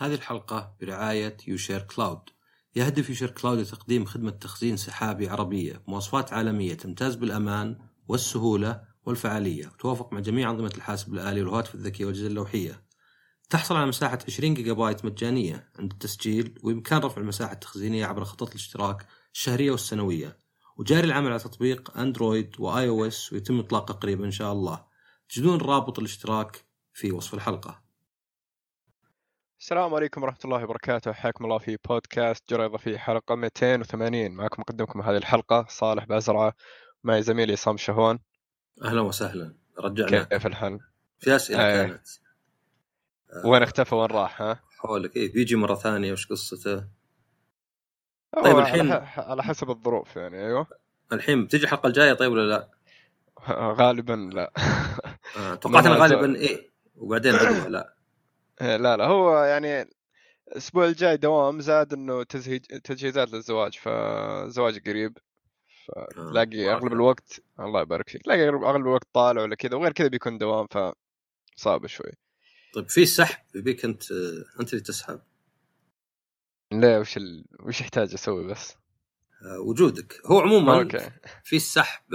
هذه الحلقة برعاية يوشير كلاود. يهدف يوشير كلاود لتقديم خدمة تخزين سحابي عربية بمواصفات عالمية تمتاز بالأمان والسهولة والفعالية، وتوافق مع جميع أنظمة الحاسب الآلي والهواتف الذكية والأجهزة اللوحية. تحصل على مساحة 20 جيجا بايت مجانية عند التسجيل، وبإمكان رفع المساحة التخزينية عبر خطط الاشتراك الشهرية والسنوية، وجاري العمل على تطبيق أندرويد وآي أو إس، ويتم إطلاقه قريبا إن شاء الله. تجدون رابط الاشتراك في وصف الحلقة. السلام عليكم ورحمة الله وبركاته، حياكم الله في بودكاست جريضة في حلقة 280. معكم مقدمكم هذه الحلقة صالح بازرعة، معي زميلي عصام شهوان. أهلا وسهلا، رجعنا. كيف الحال؟ في أسئلة كانت وين اختفى وين راح؟ حولك بيجي مرة ثانية، وش قصته؟ طيب الحين على حسب الظروف يعني. أيوة الحين بتيجي الحلقة الجاية طيب ولا لا؟ غالبا لا. توقعت أنا غالبا وبعدين عقبها لا. لا هو يعني الأسبوع الجاي دوام، زاد إنه تجهيزات للزواج، فزواج قريب، فتلاقي أغلب الوقت الله يبارك فيك، تلاقي أغلب الوقت طالع ولا كذا، وغير كذا بيكون دوام فصعب شوي. طيب في سحب بيك أنت اللي تسحب؟ لا وش يحتاج أسوي بس؟ وجودك هو عموما. أوكي. في السحب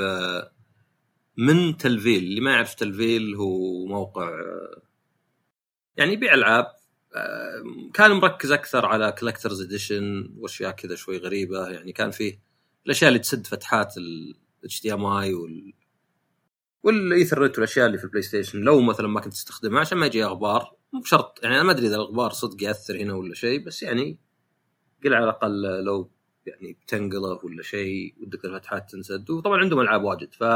من تلفيل. اللي ما يعرف تلفيل هو موقع يعني يبيع ألعاب، كان مركز أكثر على كولكترز إديشن وأشياء كذا شوي غريبة. يعني كان فيه الأشياء اللي تسد فتحات ال HDMI والإيثرنت والأشياء اللي في البلاي ستيشن، لو مثلا ما كنت تستخدمها عشان ما يجي أخبار. مو بشرط يعني، أنا ما أدري إذا الأخبار صدق يأثر هنا ولا شيء، بس يعني قل على الأقل لو يعني بتنقله ولا شيء ودك الفتحات تنسد. وطبعا عندهم ألعاب واجد، ف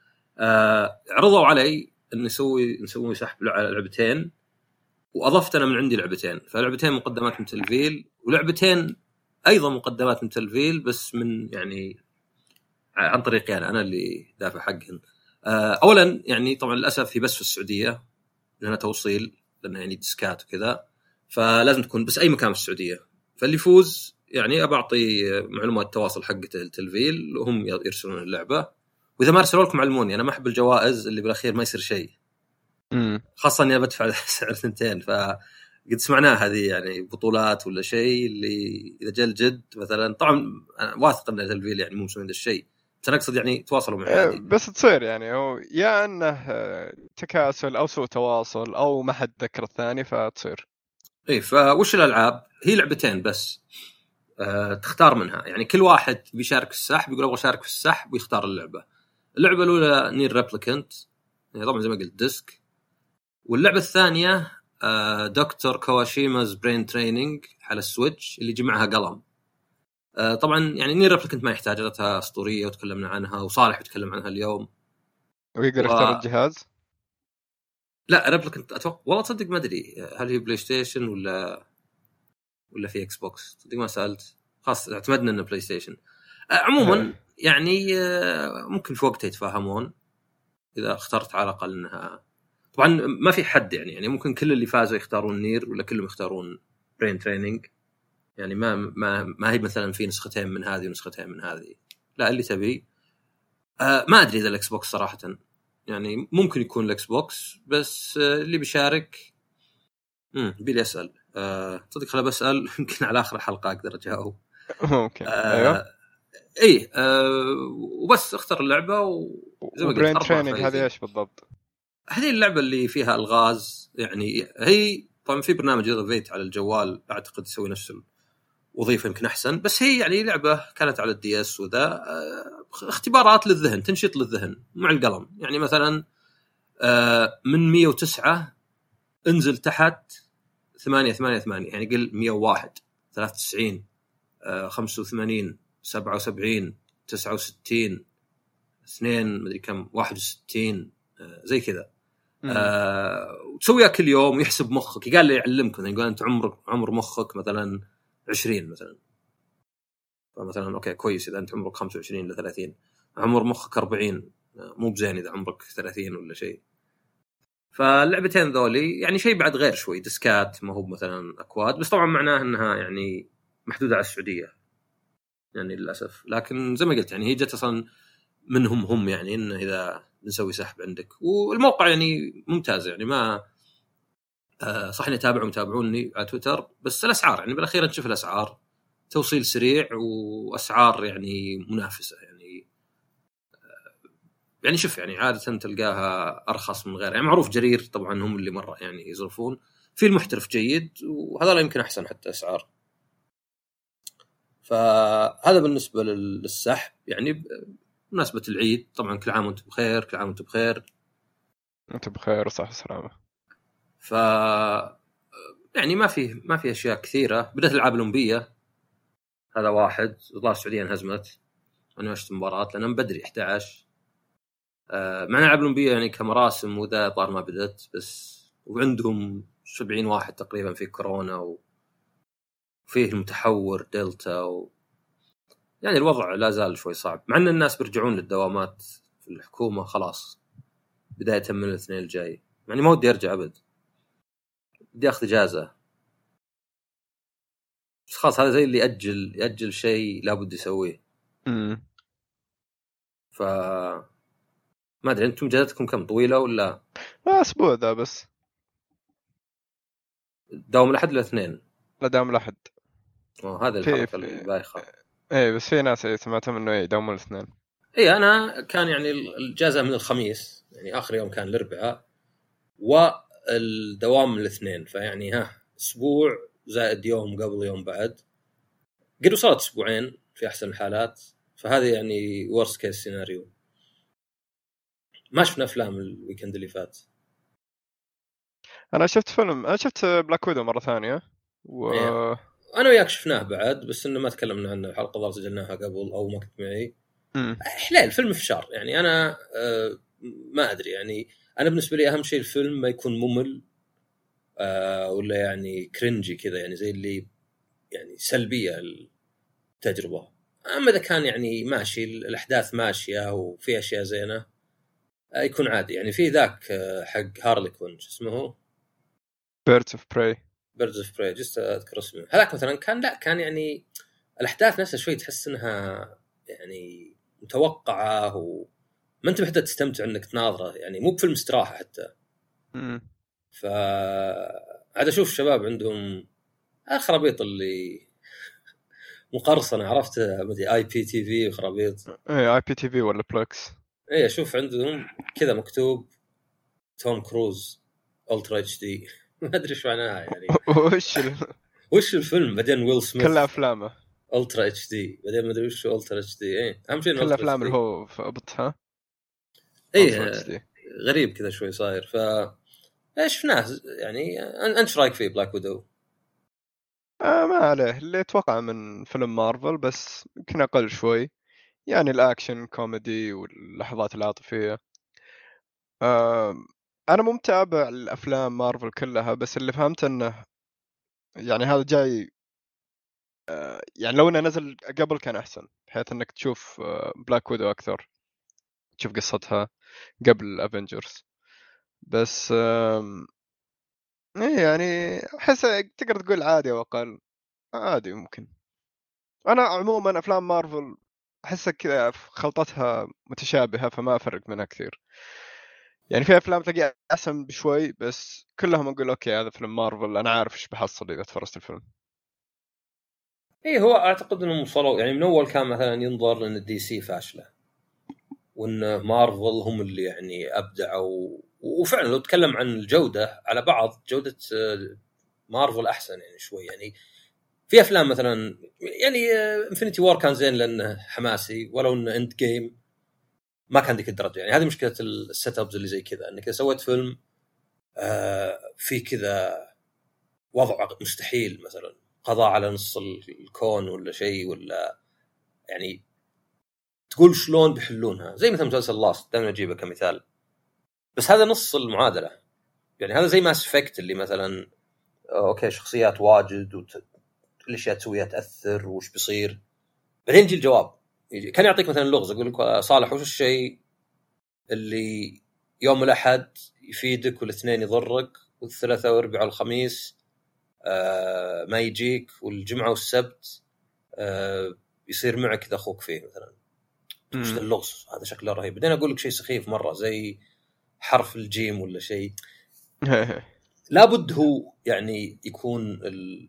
عرضوا علي أن نسوي سحب على لعبتين، وأضفت أنا من عندي لعبتين. فلعبتين مقدمات من تلفيل، ولعبتين أيضا مقدمات من تلفيل بس من يعني عن طريقي أنا اللي دافع حقهن. أولا يعني طبعا للأسف هي بس في السعودية لأنها توصيل، لأنها يعني ديسكات وكذا، فلازم تكون بس أي مكان في السعودية. فاللي يفوز يعني أبعطي معلومات التواصل حقته التلفيل وهم يرسلون اللعبة، وإذا ما أرسلوا لكم علموني. أنا ما أحب الجوائز اللي بالأخير ما يصير شيء، خاصة أني بدفع سعر 2. فقد سمعناها هذه يعني بطولات ولا شيء اللي إذا جاء الجد مثلا. طبعا أنا واثق أن تلفيل يعني مو مسوين ذا الشيء، تنقصد يعني تواصلوا معي بس تصير يعني هو يا أنه تكاسل أو سوء تواصل أو ما حد ذكر الثاني فتصير. فوش الألعاب؟ هي لعبتين بس، تختار منها. يعني كل واحد بيشارك في السحب، يقول أبغى أشارك في السحب ويختار اللعبة. اللعبة الأولى نير ريبليكنت، يعني طبعا زي ما قلت ديسك. واللعبة الثانية دكتور كواشيما's برين تريننج على السويتش اللي جمعها قلم. طبعا يعني نير ريبليكنت ما يحتاج، لها أسطورية وتكلمنا عنها، وصالح بيتكلم عنها اليوم. ويقدر يختار الجهاز؟ لا ريبليكنت أتوقع، والله تصدق ما أدري هل هي بلاي ستيشن ولا في اكس بوكس، صدق ما سألت، خاص اعتمدنا انه بلاي ستيشن. عموما يعني ممكن في وقتها يتفاهمون اذا اخترت على الاقل انها. طبعا ما في حد يعني ممكن كل اللي فازوا يختارون نير، ولا كلهم يختارون برين تريننج. يعني ما هي مثلا في نسختين من هذه ونسختين من هذه، لا اللي تبي. ما ادري اذا الاكس بوكس صراحه، يعني ممكن يكون الاكس بوكس، بس اللي بيشارك بيلي اسال. صدق خلا بسأل يمكن على آخر الحلقة أقدر أجاوب. ممكن. أيوه. وبس اختر اللعبة وبرين تريننج هذه إيش بالضبط؟ هذه اللعبة اللي فيها الغاز. يعني هي طبعا في برنامج ريفيت على الجوال أعتقد يسوي نفس الوظيفة، يمكن أحسن. بس هي يعني لعبة كانت على الدي اس وذا، اختبارات للذهن، تنشيط للذهن مع القلم. يعني مثلا من 109 انزل تحت 888، يعني قل 101 93 85 77 69 2 مدري كم 61 زي كذا. وتسويها كل يوم ويحسب مخك. قال لي يعلمكم، يقول انت عمر مخك مثلا 20 مثلا، فمثلا اوكي كويس اذا انت عمرك 25 ل 30. عمر مخك 40 مو بزين اذا عمرك 30 ولا شيء. فاللعبتين ذولي يعني شيء بعد غير شوي ديسكات، ما هو مثلا اكواد، بس طبعا معناه انها يعني محدوده على السعوديه يعني للاسف. لكن زي ما قلت يعني هي جت اصلا منهم هم، يعني انه اذا نسوي سحب عندك. والموقع يعني ممتاز، يعني ما صح يتابعوني على تويتر، بس الاسعار يعني بالاخير نشوف الاسعار، توصيل سريع واسعار يعني منافسه يعني شوف يعني عاده تلقاها ارخص من غيرها. يعني معروف جرير طبعا هم اللي مره يعني يصرفون في المحترف جيد، وهذا يمكن احسن حتى اسعار. فهذا بالنسبه للسحب. يعني بمناسبه العيد طبعا كل عام وانتم بخير، كل عام وانتم بخير. انت بخير وصحة وسلامة. ف يعني ما في اشياء كثيره. بدات الالعاب الاولمبيه، هذا واحد. والله السعوديه انهزمت، انا شفت مباراه لان من بدري 11. مع الالعاب الاولمبيه يعني كمراسم وذا طار ما بدت، بس وعندهم 70 واحد تقريبا في كورونا وفيه المتحور دلتا يعني الوضع لا زال شوي صعب، مع ان الناس بيرجعون للدوامات في الحكومه خلاص بدايه من الاثنين الجاي. يعني ما ودي ارجع ابد، بدي اخذ اجازه. بس خلاص هذا زي اللي يأجل شيء لابد يسويه. ف ما ادري انتم اجازتكم كم طويله ولا اسبوع ذا بس؟ دوام الاحد الاثنين؟ لا دام الاحد. هذا الحركه البايخه. ايه بس في ناس سمعتهم انه يداومون الاثنين. اي انا كان يعني الاجازه من الخميس، يعني اخر يوم كان الاربعاء، والدوام من الاثنين. فيعني اسبوع زائد يوم قبل يوم بعد، قد وصلت اسبوعين في احسن الحالات. فهذه يعني worst case scenario. ما شفنا افلام الويكند اللي فات. انا شفت بلاك ويدو مره ثانيه انا وياك شفناه بعد، بس انه ما تكلمنا عنه الحلقه ضار سجلناها قبل او ما كنت معي. حلال فيلم فشار يعني. انا ما ادري يعني. انا بالنسبه لي اهم شيء الفيلم ما يكون ممل ولا يعني كرنجي كذا، يعني زي اللي يعني سلبيه التجربه. اما اذا كان يعني ماشي الاحداث ماشيه وفي اشياء زينه يكون عادي. يعني في ذاك حق هارلي كوين اسمه بيردز اوف براي جست اذكر اسمه. هذاك مثلا كان يعني الاحداث نفسها شوي تحس انها يعني متوقعه، وما انت محتاج تستمتع انك تناظره، يعني مو بفيلم استراحه حتى. ف عاد اشوف الشباب عندهم الخرابيط اللي مقرصنه، عرفت مدري اي بي تي في وخرابيط. اي بي تي في ولا بلكس. اي اشوف عندهم كذا مكتوب توم كروز الترا اتش دي. ما ادري ايش معناها يعني. وش الفيلم بعدين ويل سميث كل افلامه الترا اتش دي، بعدين ما ادري وش الترا اتش دي. ايه اهم شيء كل افلام اللي هو ابطها. ايه غريب كذا شوي صاير. ف ايش شفناه يعني؟ انت رايك فيه بلاك ويدو؟ ما عليه اللي اتوقع من فيلم مارفل، بس يمكن اقل شوي. يعني الاكشن كوميدي واللحظات العاطفيه. انا مو متابع الافلام مارفل كلها، بس اللي فهمت انه يعني هذا جاي يعني لو انه نزل قبل كان احسن، بحيث انك تشوف بلاك ويدو اكثر، تشوف قصتها قبل افنجرز. بس ايه يعني احس تقدر تقول عادي او اقل عادي ممكن. انا عموما افلام مارفل احسها كذا خلطتها متشابهه، فما افرق منها كثير. يعني في افلام تلاقيها احسن بشوي، بس كلهم اقول اوكي هذا فيلم مارفل، انا عارف ايش بحصل اذا تفرجت الفيلم. ايه هو اعتقد انهم وصلوا يعني من اول كان مثلا ينظر ان الدي سي فاشله، وان مارفل هم اللي يعني ابدعوا. وفعلا لو تكلم عن الجوده على بعض، جوده مارفل احسن يعني شوي. يعني في افلام مثلا يعني انفينيتي وار كان زين لانه حماسي، ولو ان اند جيم ما كان ذيك الدرجه. يعني هذه مشكله السيت ابز اللي زي كذا، انك اذا سويت فيلم في كذا وضع مستحيل، مثلا قضاء على نص الكون ولا شيء، ولا يعني تقول شلون بيحلونها. زي مثلا مسلسل لاست دائما اجيبه كمثال، بس هذا نص المعادله. يعني هذا زي ماس افكت اللي مثلا اوكي شخصيات واجد والاشياء تسويها تاثر وش بيصير، بعدين يجي الجواب. كان يعطيك مثلا لغز يقول لك صالح وش الشيء اللي يوم الاحد يفيدك والاثنين يضرك والثلاثاء والاربعاء والخميس ما يجيك والجمعه والسبت يصير معك اذا اخوك فيه مثلا. وش اللغز هذا شكله رهيب. بعدين اقول لك شيء سخيف مره زي حرف الجيم ولا شيء. لابد هو يعني يكون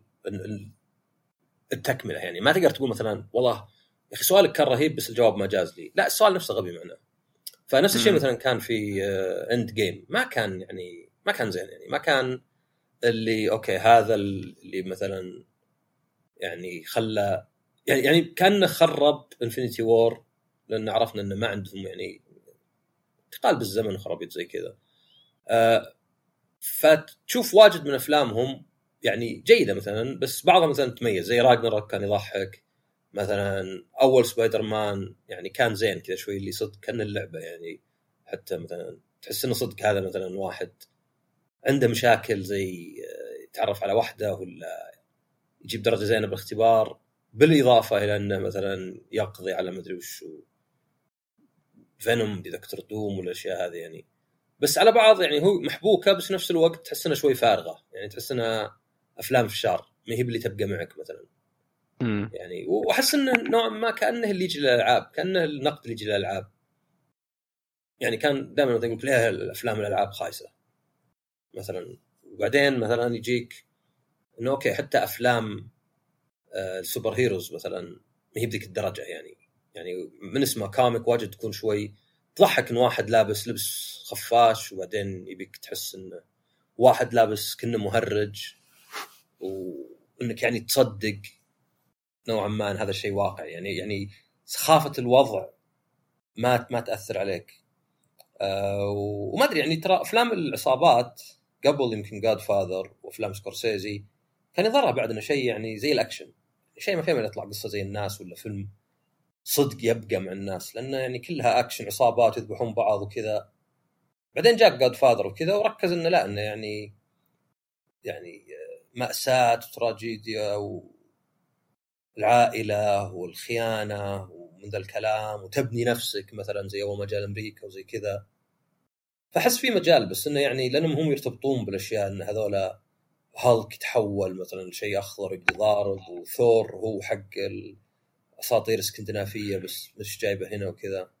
التكمله. يعني ما تقدر تقول مثلا والله يا اخي سؤالك كان رهيب بس الجواب ما جاز لي، لا السؤال نفسه غبي معناه. فنفس الشيء مثلا كان في اند جيم، ما كان يعني ما كان زين، يعني ما كان اللي اوكي هذا اللي مثلا يعني خلى يعني كان خرب انفينيتي وور، لان عرفنا انه ما عندهم يعني انتقال بالزمن وخرابيط زي كذا. فتشوف واجد من افلامهم يعني جيده مثلا، بس بعضها مثلا تميز زي راجنروك كان يضحك مثلا. اول سبايدر مان يعني كان زين كذا شوي، اللي صدق كان اللعبه يعني، حتى مثلا تحس انه صدق هذا مثلا واحد عنده مشاكل زي يتعرف على واحده ولا يجيب درجه زينه بالاختبار، بالاضافه الى انه مثلا يقضي على مدري وش فينوم دكتور دوم والاشياء هذه يعني. بس على بعض يعني هو محبوكه، بس نفس الوقت تحس انها شوي فارغه، يعني تحس انها افلام في الشهر ما هي اللي تبقى معك مثلا. يعني واحس انه نوعا ما كانه اللي يجي للالعاب، كانه النقد اللي يجي للالعاب. يعني كان دائما يقول لها الافلام الالعاب خايسه مثلا، وبعدين مثلا يجيك انه اوكي حتى افلام السوبر هيروز مثلا ما هي بذيك الدرجه يعني من اسمها كوميك واجد تكون شوي تضحك ان واحد لابس لبس خفاش، وبعدين يبيك تحس انه واحد لابس كأنه مهرج، وانك يعني تصدق نوعا ما ان هذا الشيء واقع. يعني سخافه الوضع ما تاثر عليك. وما ادري يعني ترى افلام العصابات قبل يمكن جاد فاذر وافلام سكورسيزي كان يظهرها بعد انه شيء يعني زي الاكشن، شيء ما فيه يطلع قصه زي الناس ولا فيلم صدق يبقى مع الناس، لانه يعني كلها اكشن عصابات يذبحون بعض وكذا. بعدين جاء جاد فاذر وكذا وركز انه لا، انه يعني مأساة وتراجيديا والعائلة والخيانة ومن ذا الكلام، وتبني نفسك مثلا زي أول ما جاء أمريكا وزي كذا. فحس في مجال، بس إنه يعني لأنهم هم يرتبطون بالأشياء إن هذولا هالك تحول مثلا لشيء أخضر يقدر يضارب، وثور هو حق الأساطير الاسكندنافية بس مش جايبه هنا وكذا.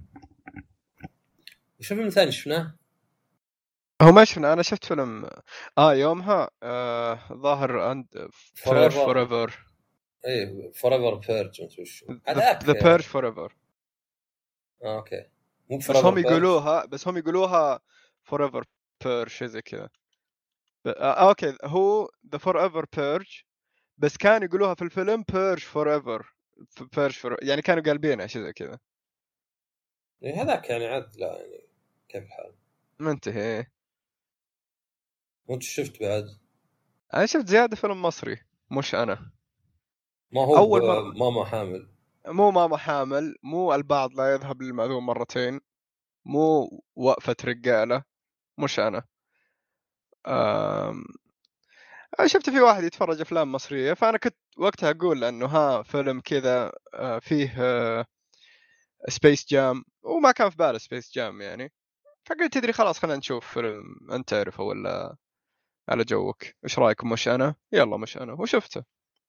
وش فيلم ثاني شفناه؟ هو ما شفنا، انا شفت فيلم يومها ظاهر اند بيرج فور ايفر. ايه فور ايفر بيرج انت وش ذا بيرج فور ايفر. اوكي مو بس هم بيرج. يقولوها فور ايفر بيرج شيء زي كذا. اوكي هو ذا فور ايفر بيرج، بس كانوا يقولوها في الفيلم بيرج فور ايفر. بيرج فور يعني كانوا قالبينها شيء زي كذا. إيه هذاك يعني عاد لا يعني كيف الحال منتهي. وانت شفت بعد؟ انا شفت زيادة فيلم مصري، مش انا. ما هو اول مرة. ماما حامل. مو ماما حامل، مو البعض لا يذهب للمأذون مرتين، مو وقفة رجالة، مش انا. أنا شفت في واحد يتفرج أفلام مصرية، فأنا كنت وقتها أقول أنه فيلم كذا فيه سبيس جام، وما كان في بالي سبيس جام يعني. فقلت تدري خلاص خلينا نشوف فيلم أنت تعرفه ولا على جوك، إيش رأيكم؟ مش أنا، يلا مش أنا، وشفته.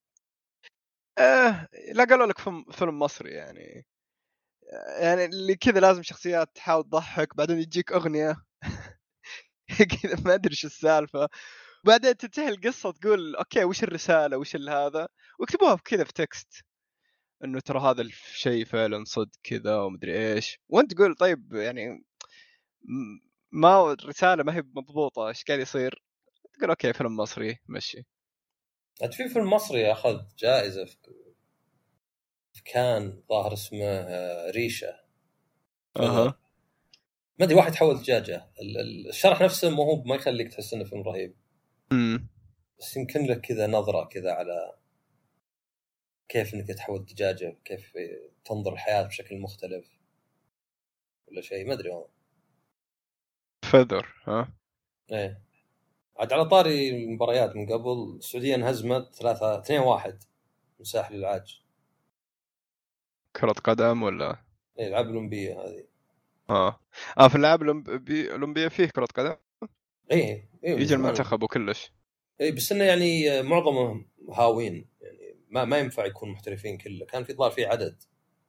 لا قالوا لك فيلم مصري يعني، يعني اللي كذا لازم شخصيات تحاول تضحك، بعدين يجيك أغنية كذا ما أدري إيش السالفة، وبعدين تنتهي القصة تقول أوكي وش الرسالة وش هذا، واكتبوها كذا في تكست انه ترى هذا الشيء فعلا صدق كذا ومدري ايش، وانت تقول طيب يعني ما الرساله ما هي مضبوطه، ايش قاعد يصير؟ تقول اوكي فيلم مصري مشي. في فيلم مصري اخذ جائزه في كان ظاهر اسمه ريشه. اها. ما ادري واحد حول دجاجه، الشرح نفسه ما يخليك تحس انه فيلم رهيب، بس يمكن لك كذا نظره كذا على كيف انك تحول دجاجه، كيف تنظر الحياه بشكل مختلف ولا شيء، ما ادري والله. فذر ها. ايه عاد على طاري المباريات من قبل، السعوديه انهزمت 2-1 من ساحل العاج. كرة قدم ولا؟ ايه العاب الاولمبيه هذه. في الالعاب الاولمبيه فيه كرة قدم. ايه من يجي زمان. المنتخب وكلش. اي بس انه يعني معظمهم هاوين، يعني ما ينفع يكون محترفين كله. كان في ضار في عدد.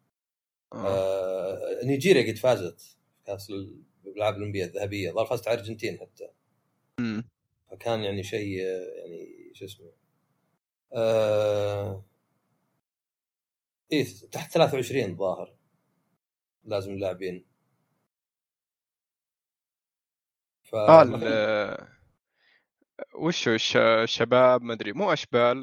نيجيريا قد فازت كاس الالعاب الاولمبيه الذهبيه، ضار فازت على الارجنتين حتى. فكان يعني شيء يعني شو اسمه إيه تحت 23 ظاهر لازم اللاعبين. وش الشباب ما ادري مو اشبال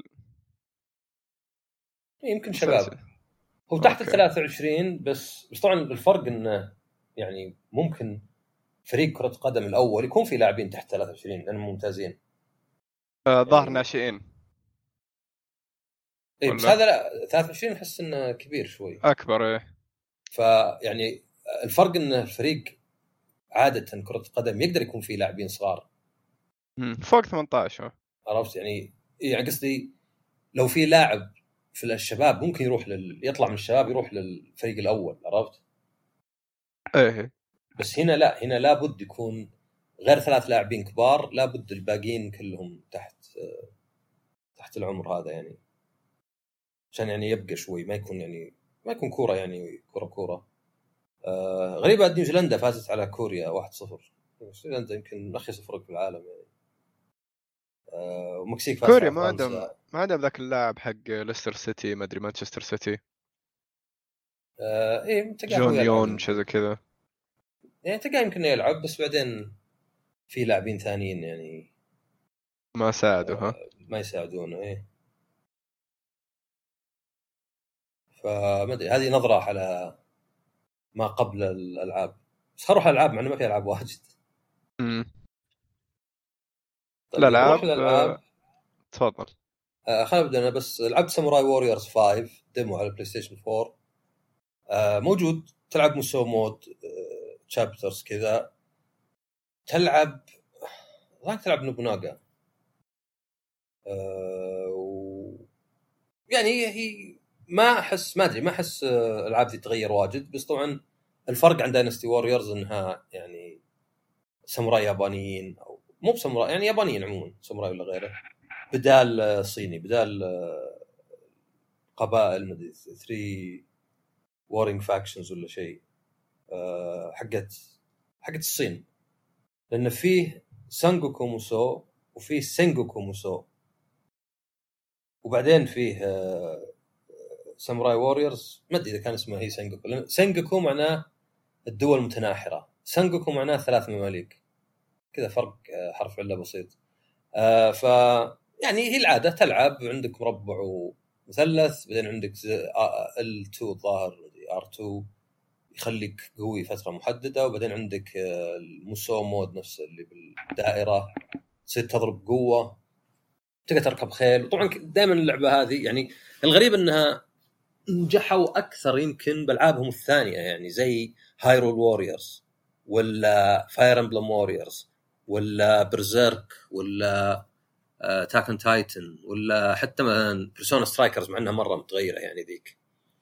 يمكن شباب هو تحت ال 23 بس طبعا الفرق انه يعني ممكن فريق كرة قدم الاول يكون في لاعبين تحت 23 لانهم ممتازين ظاهر يعني ناشئين. اي بس هذا لا 23 احس انه كبير شوي اكبر. ايه فيعني الفرق انه الفريق عادة كرة قدم يقدر يكون فيه لاعبين صغار فوق 18. عرفت يعني قصدي لو في لاعب في الشباب ممكن يروح يطلع من الشباب يروح للفريق الاول عرفت. ايه بس هنا لا هنا لابد يكون غير 3 لاعبين كبار لابد الباقيين كلهم تحت العمر هذا يعني عشان يعني يبقى شوي ما يكون كورة يعني كورة غريبة نيوزيلندا فازت على كوريا 1-0. نيوزيلندا يمكن أخيس فرق في العالم يعني ومكسيك فازت كوريا ما عندهم ذاك اللاعب حق ليستر سيتي ما ادري مانشستر سيتي ايه جون يون شيء زي كذا يعني تلقاه يمكن يلعب بس بعدين في لاعبين ثانيين يعني ما ساعدوا ما يساعدونه. ايه فما ادري هذه نظرة على ما قبل الالعاب بس هروح الالعاب مع انه ما في العاب واجد. طيب الالعاب تفضل. خلينا نبدا انا بس لعبت ساموراي ووريرز 5 ديمو على البلاي ستيشن 4 موجود تلعب مسو مود تشابترز كذا تلعب نوبوناغا يعني هي ما احس العاب دي تتغير واجد بس طبعا الفرق عند داينستي ووريرز انها يعني ساموراي يابانيين او مو بساموراي يعني يابانيين عموما ساموراي ولا غيره بدال صيني بدال قبائل مدري 3 وورينج فاكشنز ولا شيء حقت الصين لأن فيه سانغوكو موسو وفيه سينغوكو موسو وبعدين فيه ساموراي ووريرز ما أدري إذا كان اسمه هي سينغوكو لأن سينغوكو معناه الدول المتناحرة سانغوكو معناه 3 مماليك كذا فرق حرف علة بسيط ف يعني هي العادة تلعب عندك مربع ومثلث بعدين عندك L2 الظاهر R2 يخليك قوي فترة محددة وبعدين عندك الموسو مود نفسه اللي بالدائرة تصير تضرب قوة تقدر تركب خيل. طبعا دائما اللعبة هذه يعني الغريب انها نجحوا اكثر يمكن بالعابهم الثانية يعني زي هايرول ووريرز ولا فاير امبلم ووريرز ولا برزيرك ولا تاكن تايتن ولا حتى مثلا بيرسونا سترايكرز مع انها مرة متغيرة يعني ذيك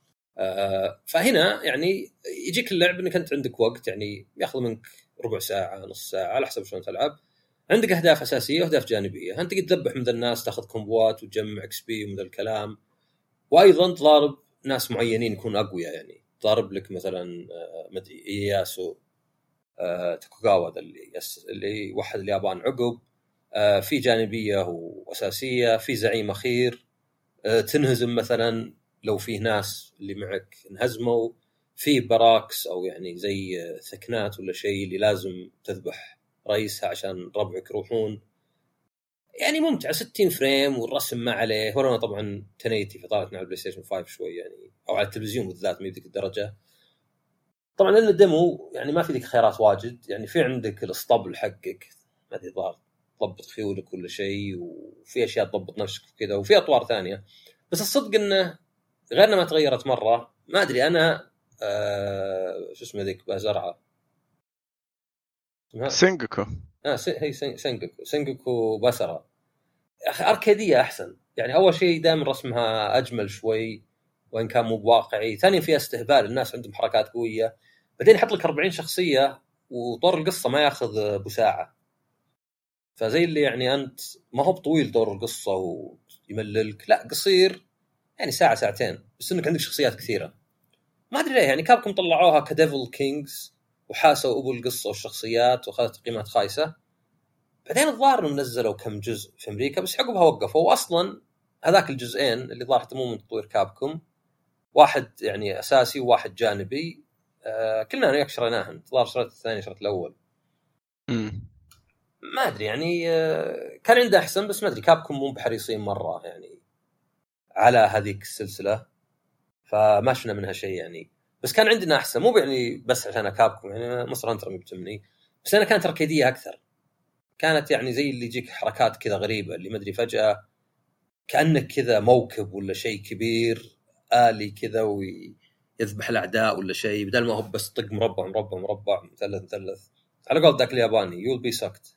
فهنا يعني يجيك اللعب انك انت عندك وقت يعني ياخذ منك ربع ساعه نص ساعه على حسب شلون تلعب عندك اهداف اساسيه واهداف جانبيه انت قد تذبح من الناس تاخذ كومبوات وتجمع اكس بي ومن الكلام وايضا تضارب ناس معينين يكون اقوياء يعني تضارب لك مثلا مدري اياسو توكوغاوا اللي وحد اليابان عقب في جانبيه واساسيه في زعيم اخير تنهزم مثلا لو فيه ناس اللي معك انهزموا في براكس او يعني زي ثكنات ولا شيء اللي لازم تذبح رئيسها عشان ربعك يروحون يعني ممتع 60 فريم والرسم ما عليه ورانا طبعا 1080 فطالت على البلاي ستيشن 5 شوي يعني او على التلفزيون بالذات ما يديك الدرجه طبعا لان الديمو يعني ما في ذيك خيارات واجد يعني في عندك الاسطبل حقك ما ادري ضابط تضبط خيولك ولا شيء وفي اشياء تضبط نفسك كذا وفي اطوار ثانيه بس الصدق انه غيرنا ما تغيرت مره ما ادري انا شو اسمه ذيك بازرعه سينغوكو هي سينغوكو بسرة اركاديه احسن يعني اول شيء دائما رسمها اجمل شوي وان كان مو واقعي ثانيا فيها استهبال الناس عندهم حركات قويه بعدين يحط لك 40 شخصيه وطور القصه ما ياخذ بساعه فزي اللي يعني انت ما هو بطويل دور القصه ويمللك لا قصير يعني ساعه ساعتين بس انك عندك شخصيات كثيره ما ادري ليه يعني كابكم طلعوها كديفل كينجز وحاسوا ابو القصه والشخصيات واخذت قيمات خايسه بعدين الظاهر انهم نزلوا كم جزء في امريكا بس عقبها وقفوا. واصلا هذاك الجزئين اللي ظاهر مو من تطوير كابكوم، واحد يعني اساسي وواحد جانبي، كلنا انا شريناهم. الظاهر شريت الثاني شريت الاول. ما ادري يعني كان عنده احسن، بس ما ادري كابكوم مو بحريصين مره يعني على هذيك السلسله، فما شفنا منها شيء يعني. بس كان عندنا احسن، مو يعني بس عشان كابكوم يعني مصر هانتر مبتمني، بس انا كانت اركيديه اكثر. كانت يعني زي اللي يجيك حركات كذا غريبه، اللي ما ادري فجاه كانك كذا موكب ولا شيء كبير آلي كذا ويذبح الاعداء ولا شيء، بدل ما هو بس طق مربع مربع مربع مثلث مثلث. على قول ذاك الياباني يول بي سكت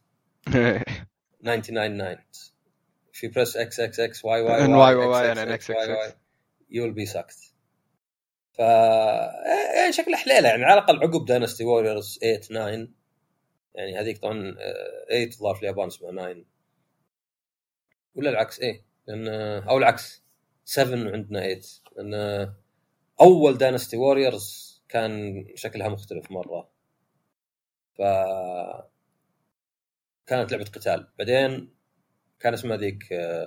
99 نايت في بريس اكس اكس اكس واي واي واي اكس اكس واي واي يول بي سكت. ف يعني شكله حليله يعني، على الاقل عقب داينستي ووريرز 8 9 يعني. هذيك طبعا 8 ظهر في اليابان اسمها 9 ولا العكس ايه، لان او العكس 7 عندنا 8. لان اول داينستي ووريرز كان شكلها مختلف مره، ف كانت لعبه قتال. بعدين كان اسمها ذيك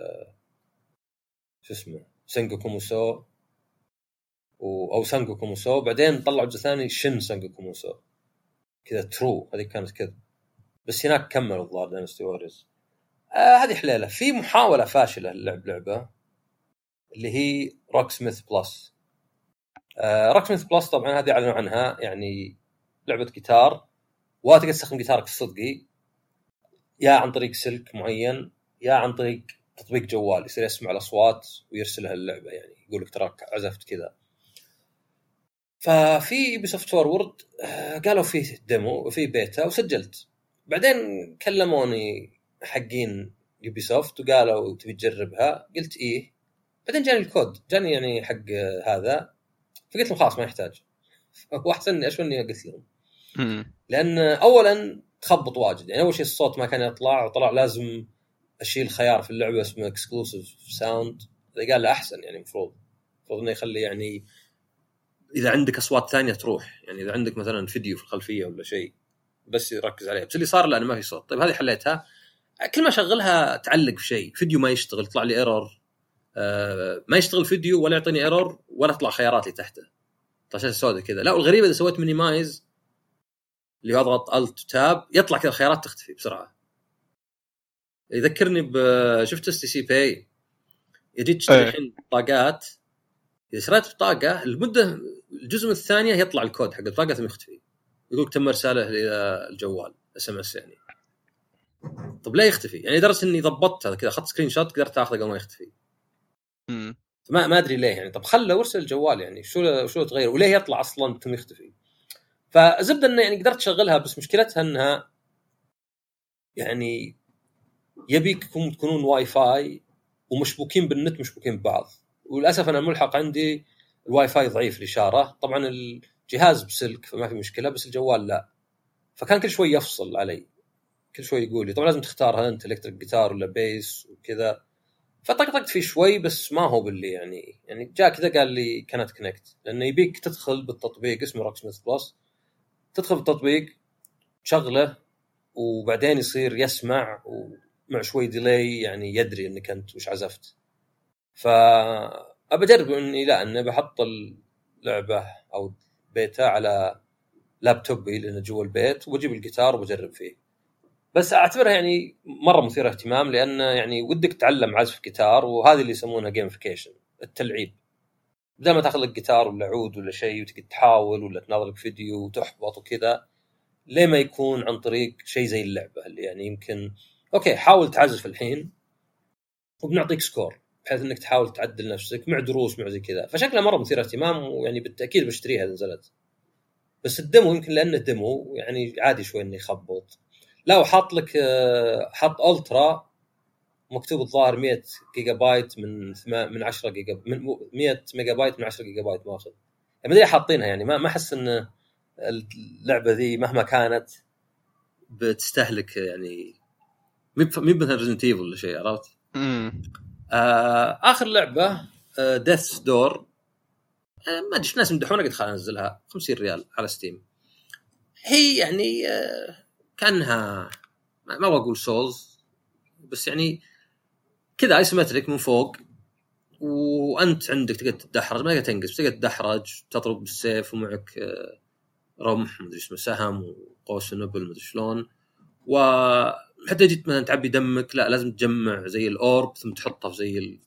شو اسمه سنجوكو موسو او سانجوكو موسو. بعدين طلعوا جزء ثاني شن سانجوكو موسو كذا ترو، هذه كانت كذا. بس هناك كملوا الظاهر داينستي ووريرز. هذه حليله. في محاوله فاشله لعبه اللي هي روك سميث بلس. روك سميث بلس طبعا هذه اعلنوا عنها يعني لعبه جيتار، وتقدر تستخدم جيتارك الصدقي يا عن طريق سلك معين يا عن طريق تطبيق جوال يصير يسمع الاصوات ويرسلها اللعبه، يعني يقول لك تراك عزفت كذا. ففي بسوفت فورورد قالوا فيه ديمو وفي بيتا وسجلت. بعدين كلموني حقين يوبيسوفت وقالوا تبي تجربها، قلت ايه. بعدين جاني الكود، جاني يعني حق هذا، فقلت لهم خلاص ما يحتاج. واحسن اشو اني قلت لهم، لان اولا تخبط واجد يعني. اول شيء الصوت ما كان يطلع، وطلع لازم اشيل خيار في اللعبه اسمه اكسكلوسيف ساوند. قال له احسن يعني المفروض انه يخلي يعني اذا عندك اصوات ثانيه تروح، يعني اذا عندك مثلا فيديو في الخلفيه ولا شيء بس يركز عليه. بس اللي صار لانه ما في صوت. طيب هذه حليتها، كل ما شغلها تعلق في شيء، فيديو ما يشتغل يطلع لي ايرور، ما يشتغل فيديو ولا يعطيني ايرور ولا تطلع خيارات اللي تحته طشاشه سوداء كذا. لا والغريبه اذا سويت مينيمايز اللي اضغط الت تاب يطلع كذا الخيارات تختفي بسرعه. يذكرني بشفت اس تي سي باي، يجي تشتري الحين طاقات، اذا شريت بطاقه المده الجزء من الثانيه يطلع الكود حق الطاقه ثم يختفي، يقولك تم ارساله الى الجوال اس ام اس يعني. طب لا يختفي يعني، درس اني ضبطت هذا كذا، اخذت سكرين شوت قدرت اخذه قبل ما يختفي. ما ادري ليه يعني. طب خله وارسل الجوال يعني، شو تغير وليه يطلع اصلا ثم يختفي. فزبده انه يعني قدرت تشغلها، بس مشكلتها انها يعني يبيكم تكونون واي فاي ومشبوكين بالنت، مشبوكين ببعض. وللاسف انا الملحق عندي الواي فاي ضعيف الاشاره، طبعا الجهاز بسلك فما في مشكله، بس الجوال لا. فكان كل شوي يفصل علي، كل شوي يقول لي طبعا لازم تختارها انت الكتريك جيتار ولا بيس وكذا. فطقطقت فيه شوي، بس ما هو باللي يعني جاء كذا قال لي كانت كونكت، لانه يبيك تدخل بالتطبيق اسمه روك سميث بلس، تدخل بالتطبيق تشغله وبعدين يصير يسمع ومع شوي ديلي يعني يدري انك انت وش عزفت. فأبجرب اني لا اني بحط اللعبه او بيتا على لابتوبي لانه جوا البيت، وبجيب الجيتار وبجرب فيه. بس اعتبرها يعني مره مثيره اهتمام، لان يعني ودك تتعلم عزف جيتار، وهذه اللي يسمونها جيمفيكيشن، التلعيب. بدل ما تاخذ لك جيتار ولا عود ولا شيء وتقعد تحاول ولا تناظر لك فيديو وتحبط وكذا، ليه ما يكون عن طريق شيء زي اللعبه اللي يعني يمكن اوكي حاول تعزف الحين وبنعطيك سكور بحيث انك تحاول تعدل نفسك مع دروس مع زي كذا. فشكله مره مثير اهتمام، ويعني بالتاكيد بشتريها اذا نزلت. بس الديمو يمكن لانه ديمو يعني عادي شوي انه يخبط. لا وحاط لك حط الترا مكتوب الظاهر 100 جيجا بايت من 10 جيجا، من 100 ميجا بايت من 10 جيجا بايت ماخذ. يعني ما حاطينها يعني ما احس ان اللعبه ذي مهما كانت بتستهلك يعني مي مثلا ريزنت ايفل ولا شيء، عرفت؟ اخر لعبه ديث دور، ما ادري الناس يمدحونها، قد خلينا ننزلها 50 ريال على ستيم. هي يعني كانها ما بقول سولز، بس يعني كذا ايسومتريك من فوق، وانت عندك تقدر تدحرج، ما تقدر تنقز، تقدر تدحرج تضرب بالسيف ومعك رمح مدري اسمه سهم وقوس نبل مدري شلون. وحتى جيت مثلا تعبي دمك لا لازم تجمع زي الاورب ثم تحطه في زي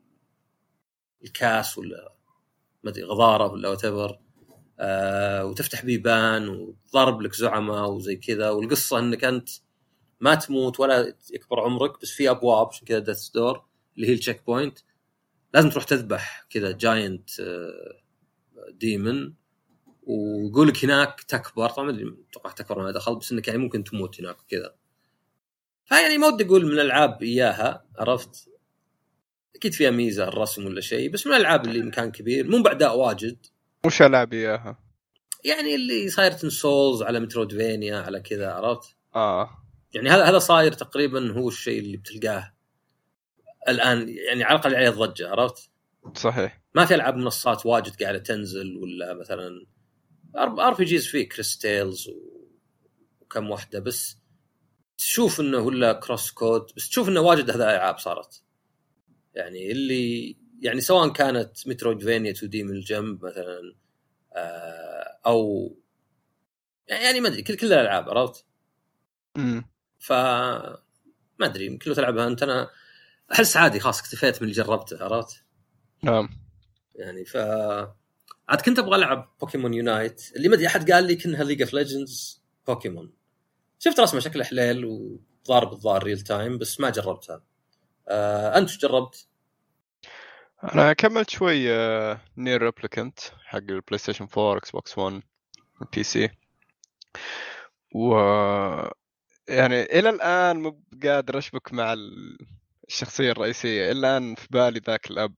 الكاس ولا ما ادري غضاره ولا واتيفر، وتفتح بيبان وتضرب لك زعماء وزي كذا. والقصه انك انت ما تموت ولا يكبر عمرك، بس في ابواب عشان كذا ديث دور اللي هي التشيك بوينت، لازم تروح تذبح كذا جاينت ديمن، ويقولك هناك تكبر. طبعا ما ادري اتوقع تكبر ما دخل، بس انك يعني ممكن تموت هناك وكذا. فيعني ما ودي اقول من الالعاب اياها، عرفت اكيد فيها ميزه الرسم ولا شيء، بس من الالعاب اللي مكان كبير مو باعداء واجد. وش العاب اياها؟ يعني اللي صايرة سولز على مترودفينيا على كذا، عرفت؟ يعني يعني هذا صاير تقريبا هو الشيء اللي بتلقاه الان، يعني على الاقل عليه الضجه، عرفت؟ صحيح. ما في العاب منصات واجد قاعده تنزل، ولا مثلا ار بي جيز في كريستالز وكم واحده، بس تشوف انه ولا كروس كود، بس تشوف انه واجد هذا العاب صارت يعني اللي يعني سواء كانت مترويدفينيا 2 دي من الجنب مثلا، او يعني ما ادري كل الالعاب، عرفت؟ ف ما ادري يمكن لو تلعبها انت، انا احس عادي خلاص اكتفيت من اللي جربته، عرفت؟ نعم. يعني عاد كنت ابغى العب بوكيمون يونايت، اللي ما ادري احد قال لي كأنها ليج اوف ليجندز بوكيمون. شفت رسمه شكله حليل وضارب الظاهر ريل تايم، بس ما جربتها. انت شو جربت؟ انا كملت شوي نير ريبليكانت حق البلاي ستيشن 4 اكس بوكس 1 بي سي، و يعني الى الان مو قادر اشبك مع الشخصيه الرئيسيه. الى الان في بالي ذاك الاب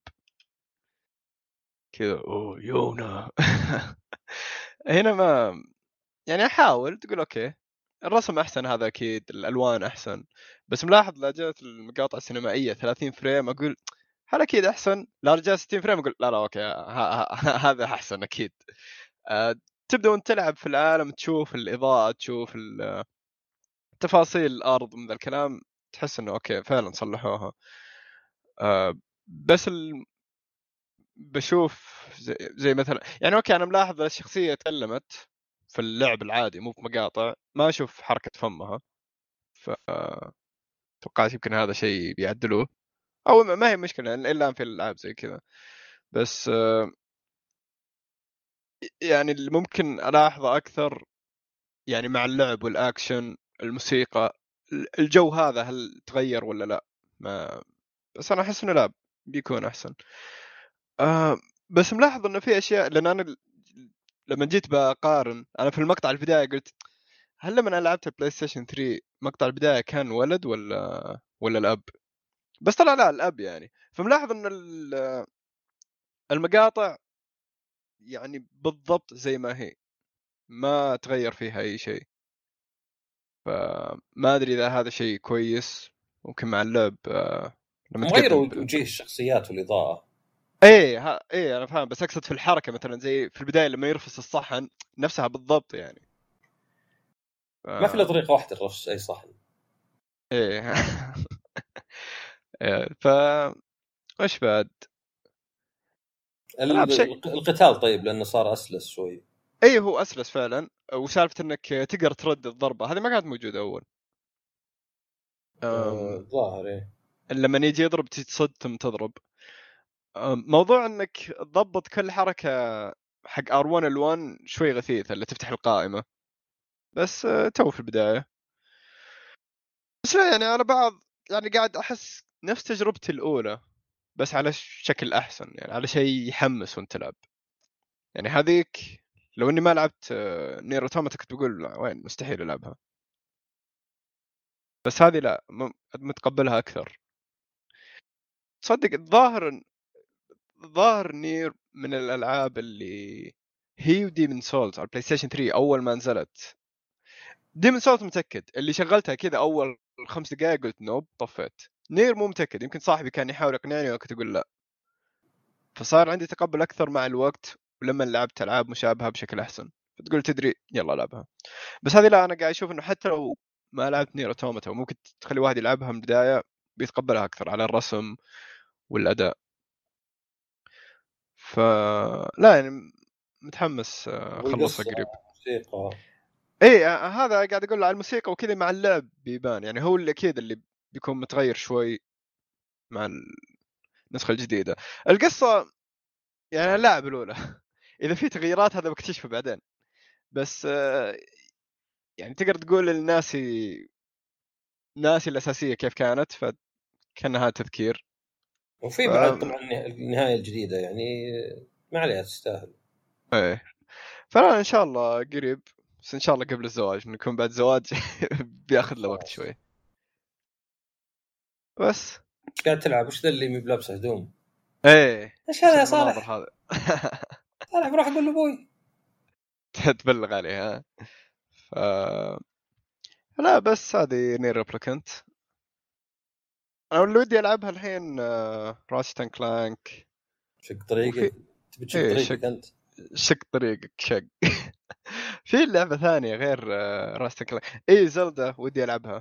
كذا، اوه يونا. هنا ما يعني احاول تقول اوكي الرسم احسن، هذا اكيد الالوان احسن، بس ملاحظ لا جات المقاطع السينمائيه 30 فريم اقول هل اكيد احسن، لا رجال 60 فريم اقول لا اوكي هذا احسن اكيد. تبدا وانت تلعب في العالم تشوف الاضاءه، تشوف تفاصيل الارض من ذا الكلام، تحس انه اوكي فعلا صلحوها. بس بشوف زي مثلا يعني اوكي انا ملاحظ الشخصيه تكلمت في اللعب العادي مو في مقاطع، ما اشوف حركه فمها، ف توقعت يمكن هذا شيء بيعدلوه، او ما هي مشكله الا في الالعاب زي كذا. بس يعني اللي ممكن الاحظه اكثر يعني مع اللعب والاكشن الموسيقى الجو هذا هل تغير ولا لا؟ ما بس انا احس انه لا بيكون احسن. بس ملاحظ انه في اشياء، لان انا لما جيت بقارن انا في المقطع البدايه قلت هل لما انا لعبت البلاي ستيشن 3 مقطع البدايه كان ولد ولا الاب؟ بس طلع لا الاب يعني. فملاحظ ان المقاطع يعني بالضبط زي ما هي، ما تغير فيها اي شيء. فما ادري اذا هذا شيء كويس. ممكن مع اللعب لما غيروا تقدم وجيه الشخصيات والاضاءه. ايه انا فاهم، بس اقصد في الحركه مثلا زي في البدايه لما يرفس الصحن نفسها بالضبط يعني. ما في الا طريقه واحده لرفس اي صحن. ايه. ف ايش بعد؟ لا بشيء. القتال طيب لانه صار اسلس شوي. ايه هو اسلس فعلا، وسالفه انك تقدر ترد الضربه هذه ما كانت موجوده اول. ظاهر ايه. لما يجي يضرب تصد ثم تضرب. موضوع انك تضبط كل حركه حق R1 L1 شوي غثيث اللي تفتح القائمه، بس تو في البدايه. بس لا يعني على بعض يعني قاعد احس نفس تجربتي الاولى، بس على شكل احسن، يعني على شيء يحمس وانت تلعب. يعني هذيك لو اني ما لعبت نير اوتوماتا كنت بقول وين مستحيل العبها، بس هذه لا متقبلها اكثر. تصدق ظاهر نير من الالعاب اللي هي وديمن سولز على البلاي ستيشن 3 اول ما نزلت. ديمن سولز متاكد اللي شغلتها كذا اول 5 دقائق قلت نوب طفيت. نير مو متاكد، يمكن صاحبي كان يحاول يقنعني وكنت اقول لا. فصار عندي تقبل اكثر مع الوقت، ولما لعبت العاب مشابهه بشكل احسن فتقول تدري يلا العبها. بس هذه لا انا قاعد اشوف انه حتى لو ما لعبت نير اوتوماتا، وممكن تخلي واحد يلعبها من البدايه بيتقبلها اكثر على الرسم والاداء. فلا يعني متحمس اخلصها والقصه قريب. موسيقى. ايه هذا قاعد اقول على الموسيقى وكذا مع اللعب بيبان، يعني هو اللي اكيد اللي بيكون متغير شوي مع النسخه الجديده. القصه يعني اللاعب الاولى اذا في تغييرات هذا بكتشفه بعدين، بس يعني تقدر تقول ناسي الاساسيه كيف كانت، فكانها تذكير. وفي بعد ف... طبعا النهايه الجديده يعني ما عليها، تستاهل. ايه فلا ان شاء الله قريب، بس ان شاء الله قبل الزواج، نكون بعد زواج بياخذ له وقت خلاص. شوي بس. ايش قاعد تلعب؟ وش ذا اللي مي بلابسه هدوم؟ ايه ايش ايش هذا يا المناظر صالح؟ هذا؟ صالح بروح اقول لابوي. تبلغ عليه ها. ف... لا بس هذه نير ريبليكانت. انا اللي ودي العبها الحين راشتن كلانك. شق وفي طريقك. تبي تشق ايه طريقك انت؟ شق طريقك شق. في لعبة ثانية غير راشتن كلانك، ايه زلدة ودي العبها،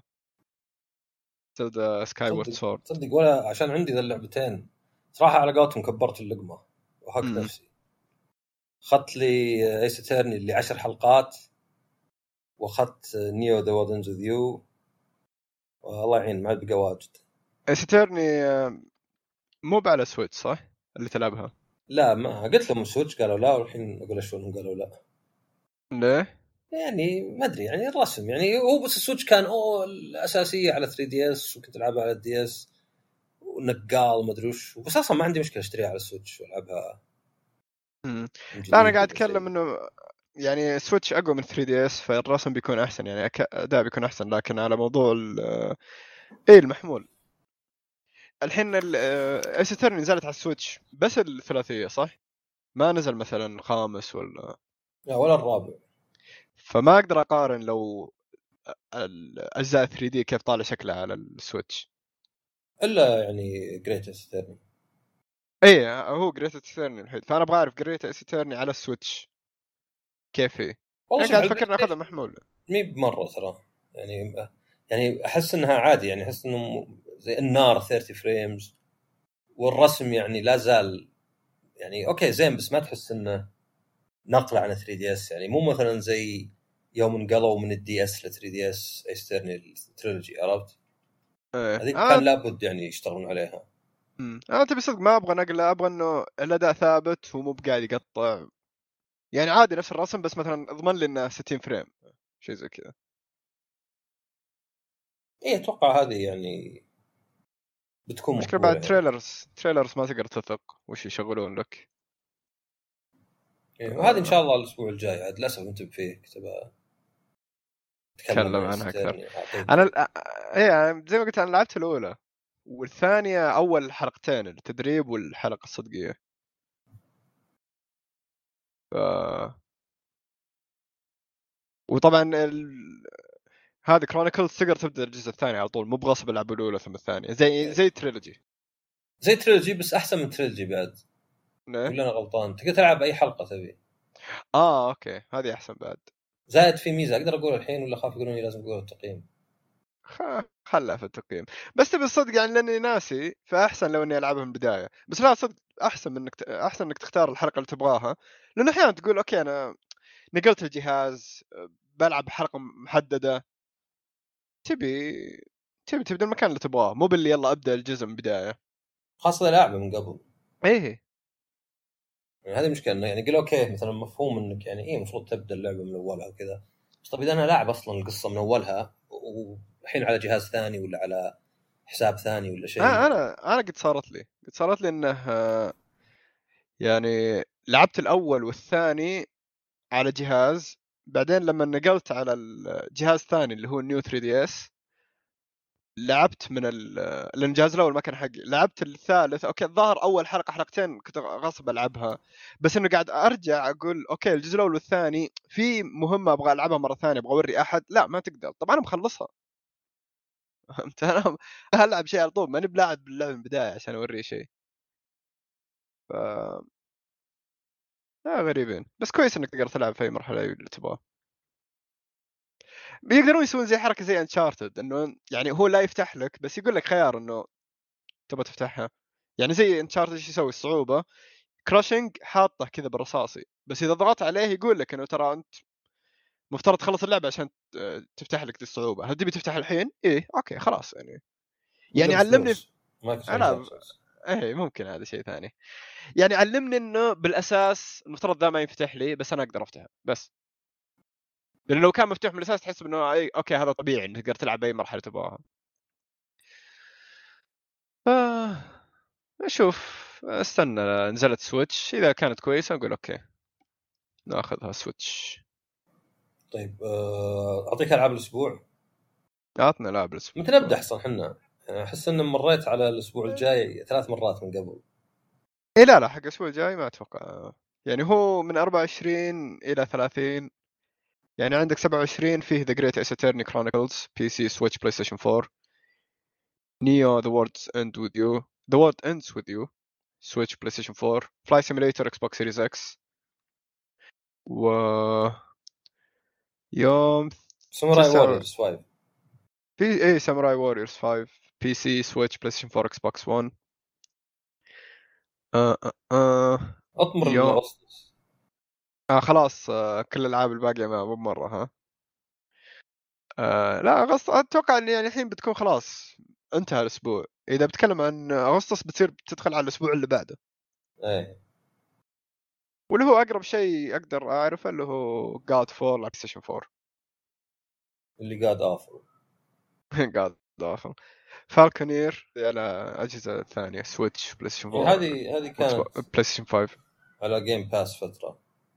زلدة سكاي وورد تصدق سورد. تصدق ولا عشان عندي ذا اللعبتين صراحه على قولتهم كبرت اللقمه وهكت امم نفسي. اخذت لي ايس اترني اللي 10 حلقات، واخذت نيو ذا وودنز وذ يو، والله يعين ما عاد بقى واجد. ستيرني مو على سويتش صح اللي تلعبها؟ لا ما قلت لهم السويتش قالوا لا، والحين اقول شلونهم قالوا لا. ليه؟ يعني ما ادري يعني الرسم يعني هو بس السويتش كان الاساسيه على 3 دي اس، وكنت العبها على الدي اس ونقال ما ادري وش، بس اصلا ما عندي مشكله اشتريها على السويتش والعبها من لا انا جديد قاعد ولا اتكلم شيء. انه يعني سويتش اقوى من 3 دي اس، فالرسم بيكون احسن، يعني اداء بيكون احسن، لكن على موضوع ايه المحمول. الحين ايس اترني نزلت على السويتش بس الثلاثيه صح؟ ما نزل مثلا خامس ولا؟ لا ولا الرابع. فما اقدر اقارن لو الاجزاء 3 دي كيف طالع شكلها على السويتش. الا يعني جريت ستيرن. ايه هو جريت اترني الحين، فانا ابغى اعرف جريت اترني على السويتش كيف هي. والله انا شوف قاعد على البلاي افكر ناخذها ستيشن محمول. مي بمره ترى، يعني يعني احس انها عادي، يعني احس انه زي النار 30 فريمز، والرسم يعني لا زال يعني اوكي زين، بس ما تحس انه نقله عن 3 دي اس، يعني مو مثلا زي يوم انقلوا من الدي اس ل 3 دي اس ايسترنال تريلوجي، عرفت؟ ايه هذه كان لابد يعني يشتغلون عليها. انا تبي صدق ما ابغى نقله، ابغى انه الاداء ثابت ومو بقاعد يقطع، يعني عادي نفس الرسم بس مثلا اضمن لي انه 60 فريم، شيء زي كذا. اي اتوقع هذه يعني بتكون مشكلة بعد مقبوله يعني. تريلرز ما تقدر تثق وش يشغلون لك. إيه، وهذه ان شاء الله الاسبوع الجاي، عاد للاسف انت فيك تبى تتكلم اتكلم عن عنها اكثر. ستيرني انا اعطيك. ايه يعني زي ما قلت انا لعبت الاولى والثانية، اول حلقتين التدريب والحلقة الصدقية. ف... وطبعا هذا كرونيكلز تقدر تبدا الجزء الثاني على طول، مو بغصب العب الاولى ثم الثانية زي تريلوجي. زي تريلوجي بس احسن من تريلوجي بعد، نه؟ ولا انا غلطان؟ تقدر تلعب اي حلقه تبي. اوكي هذه احسن بعد. زائد في ميزه اقدر اقول الحين ولا خاف يقولون لي لازم اقول التقييم؟ خلها في التقييم. بس تبي الصدق يعني لاني ناسي، فاحسن لو اني العبها من البدايه، بس لا صدق احسن من احسن انك تختار الحلقه اللي تبغاها، لانه احيانا تقول اوكي انا نقلت الجهاز بلعب حلقه محدده، تبي تبدا المكان اللي تبغاه، مو باللي يلا ابدا الجزء من البدايه. خاصه لعبه من قبل. ايه يعني هذه مشكله إنه يعني قال اوكي مثلا مفهوم انك يعني ايه المفروض تبدا اللعبه من اولها وكذا، بس طب اذا انا لاعب اصلا القصه من اولها والحين على جهاز ثاني ولا على حساب ثاني ولا شيء. انا قد صارت لي انه يعني لعبت الاول والثاني على جهاز، بعدين لما نقلت على الجهاز الثاني اللي هو النيو 3 دي اس لعبت من لان الجهاز الاول ما كان حقي، لعبت الثالث اوكي الظاهر اول حلقه حلقتين كنت غصب العبها، بس انه قاعد ارجع اقول اوكي الجزء الاول والثاني في مهمه ابغى العبها مره ثانيه، ابغى اوري احد، لا ما تقدر طبعا انا مخلصها. فهمت انا العب شيء على طول، ماني بلاعب اللعبه من البدايه عشان اوري شيء. ف غريبين، بس كويس انك تقدر تلعب في اي مرحله اللي تبغاه. بيقدرون يسوون زي حركه زي انشارتد، انه يعني هو لا يفتح لك بس يقول لك خيار انه تبغى تفتحها. يعني زي انشارتد ايش يسوي الصعوبه، كراشنج حاطه كذا بالرصاصي، بس اذا ضغطت عليه يقول لك انه ترى انت مفترض تخلص اللعبه عشان تفتح لك دي الصعوبه. هل تبي تفتح الحين؟ ايه اوكي خلاص. يعني علمني مايكرو انا ترانزاكشنز. ايه ممكن هذا شيء ثاني. يعني علمني انه بالاساس المفترض ذا ما يفتح لي بس انا اقدر افتحه بس. لانه لو كان مفتوح من الاساس تحس انه اوكي هذا طبيعي انك تقدر تلعب باي مرحله تبغاها. آه... اشوف استنى نزلت سويتش، اذا كانت كويسه نقول اوكي ناخذها سويتش. طيب اعطيك العاب الاسبوع. عطنا لعب الاسبوع. متى نبدا احسن احنا؟ احس ان مريت على الاسبوع الجاي 3 مرات من قبل. ايه لا حق الاسبوع الجاي ما اتوقع. يعني هو من 24 الى 30. يعني عندك 27 فيه The Great Ace Attorney Chronicles PC Switch PlayStation 4. Neo The World Ends With You The World Ends With You Switch PlayStation 4. Fly Simulator Xbox Series X. و يوم ساموراي 9 ووريرز 5. في ساموراي ووريرز 5 PC Switch PlayStation 4 Xbox One. اطمر يوم الاغسطس. خلاص كل الالعاب الباقيه ما مو مره ها. لا أغسطس أتوقع إن يعني الحين بتكون خلاص انتهى الأسبوع. إذا بتكلم عن أغسطس بتدخل على الأسبوع اللي بعده. ايه واللي هو أقرب شيء أقدر أعرفه اللي هو God of War على PlayStation 4. اللي قاعد افر. God of War فالكونير على أجهزة ثانية سويتش بلايستيشن 4 هذه كانت بلايستيشن 5 على جيم باس فتره.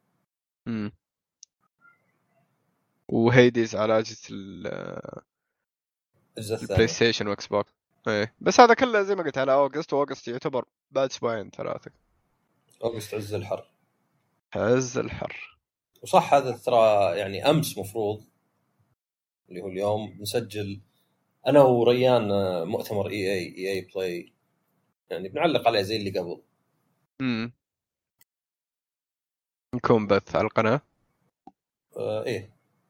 وهيديز على أجهزة الجزء البلاي الثاني ستيشن وإكس بوكس. إيه بس هذا كله زي ما قلت على أوغست، وأوغست يعتبر بعد أسبوعين 3 اوغست عز الحر. عز الحر. وصح هذا ترى يعني امس مفروض اللي هو اليوم نسجل انا وريان مؤتمر اي بلاي، يعني بنعلق عليه زي اللي قبل. نكون بث على القناة. ايه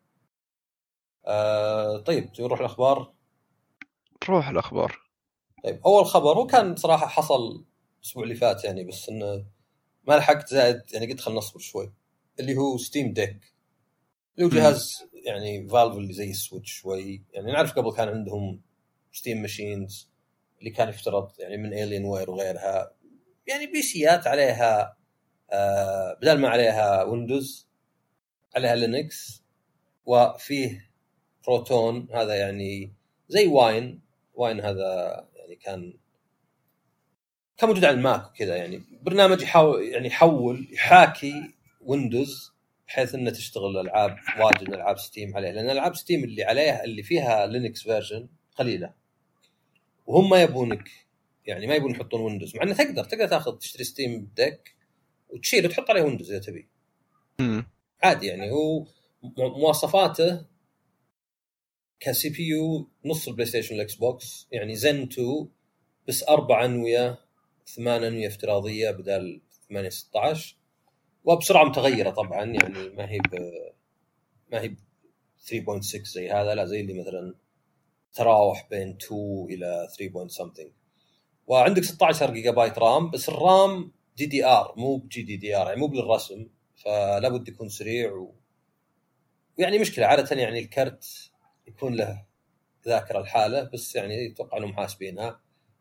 طيب نروح الاخبار. تروح الأخبار. طيب اول خبر هو كان صراحه حصل الاسبوع اللي فات يعني، بس انه ما لحقت زائد يعني قلت خلنا نصبر شوي. اللي هو ستيم ديك، اللي هو جهاز يعني فالف اللي زي السويتش شوي. يعني نعرف قبل كان عندهم ستيم ماشينز اللي كان يفترض يعني من الين وير وغيرها، يعني بي سيات عليها بدل ما عليها ويندوز عليها لينكس، وفيه بروتون هذا يعني زي واين هذا يعني كان موجود على الماك وكذا. يعني برنامج يحاول يحاكي ويندوز بحيث انه تشتغل العاب واجد من العاب ستيم عليه، لان العاب ستيم اللي عليها اللي فيها لينكس فيرجن قليله، وهم ما يبونك يعني ما يبون يحطون ويندوز، مع انه تقدر تاخذ تشتري ستيم ديك وتشيل وتحط عليه ويندوز اذا تبي عادي. يعني هو مواصفاته كسي بي يو نص البلاي ستيشن والاكس بوكس، يعني زن 2 بس 4 انويه 8 انويه افتراضيه بدل 8 16، وبسرعه متغيره طبعا. يعني ما هي 3.6 زي هذا، لا زي اللي مثلا تراوح بين 2 الى 3 بوينت something. وعندك 16 جيجا بايت رام، بس الرام دي دي ار مو بجي دي دي ار، يعني مو بالرسم، فلا بد يكون سريع يعني مشكله عاده يعني الكرت يكون له ذاكره الحاله، بس يعني اتوقع انهم حاسبينها.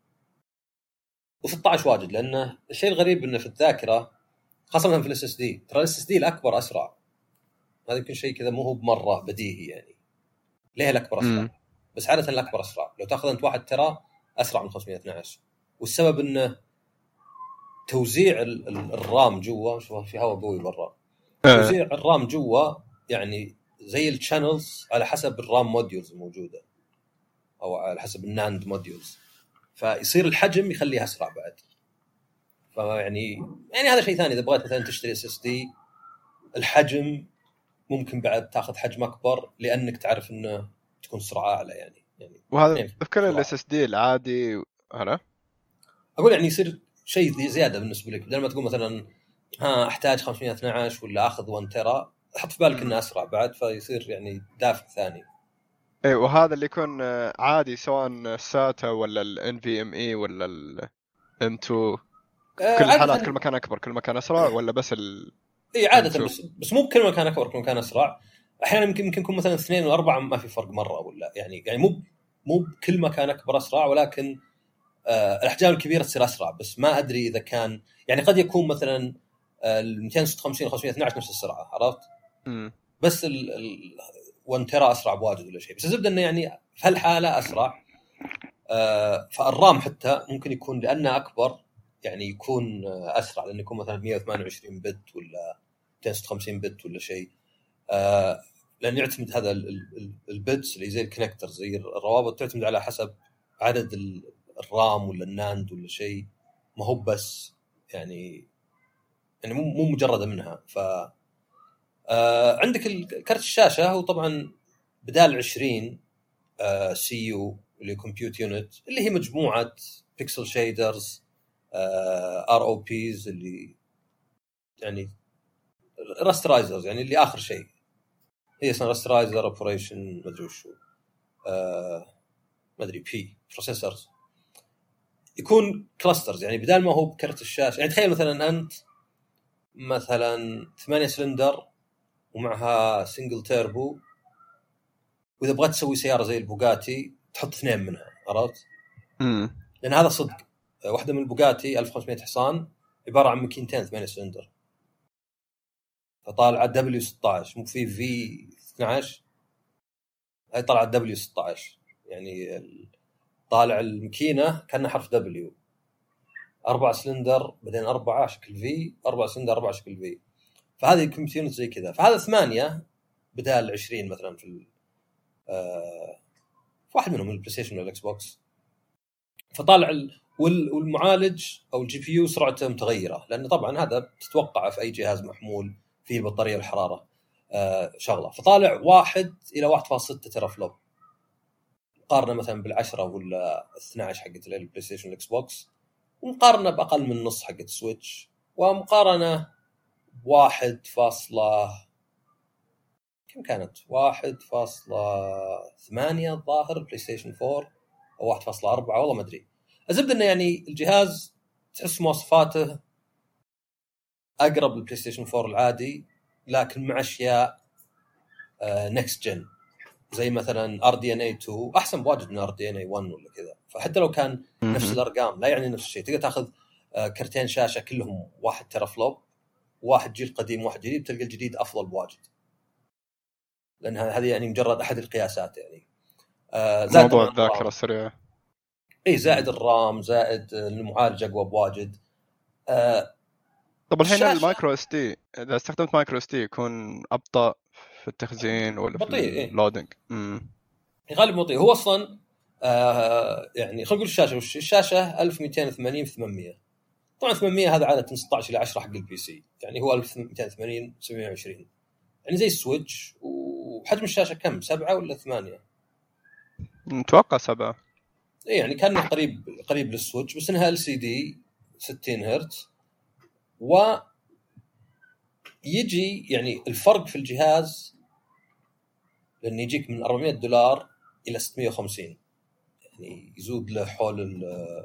و16 واجد، لانه الشيء الغريب انه في الذاكره خاصه في الاس اس دي، ترى الاس اس دي الاكبر اسرع. هذا يمكن شيء كذا مو هو بمره بديهي يعني ليه الاكبر اسرع، بس عاده الاكبر اسرع. لو تاخذ انت 1 ترى اسرع من 512، والسبب انه توزيع الرام جوا. شوف في هواء قوي برا. توزيع الرام جوا يعني زي الشانلز على حسب الرام موديولز الموجوده، او على حسب الناند موديولز، فيصير الحجم يخليها اسرع بعد. فيعني هذا شيء ثاني. اذا بغيت مثلا تشتري اس اس دي الحجم ممكن بعد تاخذ حجم اكبر، لانك تعرف انه تكون سرعه اعلى يعني وهذا بفكر الاس اس دي العادي. هلا اقول يعني يصير شيء زياده بالنسبه لك، بدل ما تقول مثلا احتاج 512 ولا اخذ 1 تيرا، حط في بالك انه اسرع بعد، فيصير يعني دافع ثاني. اي وهذا اللي يكون عادي سواء الساتا ولا ال NVMe ولا ال M2 كل الحالات كل ما كان اكبر كل ما كان اسرع ولا بس اي عاده بس مو بكل ما كان اكبر كل ما كان اسرع. احيانا يمكن يكون مثلا 2 و4 ما في فرق مره ولا يعني مو بكل ما كان اكبر اسرع، ولكن الاحجام الكبيره تصير اسرع. بس ما ادري اذا كان يعني قد يكون مثلا ال 256 512 نفس السرعه، عرفت؟ بس ال 1 تيرا اسرع بواجد ولا شيء. بس الزبده انه يعني في هالحاله اسرع. فالرام حتى ممكن يكون لانه اكبر يعني يكون اسرع، لانه يكون مثلا 128 بت ولا 256 بت ولا شيء. لان يعتمد هذا البيتس اللي زي الكونكتر زي الروابط تعتمد على حسب عدد الرام ولا الناند ولا شيء، ما هو بس يعني مو مجرده منها. ف عندك الكرت الشاشه هو طبعا بدال 20 سي يو اللي كومبيوت يونت اللي هي مجموعه بيكسل شيدرز ار او بيز اللي يعني راسترايزرز يعني اللي اخر شيء هي اسمها راسترايزر اوبريشن ما ادري وشو ما ادري بي بروسيسورز يكون كلاسترز. يعني بدال ما هو بكرت الشاشه يعني تخيل مثلا انت مثلا 8 سلندر ومعها سنجل تيربو، واذا بغيت تسوي سياره زي البوغاتي تحط 2 منها، عرفت؟ لان هذا صدق واحده من البوغاتي 1500 حصان عباره عن ماكينتين 8 سلندر، فطالعه دبليو 16 مو في 12 هاي طالعه دبليو 16 يعني طالع الماكينه كانها حرف دبليو 4 سلندر بعدين 4 شكل في 4 سلندر 4 شكل في. فهذه كومبيوتر زي كذا. فهذا 8 بدال 20 مثلا في واحد منهم البلاي ستيشن والاكس بوكس. فطالع والمعالج او الجي بي يو سرعته متغيره، لان طبعا هذا تتوقع في اي جهاز محمول فيه البطاريه والحراره شغله. فطالع 1 إلى 1.6 تيرا فلوب مقارنه مثلا بالعشرة ولا 12 حقت البلاي ستيشن والاكس بوكس، ومقارنه باقل من نص حقت السويتش، ومقارنه 1. كم كانت 1.8 الظاهر بلاي ستيشن 4 او 1.4 والله ما ادري. الزبده انه يعني الجهاز تحس مواصفاته اقرب للبلاي ستيشن 4 العادي، لكن مع اشياء نكست جن زي مثلا RDNA 2 احسن بواجد من RDNA 1 ولا كذا. فحتى لو كان نفس الارقام لا يعني نفس الشيء. تقدر تاخذ كرتين شاشه كلهم 1 تيرا فلوب، واحد جيل قديم واحد جديد، تلقى الجديد افضل بواجد، لان هذه يعني مجرد احد القياسات. يعني زائد موضوع الذاكره السريعه اي زائد الرام زائد المعالج اقوى بواجد. طب الحين المايكرو اس دي اذا استخدمت مايكرو اس دي يكون ابطا في التخزين ولا في اللودنج؟ غالبا بطيء. هو اصلا يعني خلينا نقول الشاشه 1280 في 800. طبعا 800 هذا عاده 16 الى 10 حق البي سي، يعني هو 1280 720 يعني زي السويتش. وحجم الشاشه كم 7 ولا 8؟ نتوقع 7. اي يعني كان قريب للسويتش، بس انها LCD 60 هرتز. ويجي يعني الفرق في الجهاز لأنه يجيك من $400 إلى 650، يعني يزود له حول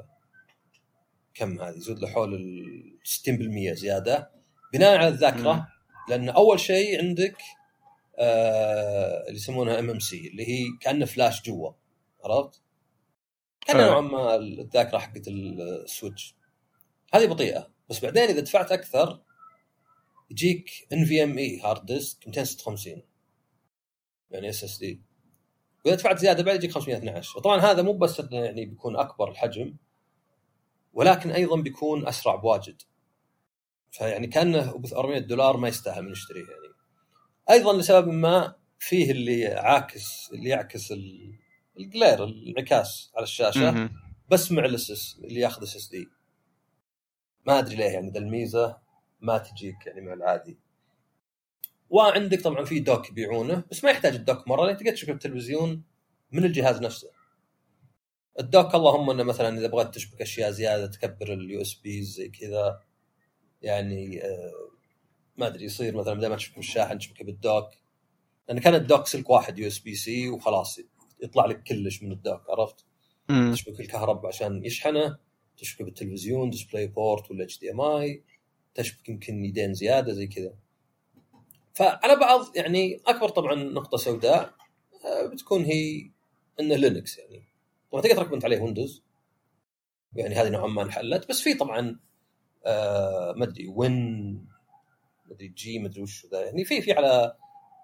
كم هذه يزود له حول 60% زيادة بناء على الذاكرة. لأن أول شيء عندك اللي يسمونها MMC اللي هي كأنه فلاش جوا، عرفت؟ كان نوعا ما الذاكرة حقت السويتش هذه بطيئة. بس بعدين إذا دفعت أكثر يجيك NVMe هارد ديسك 256 يعني SSD، وإذا دفعت زيادة بعد يجيك 512. وطبعا هذا مو بس يعني بيكون أكبر الحجم، ولكن أيضا بيكون أسرع بواجد. فيعني كأنه $400 ما يستاهل من نشتريه. يعني أيضا لسبب ما فيه اللي يعكس الجلير الانعكاس على الشاشة بس مع اللي ياخذ SSD. ما أدري ليه يعني ذا الميزة ما تجيك يعني مع العادي. وعندك طبعا في دوك يبيعونه بس ما يحتاج الدوك مرة، لأن تقدر تشبك التلفزيون من الجهاز نفسه. الدوك اللهم انه مثلا اذا بغيت تشبك اشياء زياده تكبر USB زي كذا يعني ما ادري يصير مثلا بدل ما تشبك بالشاحن تشبكه بالدوك، لان كان الدوك سلك واحد USB-C وخلاص يطلع لك كلش من الدوك، عرفت؟ تشبك الكهرباء عشان يشحنه، تشبك بالتلفزيون ديسبلاي بورت ولا HDMI، تشبك يمكن يدين زياده زي كذا. فعلى بعض يعني اكبر طبعا نقطه سوداء بتكون هي انه لينكس، يعني طبعا تقدر تركب عليه ويندوز، يعني هذه نوعا ما انحلت، بس في طبعا ما ادري وين، ما ادري جي، ما ادري وش ذا، يعني في على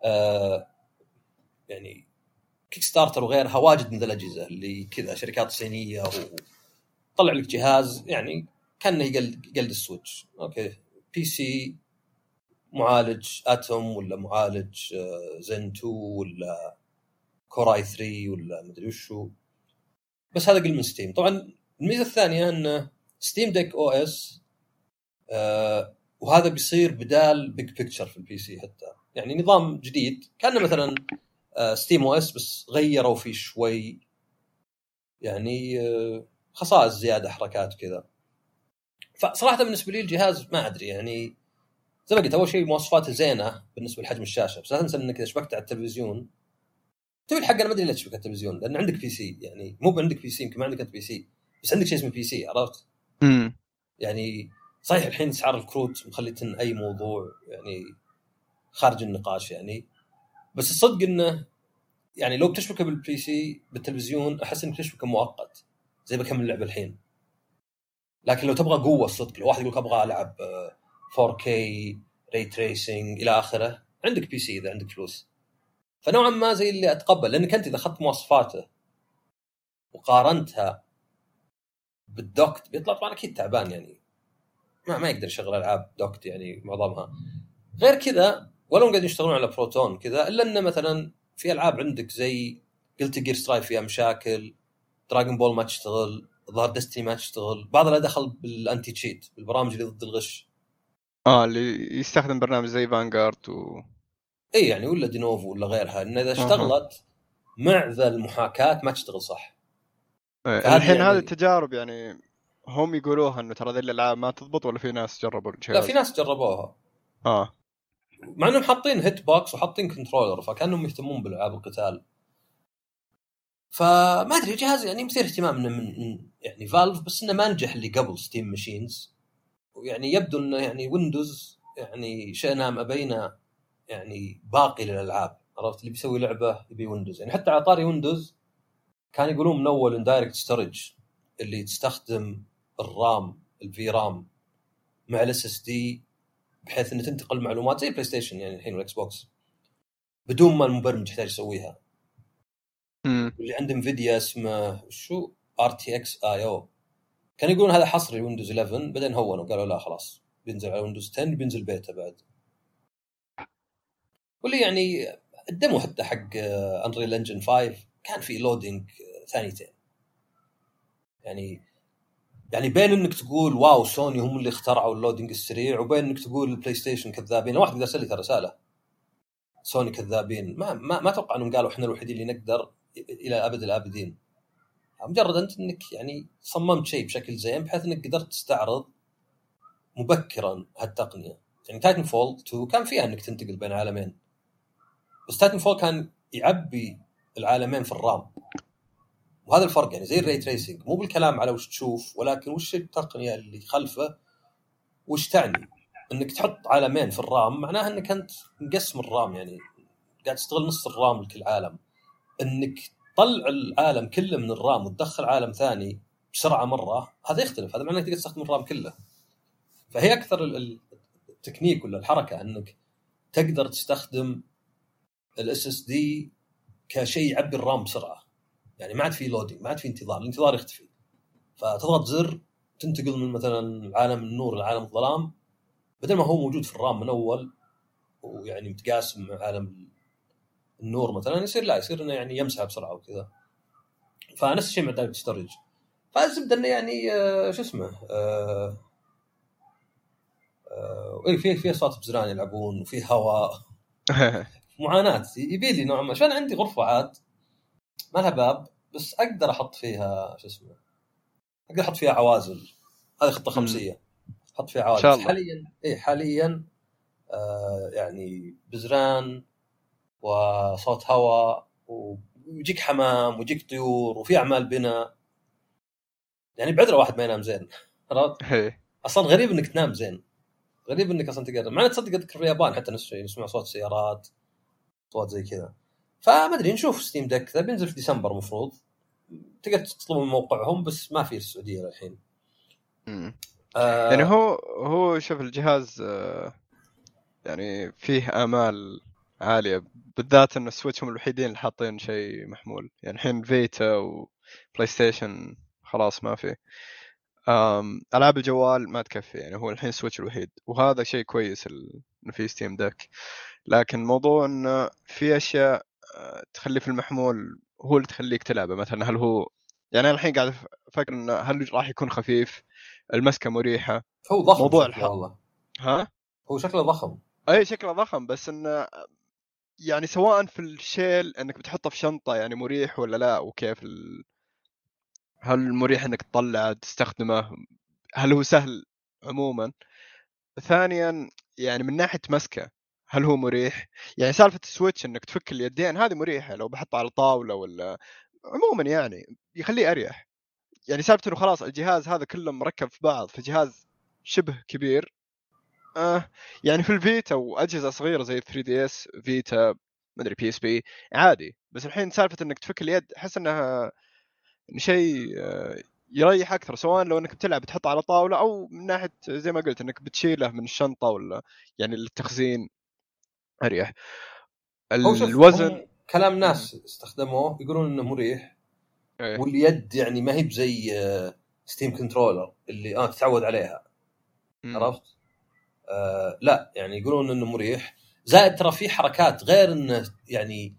يعني كيك ستارتر وغيرها واجد من ذا الاجهزه اللي كذا شركات صينيه وطلع لك جهاز يعني كانه قلد السويتش. اوكي بي سي معالج اتوم ولا معالج زين 2 ولا كوراي 3 ولا ما ادري وشو، بس هذا قل من ستيم. طبعا الميزه الثانيه ان ستيم ديك او اس وهذا بيصير بدال بيج بيكتشر في البي سي حتى، يعني نظام جديد كانه مثلا ستيم او اس بس غيروا فيه شوي يعني خصائص زياده حركات كذا. فصراحه بالنسبه لي الجهاز ما ادري، يعني زي ما قلت اول شيء مواصفاته زينه بالنسبه لحجم الشاشه، بس لا تنسى انك اذا شبكت على التلفزيون تقول الحق انا ما ادري ليش تشبك على التلفزيون، لان عندك بي سي، يعني مو عندك بي سي يمكن ما عندك انت بي سي بس عندك شيء اسمه بي سي، عرفت؟ يعني صحيح الحين اسعار الكروت مخليتن اي موضوع يعني خارج النقاش يعني، بس الصدق انه يعني لو بتشبكه بالبي سي بالتلفزيون احس انك تشبكه مؤقت زي بكمل لعبه الحين. لكن لو تبغى قوه الصدق، لو واحد يقول ابغى العب 4K ري تريسنج الى اخره، عندك بي سي اذا عندك فلوس. فنوعا ما زي اللي اتقبل، لانك انت اذا اخذت مواصفاته وقارنتها بالدوكت بيطلع طبعا اكيد تعبان، يعني ما يقدر يشغل العاب دوكت يعني معظمها. غير كذا ولو قاعدين يشتغلون على بروتون كذا، الا ان مثلا في العاب عندك زي قلت جير سترايف فيها مشاكل، دراغون بول ما تشتغل، ظهر دستني ما تشتغل، بعض اللي دخل بالانتي تشيت بالبرامج اللي ضد الغش اللي يستخدم برنامج زي فانغارد اي يعني ولا دينوفو ولا غيرها، ان اذا اشتغلت مع ذا المحاكاة ما تشتغل صح. الحين يعني هذه التجارب يعني هم يقولوها انه ترى ذي الالعاب ما تضبط، ولا في ناس جربوا الجهاز؟ لا في ناس جربوها مع انهم حاطين هيت بوكس وحاطين كنترولر، فكانهم يهتمون بالالعاب القتال. فما ادري الجهاز يعني مثير اهتمام من يعني فالف، بس انه ما نجح اللي قبل ستيم ماشينز، ويعني يبدو انه يعني ويندوز يعني شئنا ام ابينا يعني باقي للالعاب، عرفت؟ اللي بيسوي لعبه يبي ويندوز. يعني حتى على طاري ويندوز كان يقولون من اول اندايركت ستورج اللي تستخدم الرام الفي رام مع الاس اس دي بحيث ان تنتقل معلومات زي البلاي ستيشن يعني الحين والاكس بوكس بدون ما المبرمج يحتاج يسويها. واللي عنده انفيديا اسمه شو RTX IO كان يقولون هذا حصري ويندوز 11، بعدين هونوا قالوا لا خلاص بينزل على ويندوز 10 بينزل بيتا بعد. واللي يعني الدمو حتى حق انريل انجن 5 كان في لودينج ثانيتين، يعني بين انك تقول واو سوني هم اللي اخترعوا اللودينج السريع، وبين انك تقول البلاي ستيشن كذابين. واحد قدر يرسل لي رساله سوني كذابين، ما اتوقع انهم قالوا احنا الوحيدين اللي نقدر الى ابد الابدين. مجرد انت انك يعني صممت شيء بشكل زين بحيث انك قدرت تستعرض مبكرا هالتقنيه. يعني تايتن فول 2 كان فيها انك تنتقل بين عالمين، بس تايتن فول كان يعبي العالمين في الرام، وهذا الفرق. يعني زي الري تريسنج مو بالكلام على وش تشوف، ولكن وش التقنيه اللي خلفه وش تعني. انك تحط عالمين في الرام معناها انك انت مقسم الرام، يعني قاعد تستغل نص الرام لكل عالم. انك تطلع العالم كله من الرام وتدخل عالم ثاني بسرعه مره، هذا يختلف، هذا معناه انك تقدر تستخدم الرام كله. فهي اكثر التكنيك ولا الحركه انك تقدر تستخدم الاس اس دي كشيء يعبي الرام بسرعه، يعني ما عاد في لودينج، ما عاد في انتظار، الانتظار يختفي. فتضغط زر تنتقل من مثلا عالم النور لعالم الظلام بدل ما هو موجود في الرام من اول ويعني متقاسم مع عالم النور مثلا، يصير انه يعني يمسحها بسرعه وكذا. فنفس الشيء مع دايركت ستورج. فالزبده انه يعني شو اسمه في اصوات بزران يلعبون وفي هواء معاناه يبي لي نوع ما. عشان عندي غرفه عاد ما لها باب بس اقدر احط فيها شو اسمه، اقدر احط فيها عوازل. هذه خطه خمسيه احط فيها عوازل حاليا. حاليا يعني بزران وصوت هواء ويجيك حمام ويجيك طيور وفي اعمال بناء، يعني بعذره واحد ما ينام زين. اصلا غريب انك تنام زين، غريب انك اصلا تقدر، مع تصدق اذكر في اليابان حتى نفس الشيء نسمع صوت سيارات، صوت زي كذا. فما ادري، نشوف ستيم ديك ذا بينزل في ديسمبر مفروض، تقدر تطلب من موقعهم بس ما في السعوديه الحين. يعني هو شوف الجهاز يعني فيه آمال عالية، بالذات إن السويتش هم الوحيدين اللي حاطين شيء محمول. يعني الحين فيتا وبلاي ستيشن خلاص ما في. ألعاب الجوال ما تكفي، يعني هو الحين سويتش الوحيد، وهذا شيء كويس إنه في ستيم ديك. لكن موضوع إنه في أشياء تخلي في المحمول هو اللي تخليك تلعبه. مثلا هل هو، يعني أنا الحين قاعد أفكر إنه هل راح يكون خفيف، المسكة مريحة. هو ضخم موضوع شكله والله. ها هو شكله ضخم، اي شكله ضخم، بس انه يعني سواء في الشيل انك بتحطه في شنطه يعني مريح ولا لا، وكيف هل مريح انك تطلعه تستخدمه، هل هو سهل عموما. ثانيا يعني من ناحيه مسكه هل هو مريح. يعني سالفه السويتش انك تفك اليدين هذه مريحه لو بحطه على طاوله ولا عموما، يعني يخليه اريح. يعني سالفه انه خلاص الجهاز هذا كله مركب في بعض في جهاز شبه كبير. يعني في الفيتا واجهزه صغيره زي 3DS فيتا ما ادري بي اس بي عادي، بس الحين سالفه انك تفك اليد احس انها شيء يريح اكثر، سواء لو انك بتلعب بتحطه على طاوله او من ناحيه زي ما قلت انك بتشيله من الشنطه ولا يعني للتخزين اريح. هو شوف الوزن كلام ناس استخدموه يقولون انه مريح. ايه. واليد يعني ما هي بزي ستيم كنترولر اللي تتعود عليها، عرفت؟ لا يعني يقولون انه مريح. زائد ترى في حركات غير انه يعني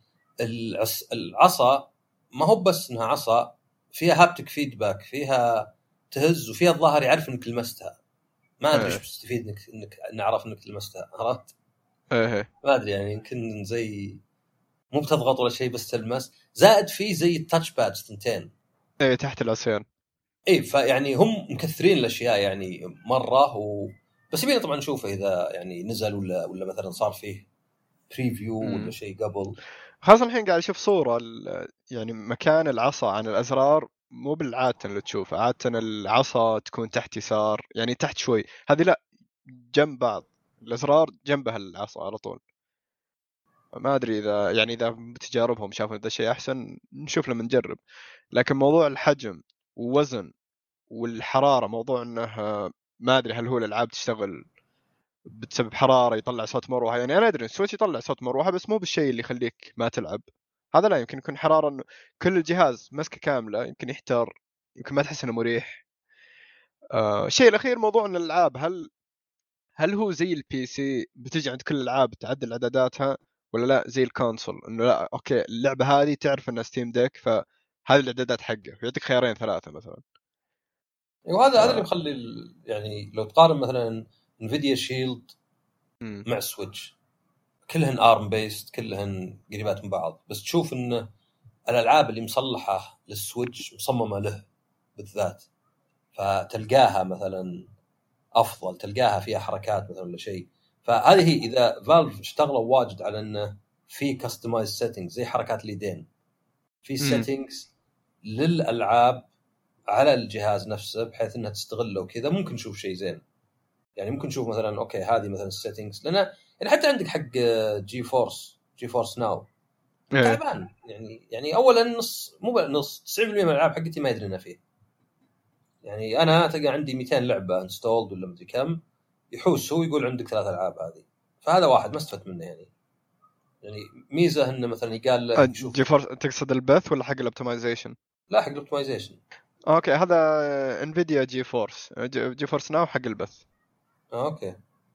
العصا ما هو بس انها عصا، فيها هابتك فيدباك، فيها تهز، وفيها الظاهر يعرف انك لمستها. ما ادري ايش بتستفيد انك نعرف انك لمستها، عرفت؟ ايه ما ادري يعني يمكن زي مو بتضغط ولا شيء بس تلمس. زائد في زي التاتش بادز ثنتين ايه تحت العصيان. اي فيعني هم مكثرين الاشياء يعني مره بس يبينا طبعا نشوفه اذا يعني نزل ولا مثلا صار فيه بريفيو ولا شيء قبل. خاصة الحين قاعد اشوف صورة يعني مكان العصا عن الازرار مو بالعادة اللي تشوفه. عادة العصا تكون تحت يسار، يعني تحت شوي، هذه لا، جنب بعض الازرار جنبها العصا على طول. ما ادري اذا يعني اذا بتجاربهم شافوا هذا الشيء احسن نشوف لما نجرب. لكن موضوع الحجم ووزن والحرارة، موضوع انه ما ادري هل هو الالعاب تشتغل بتسبب حراره يطلع صوت مروحه. يعني انا ادري السويتش يطلع صوت مروحه بس مو بالشيء اللي يخليك ما تلعب. هذا لا، يمكن يكون حراره انه كل الجهاز مسكه كامله يمكن يحتار، يمكن ما تحس انه مريح. الشيء الاخير موضوع ان الالعاب هل هو زي البي سي بتجي عند كل الالعاب تعدل اعداداتها، ولا لا زي الكونسول انه لا اوكي اللعبه هذه تعرف انها ستيم ديك فهذه الاعدادات حقه، يعطيك خيارين ثلاثه مثلا. وهذا اللي مخلي يعني لو تقارن مثلا انفيديا شيلد مع سويتش كلهن ارم بيست، كلهن قريبات من بعض، بس تشوف ان الالعاب اللي مصلحه للسويتش مصممه له بالذات، فتلقاها مثلا افضل، تلقاها فيها حركات مثلا ولا شيء. فهذه هي اذا فالف اشتغلوا واجد على انه في كاستمايز سيتنجز زي حركات اليدين، في سيتنجز للالعاب على الجهاز نفسه بحيث انها تستغله وكذا، ممكن نشوف شيء زين. يعني ممكن نشوف مثلا اوكي هذه مثلا السيتنجز، لان يعني حتى عندك حق جي فورس ناو تعبان. يعني اولا نص مو نص 90% من الالعاب حقتي ما يدري انها فيه. يعني انا تلقى عندي 200 لعبه انستولد ولا مدري كم، يحوس هو يقول عندك 3 ألعاب هذه، فهذا واحد ما استفدت منه. يعني ميزه انه مثلا يقال له جي فورس تقصد البث ولا حق الاوبتمايزيشن؟ لا حق الاوبتمايزيشن. اوكي هذا انفيديا جي فورس ناو حق البث. اوكي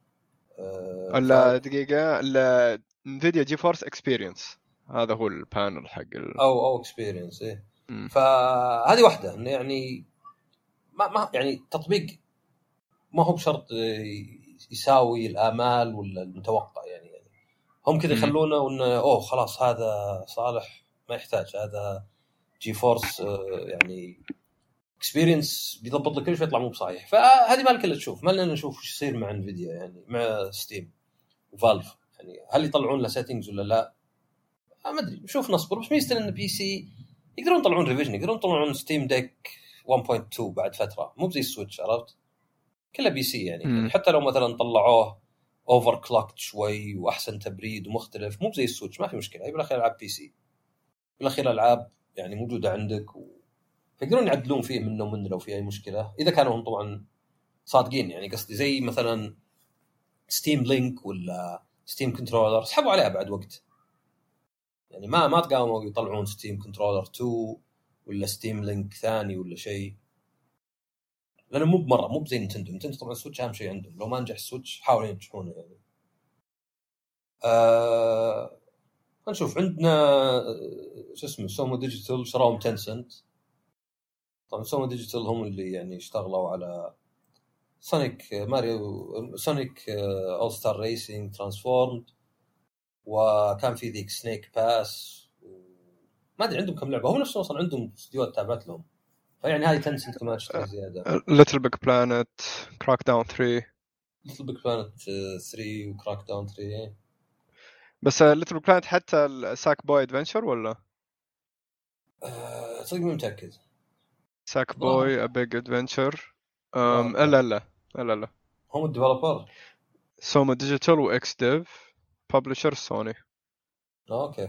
ولا دقيقة، انفيديا جي فورس اكسبيرينس هذا هو البانل حق او اكسبيرينس ايه. فهذه واحده انه يعني ما يعني تطبيق ما هو بشرط يساوي الآمال ولا المتوقع. يعني هم كذا يخلونه وانه اوه خلاص هذا صالح ما يحتاج، هذا جي فورس يعني اكسبيرينس بيضبط لك كل شيء، يطلع مو بصحيح. فهذه مالك الا تشوف، ما لنا نشوف ايش يصير مع انفيديا يعني مع ستيم وفالف، يعني هل يطلعون له سيتنجز ولا لا. ما ادري نشوف نصبر. بس ميزه ان بي سي يقدرون يطلعون ريفيجن، يقدرون يطلعون ستيم ديك 1.2 بعد فتره، مو زي السويتش عرفت كله بي سي يعني حتى لو مثلا طلعوه اوفر كلوكت شوي واحسن تبريد ومختلف، مو زي السويتش ما في مشكله. بالاخير العاب بي سي، بالاخير العاب يعني موجوده عندك فيقدرون يعدلون فيه منه ومنه لو في اي مشكله، اذا كانوا هم طبعا صادقين. يعني قصدي زي مثلا ستيم لينك ولا ستيم كنترولر سحبوا عليها بعد وقت، يعني ما تقاوموا يطلعون ستيم كنترولر 2 ولا ستيم لينك ثاني ولا شيء، لانه مو زي نينتندو طبعا السويتش اهم شيء عندهم، لو ما نجح السويتش حاولوا ينجحونه يعني. نشوف عندنا شو اسمه سومو ديجيتال شراهم تنسنت. طبعا سومو ديجيتال هم اللي يعني اشتغلوا على سونيك ماريو، سونيك اول ستار ريسينج ترانسفورمد، وكان في ذيك سنيك باس ما ادري عندهم كم لعبه، هم نفسهم اصلا عندهم استديوهات تابعت لهم، فيعني هاي تنسنت كمان تشتغل زياده. ليتل بيج بلانت، كراك داون 3. ليتل بيج بلانت 3 وكراك داون 3. بس ليتل بيج بلانت حتى الساك بوي ادفنشر ولا صدق مو متاكد. ساك بوي بيج ادفنشر؟ لا لا هم الديفلوبر. سومو ديجيتال واكس ديف ببلشر سوني. اوكي.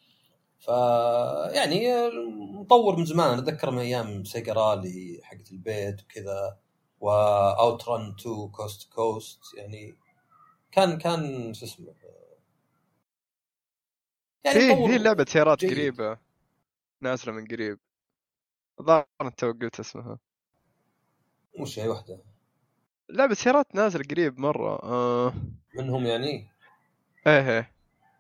يعني مطور من زمان، اتذكر من ايام سيجا رالي حقت البيت وكذا، واوترن 2 كوست كوست، يعني كان شو اسمه يعني في لعبة سيارات جيد. قريبة نازلة من قريب، الظاهر انت قلت اسمها وش هي واحده لعبة سيارات نازل قريب مرة منهم يعني ايه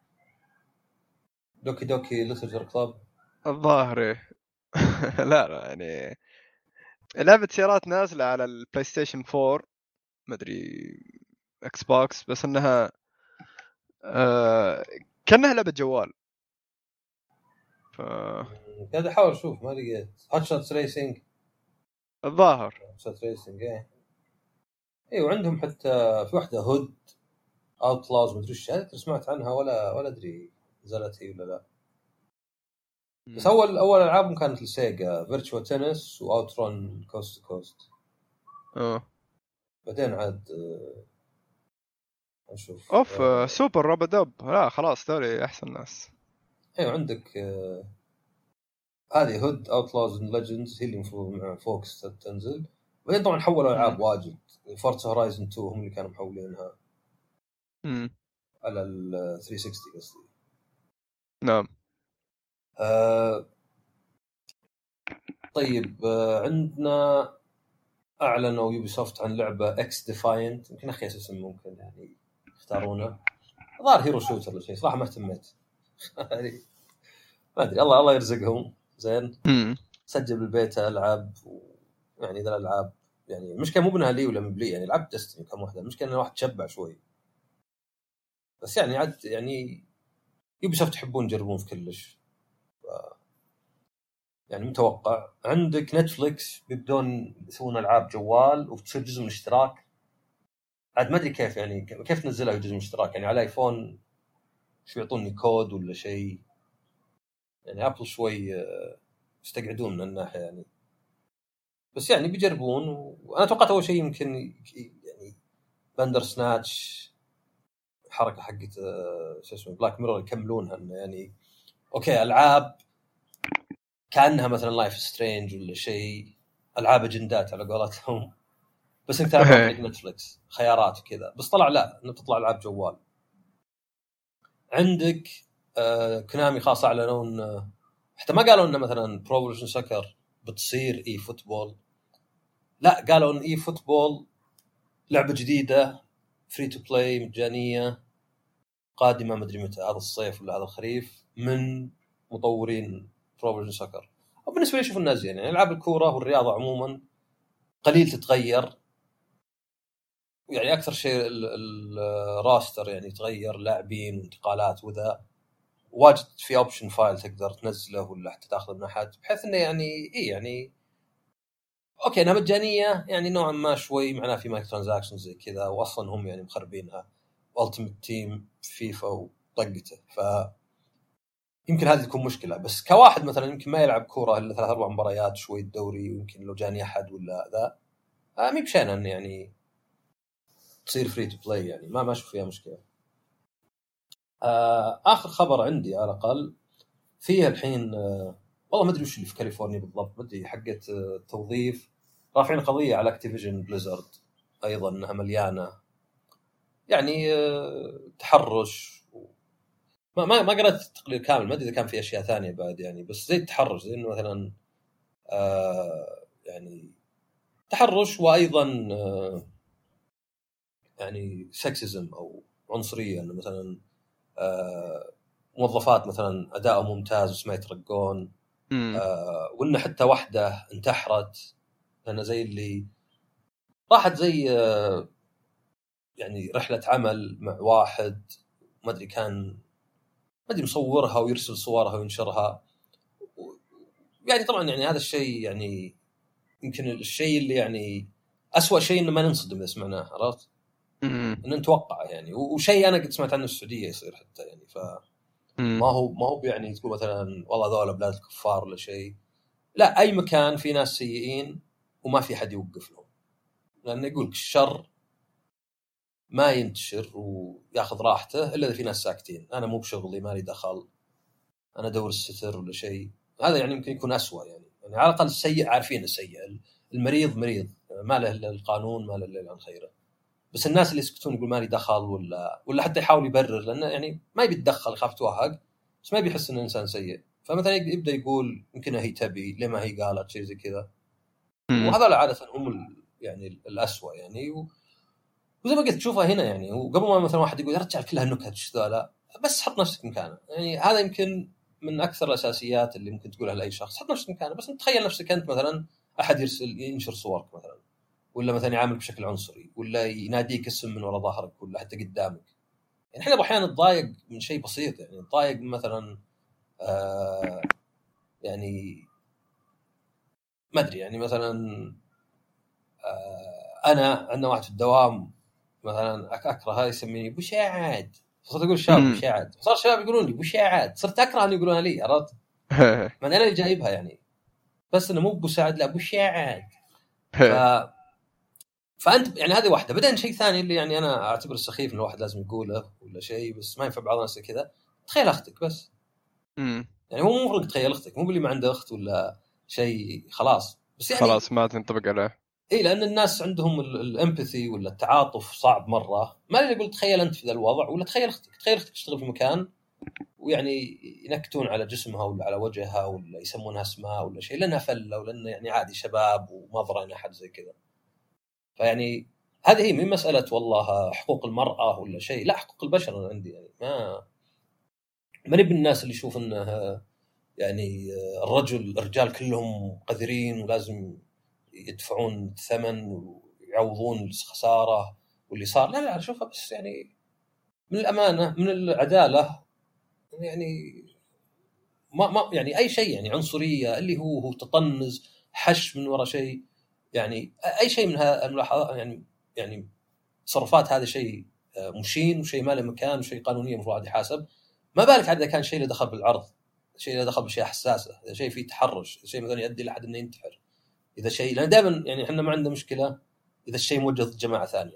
دوكي دوكي ليترشر كلاب الظاهر لا يعني لعبة سيارات نازلة على البلاي ستيشن 4 مدري اكس بوكس، بس انها كأنها لعبة جوال. قاعد احاول اشوف ما لقيت. هات شوتس ريسنج الظاهر شوتس ريسنج ايوه عندهم حتى في واحده هود اوتلاز مدري ايش هذه، سمعت عنها ولا ادري نزلت هي ولا لا. بس اول العابهم كانت السيجا فيرتشوال تنس واوترون كوست كوست. بعدين عاد نشوف. اوف سوبر روبودوب، لا خلاص ذولي احسن ناس. ايوه عندك هذه هود اوتلاز اند ليجندز هي اللي المفروض مع فوكس تنزل. بعدين طبعا حولوا العاب واجد، فورتس هورايزن 2 هم اللي كانوا محولينها على ال 360 قصدي. نعم. طيب عندنا اعلنوا يوبي سوفت عن لعبه اكس ديفاينت، يمكن اخي اسم ممكن يعني يختارونه، ظهر هيرو شوتر ولا شيء، صراحه ما اهتميت. ما ادري الله يرزقهم زين. سجل بالبيتا العاب يعني ذا الالعاب يعني المشكله مو بانها لي ولا مبلي، يعني لعبت دستني كم واحده، المشكله ان الواحد تشبع شوي، بس يعني عاد يعني يوبي سوفت يحبون يجربون في كلش يعني متوقع. عندك نتفليكس بيبدون يسوون العاب جوال وتصير جزء من الاشتراك، عاد ما ادري كيف يعني كيف نزلها جزء من الاشتراك، يعني على ايفون شو يعطوني كود ولا شيء، يعني ابل شوي يستقعدون من الناحيه يعني، بس يعني بيجربون. وانا توقعت اول شيء يمكن يعني بندر سناتش حركه حقت شو اسمه بلاك ميرور يكملونها، انه يعني اوكي العاب كانها مثلا لايف سترينج ولا شيء، العاب اجندات على قولتهم، بس انت تلعب عن طريق نتفليكس خيارات وكذا، بس طلع لا انه تطلع العاب جوال. عندك كونامي خاصه اعلنوا انه حتى ما قالوا انه مثلا برو ايفولوشن سكر بتصير اي فوتبول، لا قالوا ان اي فوتبول لعبه جديده فري تو بلاي مجانيه قادمه ما ادري متى، هذا الصيف ولا هذا الخريف، من مطورين برو ايفولوشن سكر. وبالنسبه لي اشوف الناس يعني العاب الكوره والرياضه عموما قليل تتغير، يعني اكثر شيء الراستر يعني يتغير لاعبين وانتقالات وذا، واجد في اوبشن فايل تقدر تنزله ولا حتى تاخذه من احد، بحيث انه يعني يعني اوكي انها مجانيه يعني نوعا ما شوي معناه في مايكرو ترانزاكشنز زي كذا، واصلا هم يعني مخربينها التيمت تيم فيفا وطقته، ف يمكن هذه تكون مشكله. بس كواحد مثلا يمكن ما يلعب كوره الا 3-4 مباريات شوي الدوري، ويمكن لو جاني احد ولا ذا مي بشأن ان يعني تصير فري تو بلاي، يعني ما اشوف فيها مشكله. اخر خبر عندي على الاقل فيها الحين والله ما ادري وش اللي في كاليفورنيا بالضبط، ما ادري حقه توظيف، رافعين قضيه على اكتيفيجن بليزرد ايضا انها مليانه يعني تحرش ما قرأت التقرير كامل، ما ادري اذا كان في اشياء ثانيه بعد يعني، بس زي التحرش، زي انه مثلا يعني تحرش، وايضا يعني سكسزم او عنصريه، انه مثلا موظفات مثلا اداءهم ممتاز وما يترقون، وان حتى واحده انتحرت لان زي اللي راحت زي يعني رحله عمل مع واحد ما ادري كان ما ادري مصورها ويرسل صورها وينشرها، يعني طبعا يعني هذا الشيء يعني يمكن الشيء اللي يعني أسوأ شيء انه ما ننصدم اذا سمعناه، عرفت؟ ان نتوقع يعني، وشيء انا قد سمعت عنه في السعوديه يصير حتى يعني، ف ما هو يعني تقول مثلا والله ذولا بلاد الكفار ولا شيء، لا، اي مكان في ناس سيئين وما في حد يوقف لهم، لانه يقولك الشر ما ينتشر وياخذ راحته الا اذا في ناس ساكتين. انا مو بشغلي، مالي دخل، انا ادور الستر ولا شيء. هذا يعني يمكن يكون أسوأ يعني على الاقل السيء عارفين السيء، المريض مريض ما له الا القانون، ما له الا خيره. بس الناس اللي يسكتون يقول مالي دخل ولا حتى يحاول يبرر، لانه يعني ما يبي يتدخل، يخاف توهق، بس ما يبي يحس انه انسان سيء، فمثلا يبدا يقول يمكن هي تبي ليه ما هي قالت شيء زي كذا. وهذا عاده هم يعني الأسوأ يعني، وزي ما قلت تشوفها هنا يعني. وقبل ما مثلا واحد يقول يا رجال كلها نكت ايش ذا، بس حط نفسك مكانه، يعني هذا يمكن من اكثر الاساسيات اللي ممكن تقولها لاي شخص. حط نفسك مكانه، بس تخيل نفسك انت مثلا احد ينشر صورك مثلا، ولا مثلا يعاملك بشكل عنصري، ولا يناديك اسم من وراء ظهرك ولا حتى قدامك. يعني احنا احيانا نتضايق من شيء بسيط، يعني نتضايق مثلا يعني ما ادري، يعني مثلا انا عندنا واحد في الدوام مثلا اكره يسميني ابو شاعد، صرت اقول شاب ابو شاعد، صار الشباب يقولون لي ابو شاعد، صرت اكره ان يقولونها لي، عرفت؟ ما انا اللي جايبها يعني، بس انه مو ابو سعد، لا ابو شاعد. فانت يعني هذه واحده. بعدين شيء ثاني اللي يعني انا اعتبر سخيف ان الواحد لازم يقوله ولا شيء، بس ما ينفع بعض الناس كذا، تخيل اختك بس. يعني هو مو مفروض تخيل اختك، مو اللي ما عنده اخت ولا شيء خلاص، بس يعني خلاص ما تنطبق عليه. اي، لان الناس عندهم الامباثي ولا التعاطف صعب مره. ما اللي يقول تخيل انت في ذا الوضع، ولا تخيل اختك تشتغل في مكان ويعني ينكتون على جسمها ولا على وجهها ولا يسمونها اسماء ولا شيء لانها فله، ولانه يعني عادي شباب وما ضرنا احد زي كذا. فيعني هذه هي من مساله والله حقوق المراه ولا شيء، لا، حقوق البشر انا عندي يعني ما نبي الناس اللي يشوف انه يعني الرجال كلهم قذرين ولازم يدفعون ثمن ويعوضون الخساره واللي صار. لا اشوفها بس يعني من الامانه، من العداله، يعني ما يعني اي شيء يعني عنصريه اللي هو تطنز، حش من وراء شيء، يعني اي شيء من الملاحظات يعني تصرفات، هذا شيء مشين وشيء ما له مكان وشيء قانونيا المفروض يحاسب. ما بالك عاد اذا كان شيء له دخل بالعرض، شيء له دخل باشياء حساسه، اذا شيء فيه تحرش، اذا شيء مثلا يؤدي لاحد انه ينتحر، اذا شيء، لان دائما يعني احنا ما عندنا مشكله اذا الشيء موجه ضد جماعه ثانيه،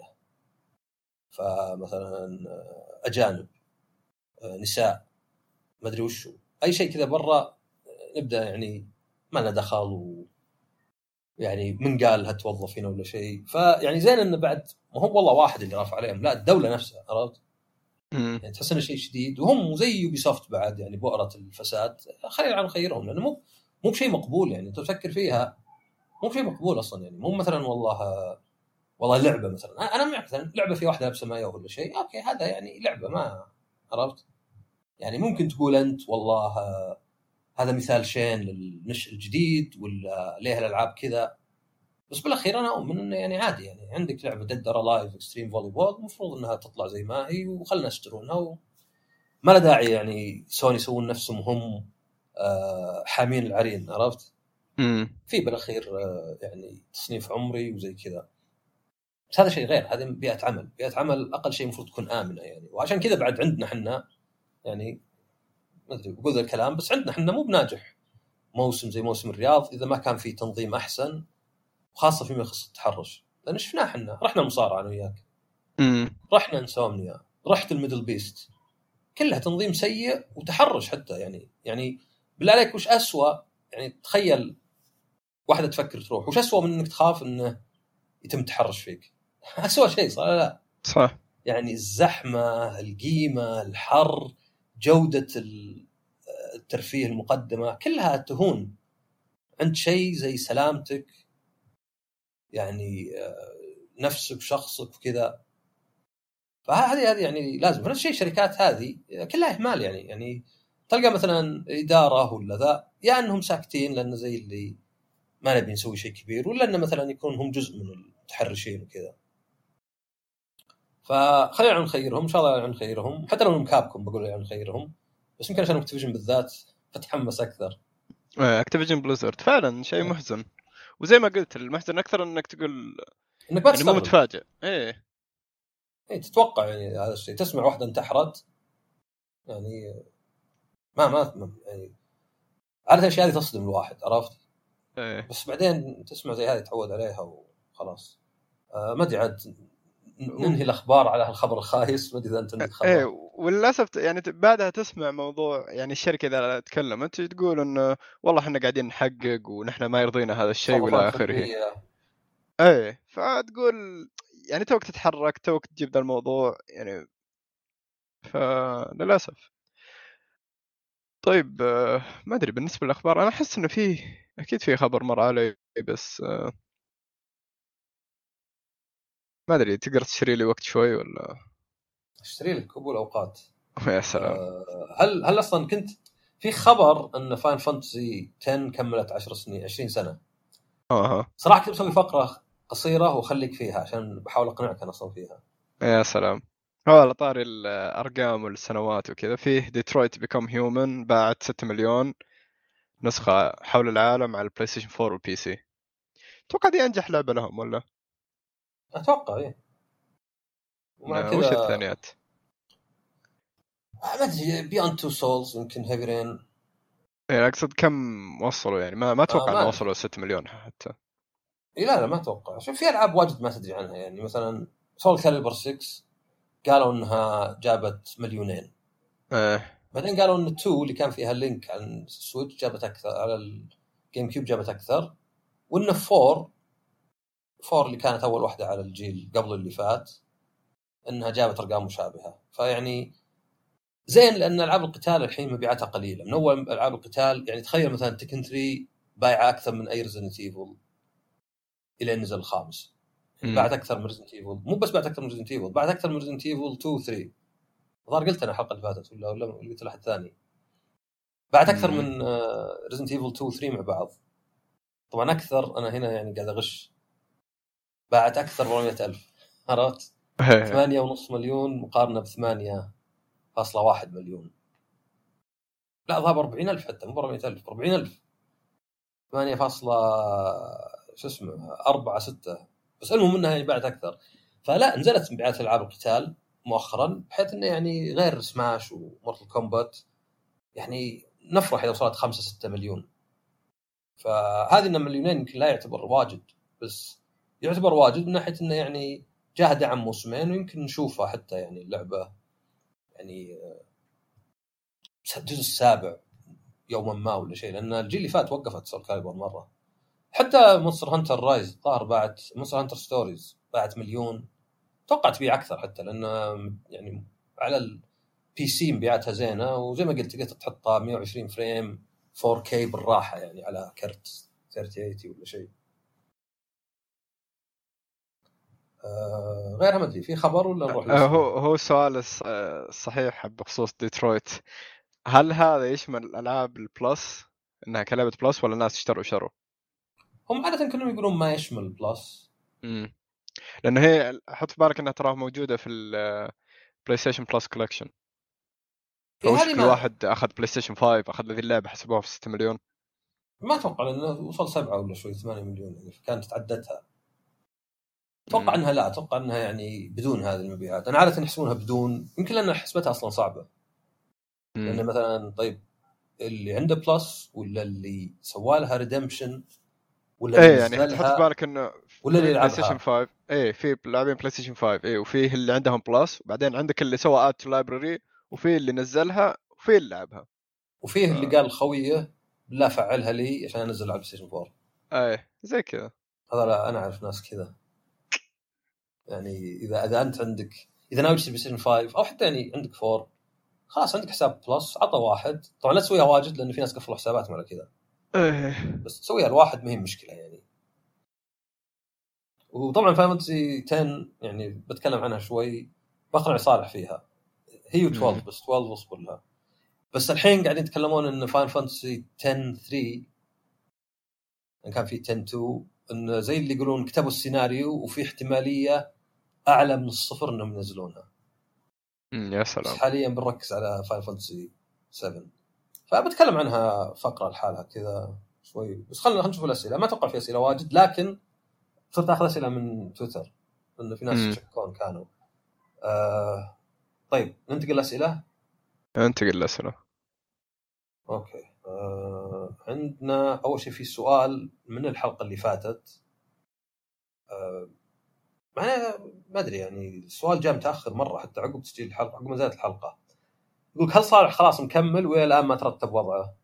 فمثلا اجانب، نساء، ما ادري وشو، اي شيء كذا برا نبدا يعني ما لنا دخل، يعني من قال هتوظف هنا ولا شيء. فيعني زين انه بعد ما هو والله واحد اللي رافع عليهم، لا الدوله نفسها، عرفت؟ يعني تحس انه شيء شديد، وهم زي يوبي سوفت بعد يعني بؤره الفساد، خلينا عن خيرهم، لانه مو بشيء مقبول يعني. انت تفكر فيها مو بشيء مقبول اصلا يعني. مو مثلا والله لعبه مثلا، انا معك مثلا لعبه في واحده لابسه مايو ولا شيء، اوكي هذا يعني لعبه، ما عرفت يعني. ممكن تقول انت والله هذا مثال شين للنشء الجديد ولا ليه الالعاب كذا، بس بالاخير انا اؤمن انه يعني عادي، يعني عندك لعبه ديد اور لايف اكستريم فولي بول، المفروض انها تطلع زي ما هي وخلنا يشترونها، وما له داعي يعني سوني يسوون نفسهم هم حامين العرين، عرفت؟ في بالاخير يعني تصنيف عمري وزي كذا، بس هذا شيء غير. هذه بيئه عمل اقل شيء المفروض تكون امنه يعني. وعشان كذا بعد عندنا حنا يعني ما ادري بقول ذا الكلام، بس عندنا احنا مو بناجح موسم زي موسم الرياض اذا ما كان في تنظيم احسن، وخاصه فيما يخص التحرش. لان شفناه احنا، رحنا المصارعه انا وياك، رحنا انسومنيا، رحت الميدل بيست، كلها تنظيم سيء وتحرش حتى. يعني بالله عليك وش أسوأ؟ يعني تخيل واحدة تفكر تروح، وش أسوأ من انك تخاف انه يتم التحرش فيك؟ أسوأ شيء صح لا؟ صح. يعني الزحمة، القيمة، الحر، جودة الترفيه المقدمة كلها تهون عند شيء زي سلامتك، يعني نفسك شخصك وكذا. فهذه يعني لازم. نفس الشيء الشركات هذه كلها إهمال. يعني تلقى مثلا إدارة ولا ذا، يا أنهم ساكتين لأن زي اللي ما نبي نسوي شيء كبير، ولا أن مثلا يكون هم جزء من المتحرشين وكذا. فخلينا نخيرهم إن شاء الله، نخيرهم حتى لو كابكم بقول نخيرهم، بس يمكن عشان اكتيفيجن بالذات فتحمس أكثر. اكتيفيجن بليزرد فعلا شيء محزن، وزي ما قلت المحزن أكثر إنك تقول إنك ما يعني مو متفاجئ. إيه تتوقع يعني هذا الشيء، تسمع واحدة انتحرت يعني ما يعني عادة الأشياء هذه تصدم الواحد، عرفت؟ بس بعدين تسمع زي هذه تعود عليها وخلاص. ما أدري عاد ننهي الأخبار على هالخبر الخايس. ما أدري إذا أنت عندك خبر. وللأسف يعني بعدها تسمع موضوع يعني الشركة إذا تكلمت تقول إنه والله إحنا قاعدين نحقق ونحن ما يرضينا هذا الشيء ولا آخره. فتقول يعني توك تتحرك، توك تجيب ذا الموضوع يعني، فللأسف. طيب ما أدري بالنسبة للأخبار، أنا أحس إنه فيه أكيد فيه خبر مر علي، بس ما أدري تقدر تشتري لي وقت شوي ولا؟ اشتري لك قبول أوقات. يا سلام. هل أصلا كنت في خبر أن فاين فانتسي 10 كملت 10 سنين 20 سنة؟ صراحة كنت بسوي فقرة قصيرة وخليك فيها عشان بحاول أقنعك أنا أصلا فيها. يا سلام. هو على طاري الأرقام والسنوات وكذا، فيه ديترويت بيكم هيومن باعت 6 مليون نسخة حول العالم على البلاي ستيشن 4 والبي سي. توقع دي أنجح لعبة لهم ولا؟ أتوقع إيه. وش الثانيات؟ ما أدري بياند تو سولز يمكن، هيفي رين. يعني أقصد كم وصلوا يعني، ما أتوقع أنه وصلوا 6 مليون حتى. إيه لا ما أتوقع. شوف في ألعاب واجد ما تدري عنها، يعني مثلا سول كاليبر 6 قالوا إنها جابت 2 مليون. بعدين قالوا إن 2 اللي كان فيها لينك على السويتش جابت أكثر، على الجيم كيوب جابت أكثر، وإن 4 اللي كانت أول واحدة على الجيل قبل اللي فات إنها جابت أرقام مشابهة. فيعني زين، لأن ألعاب القتال الحين مبيعاتها قليلة. من أول ألعاب القتال يعني تخيل مثلا تكن 3 بايعة أكثر من أي ريزيدنت إيفل إلى نزل الخامس. يعني بعد أكثر من ريزيدنت إيفل، مو بس بعد أكثر من ريزيدنت إيفل، بعد أكثر من ريزيدنت إيفل 2 3. ظهر قلت أنا الحلقة اللي فاتت ولا قلت لأحد ثاني، بعد أكثر من ريزيدنت إيفل 2 3 مع بعض. طبعا أكثر أنا هنا يعني قاعد أغش، باعت أكثر 400,000. عرفت؟ 8.5 مليون مقارنة ب 8.1 مليون. لا ضرب 40,000 حتى، مو 400,000، 40,000. 8 شو اسمه 4 6. بس المهم انها يعني بعد اكثر. فلا نزلت مبيعات العاب القتال مؤخرا، بحيث انه يعني غير سماش ومورتال كومبات يعني نفرح اذا وصلت 5 6 مليون. فهذه إن مليونين يمكن لا يعتبر واجد، بس يعتبر واجد من ناحيه انه يعني جاه دعم موسمين، ويمكن نشوفها حتى يعني اللعبه يعني الجزء السابع يوما ما ولا شيء، لان الجيل اللي فات وقفت سول كاليبر مره. حتى مونستر هانتر رايز ظهر بعد مونستر هانتر ستوريز بعد 1,000,000. توقعت بيع اكثر حتى لان يعني على البي سي مبيعاتها زينه، وزي ما قلت تقدر تحطها 120 فريم 4K بالراحه يعني على كرت 3080 ولا شيء. غيرها ما ادري في خبر ولا نروح هو السؤال الصحيح بخصوص ديترويت، هل هذا يشمل الالعاب البلس انها كلعبه بلس، ولا الناس شروا؟ هم عاده كلهم يقولون ما يشمل بلس. لان هي حط في بالك انها تراه موجوده في البلاي ستيشن بلس كولكشن. فوش كل واحد اخذ بلاي ستيشن 5 اخذ هذه اللعبه حسبوها في 6 مليون. ما اتوقع لانه وصل 7 ولا شوي 8 مليون يعني كانت تعدتها. اتوقع انها لا اتوقع انها يعني بدون هذه المبيعات. انا عاده يحسبونها بدون، يمكن لان حسبتها اصلا صعبه. لان مثلا طيب اللي عنده بلس ولا اللي سوى لها ريدمشن ولا اللي يعني حتى حط في بالك انه ولا اللي في بلاي ستيشن يلعبها 5 في لاعبين بلاي ستيشن 5 وفيه اللي عندهم بلس، وبعدين عندك اللي سوى اد لايبرري، وفي اللي نزلها، وفي اللي لعبها، وفيه اللي قال خويه بالله فعلها لي عشان انزل على البلاي ستيشن 4. زي كذا. هذا لا انا اعرف ناس كذا. يعني اذا انت عندك اذا ناوي تشتري بلاي ستيشن 5 او حتى يعني عندك 4 خلاص عندك حساب بلس عطى واحد. طبعا لا تسويها واجد لان في ناس قفلوا حساباتهم على كذا، بس تسويها الواحد مهم مشكله يعني. وطبعا فاينل فانتسي 10 يعني بتكلم عنها شوي، بقنع صالح فيها هي 12 بس 12 واصبر لها. بس الحين قاعدين يتكلمون ان فاينل فانتسي 10 3 ان كان في 10 2 ان زي اللي يقولون كتبوا السيناريو وفي احتماليه اعلى من الصفر انهم ينزلونها. يا سلام. بس حاليا بنركز على فاينل فانتسي 7، فبتكلم عنها فقره لحالها كذا شوي. بس خلينا نشوف الاسئله. ما اتوقع في اسئله واجد، لكن صرت اخذ اسئله من تويتر انه في ناس يشكون كانوا. طيب ننتقل الاسئله. اوكي. عندنا اول شيء في سؤال من الحلقه اللي فاتت. ما ادري يعني السؤال جاء متاخر مره حتى عقب تسجيل الحلقه، عقب ما نزلت الحلقه. يقول هل صالح خلاص مكمل ولا الان ما ترتب وضعه؟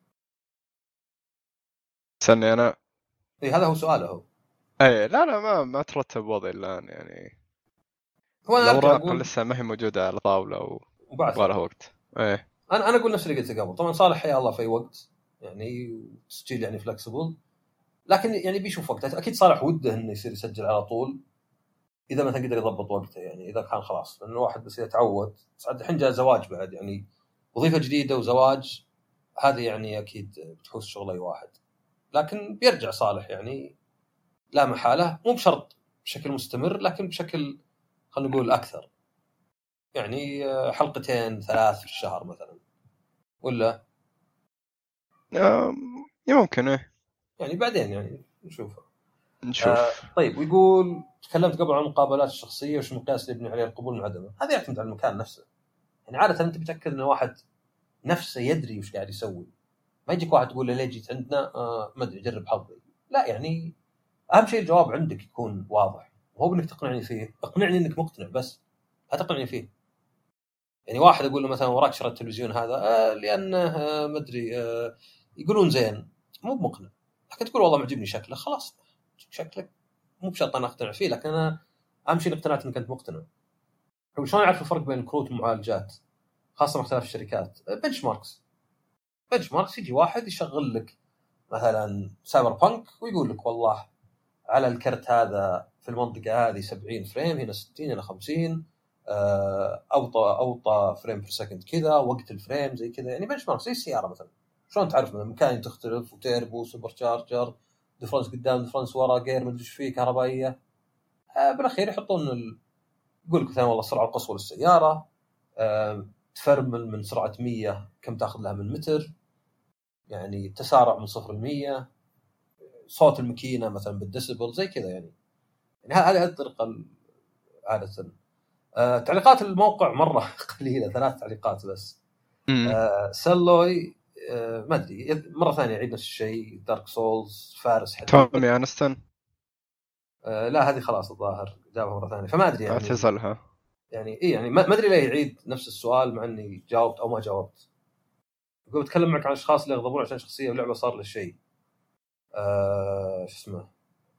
استني انا. هذا هو سؤاله. لا ما ترتب وضعي الان يعني. هو انا الاوراق لسه ما هي موجوده على طاوله ويبغى لها وقت. انا اقول نفس اللي قلته قبل. طبعا صالح حيا الله في اي وقت يعني تسجيل يعني فلكسبل، لكن يعني بيشوف وقته. اكيد صالح وده انه يصير يسجل على طول اذا مثلا قدر يضبط وقته يعني، اذا كان خلاص. لان الواحد بس يتعود. الحين جاء زواج بعد يعني وظيفه جديده وزواج، هذه يعني اكيد بتحوس شغل اي واحد. لكن بيرجع صالح يعني لا محاله، مو بشرط بشكل مستمر لكن بشكل خلينا نقول اكثر يعني 2-3 في الشهر مثلا، ولا ممكن يعني بعدين يعني نشوف. نشوف. طيب ويقول تكلمت قبل عن المقابلات الشخصيه وش المقياس اللي يبني عليه القبول من عدمه. هذا يعتمد على المكان نفسه يعني. عاده انت بتاكد ان واحد نفسه يدري وش قاعد يسوي. ما يجيك واحد تقول له ليه جيت عندنا ما ادري جرب حظي. لا يعني اهم شيء الجواب عندك يكون واضح، وهو انك تقنعني فيه. اقنعني انك مقتنع بس لا تقنعني فيه. يعني واحد اقول له مثلا وراك شريت التلفزيون هذا لانه ما ادري يقولون زين، مو مقنع. لكن تقول والله معجبني شكله، خلاص شكلك مو بشرط انا اقتنع فيه، لكن انا اهم شيء اقتنعت انك انت مقتنع. وشلون يعرف الفرق بين كروت المعالجات خاصه مع اختلاف الشركات؟ بنش ماركس يجي واحد يشغل لك مثلا سايبر بانك ويقول لك والله على الكرت هذا في المنطقه هذه 70 فريم، هنا 60، هنا 50، اوطى فريم بير سكند كذا، وقت الفريم زي كذا. يعني بنش مارك زي السياره مثلا. شلون تعرف مثلا مكان تختلف وتيربو سوبر شارجر ديفرنس قدام ديفرنس ورا غير ما ادري ايش فيه كهربائيه. بالاخير يحطون يقول لك مثلا والله السرعه القصوى للسياره، تفرمل من سرعه 100 كم تاخذ لها من متر، يعني تسارع من 0 ل 100، صوت الماكينه مثلا بالديسيبل زي كذا يعني هذه الطريقه عاده. تعليقات الموقع مره قليله، 3 تعليقات بس. سلوي ما ادري مره ثانيه يعيد نفس الشيء. دارك سولز فارس حديد تومي انستون لا هذه خلاص الظاهر جابها مره ثانيه، فما ادري يعني اعتزلها يعني يعني ما ادري ليه يعيد نفس السؤال مع اني جاوبت او ما جاوبت. يقول بتكلم معك عن اشخاص اللي يغضبون عشان شخصيه ولعبه صار له شيء شو اسمه.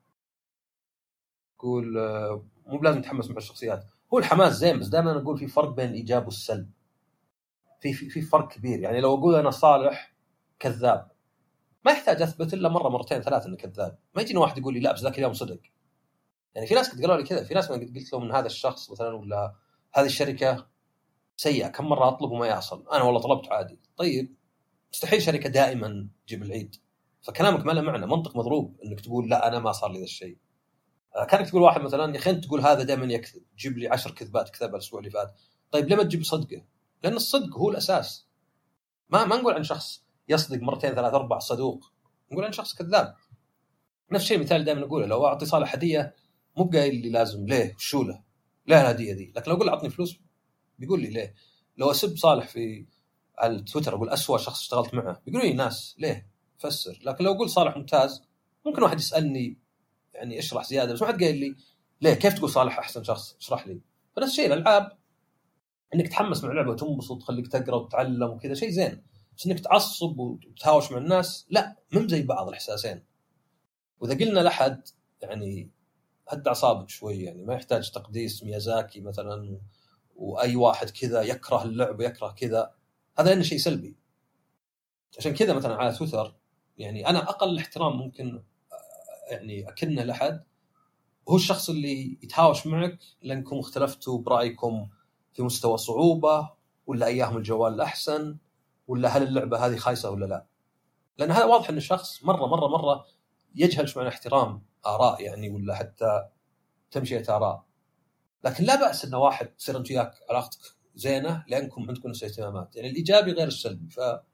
يقول مو لازم تحمس مع الشخصيات. هو الحماس زين، بس دائما انا اقول في فرق بين الايجاب والسلب. في فرق كبير. يعني لو اقول انا صالح كذاب ما يحتاج اثبت الا مره مرتين 3 انه كذاب. ما يجيني واحد يقول لي لا بس ذاك اليوم صدق. يعني في ناس قالوا لي كذا، في ناس ما قلت لهم من هذا الشخص مثلا ولا هذه الشركه سيئه كم مره اطلب وما يحصل، انا والله طلبت عادي. طيب مستحيل شركه دائما تجيب العيد، فكلامك ما له معنى. منطق مضروب انك تقول لا انا ما صار لي ذا الشيء. كانك تقول واحد مثلا يا اخي انت تقول هذا دائما يكذب، جيب لي 10 كذبات كذبها الاسبوع اللي فات. طيب ليه ما تجيب صدقه؟ لان الصدق هو الاساس. ما نقول عن شخص يصدق 2 3 4 صدوق، نقول عن شخص كذاب. نفس الشيء مثال دائما نقوله، لو اعطي صالح هديه مو قايل لي لازم ليه وشو له الهديه ذي، لكن لو اقول اعطني فلوس بيقول لي ليه. لو اسب صالح في على تويتر اقول اسوأ شخص اشتغلت معه، بيقولوا لي ناس ليه فسر. لكن لو اقول صالح ممتاز ممكن واحد يسالني يعني اشرح زياده، بس ما حد قال لي ليه كيف تقول صالح احسن شخص، اشرح لي. فنفس الشيء الالعاب، انك تحمس مع لعبه وتنبسط تخليك تقرا وتتعلم وكذا شيء زين، بس انك تعصب وتهاوش مع الناس لا، مو زي بعض الاحساسين. واذا قلنا لحد يعني هد اعصابك شوي، يعني ما يحتاج تقديس ميازاكي مثلا واي واحد كذا يكره اللعبه يكره كذا، هذا لانه شيء سلبي. عشان كذا مثلا على تويتر يعني انا اقل احترام ممكن يعني اكنه لحد هو الشخص اللي يتهاوش معك لانكم اختلفتوا برايكم في مستوى صعوبه، ولا اياهم الجوال الاحسن، ولا هل اللعبه هذه خايسه ولا لا. لان هذا واضح ان الشخص مره يجهل ايش معنى احترام اراء يعني، ولا حتى تمشيه اراء. لكن لا باس ان واحد تصير انت وياك علاقتك زينه لانكم عندكم نفس الاهتمامات، يعني الايجابي غير السلبي.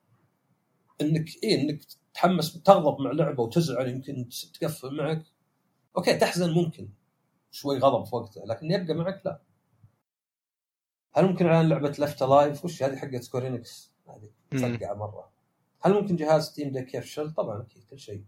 انك تحمس تغضب مع لعبه وتزعل يمكن تقفل معك، اوكي تحزن ممكن شوي غضب في وقته، لكن يبقى معك لا. هل ممكن اعلان لعبه ليفت لايف وش هذه حقت سكويرينكس هذه تفقع مره؟ هل ممكن جهاز ستيم ديك يفشل؟ طبعا اكيد كل شيء.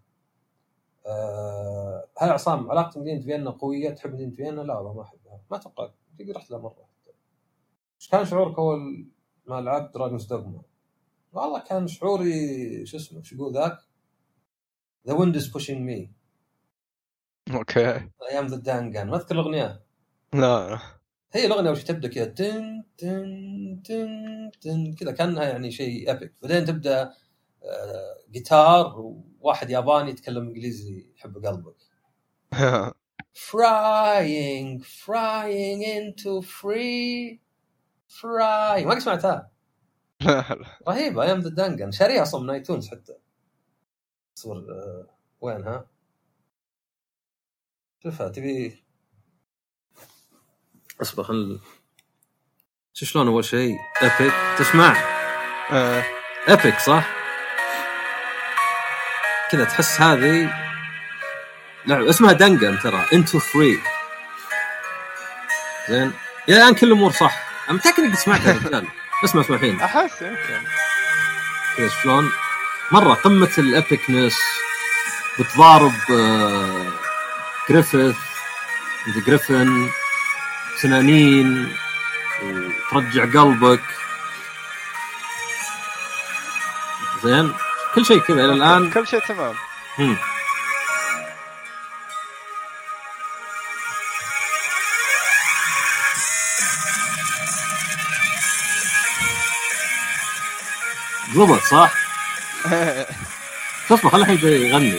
هل عصام علاقه مدينه فيينا قويه؟ تحب مدينه فيينا؟ لا والله ما احبها، ما اتوقع تقدر رحت لها مره. ايش كان شعورك اول ما لعبت دراجونز دوغما؟ والله كان شعوري شو اسمه شو يقول ذاك The wind is pushing me. اوكي. ايام ذا دانجان، ما اذكر الاغنيه. لا هي الاغنيه وش تبدا كذا تن تن تن تن كذا كانها يعني شيء ابيك، بعدين تبدا جيتار وواحد ياباني يتكلم انجليزي يحب قلبك. frying into free fry، ما سمعتها؟ رهيبه ايام ذا دانجان، شاريها اصلا من ايتونز حتى. صور وينها؟ شوفها تبي اصبر خل شلون اول شيء ابيك تسمع ابيك صح كذا تحس هذه لعبه اسمها دنجن ترى انتو فري زين الى الان كل الامور صح. انا متاكد انك سمعتها يا رجال. اسمع الحين احس يمكن كذا شلون مره قمه الابيكنس، بتضارب جريفيث جريفن سنانين وترجع قلبك زين كل شيء كذا الى الان كل شيء تمام. ضبط صح. تصبح خلي الحين يغني.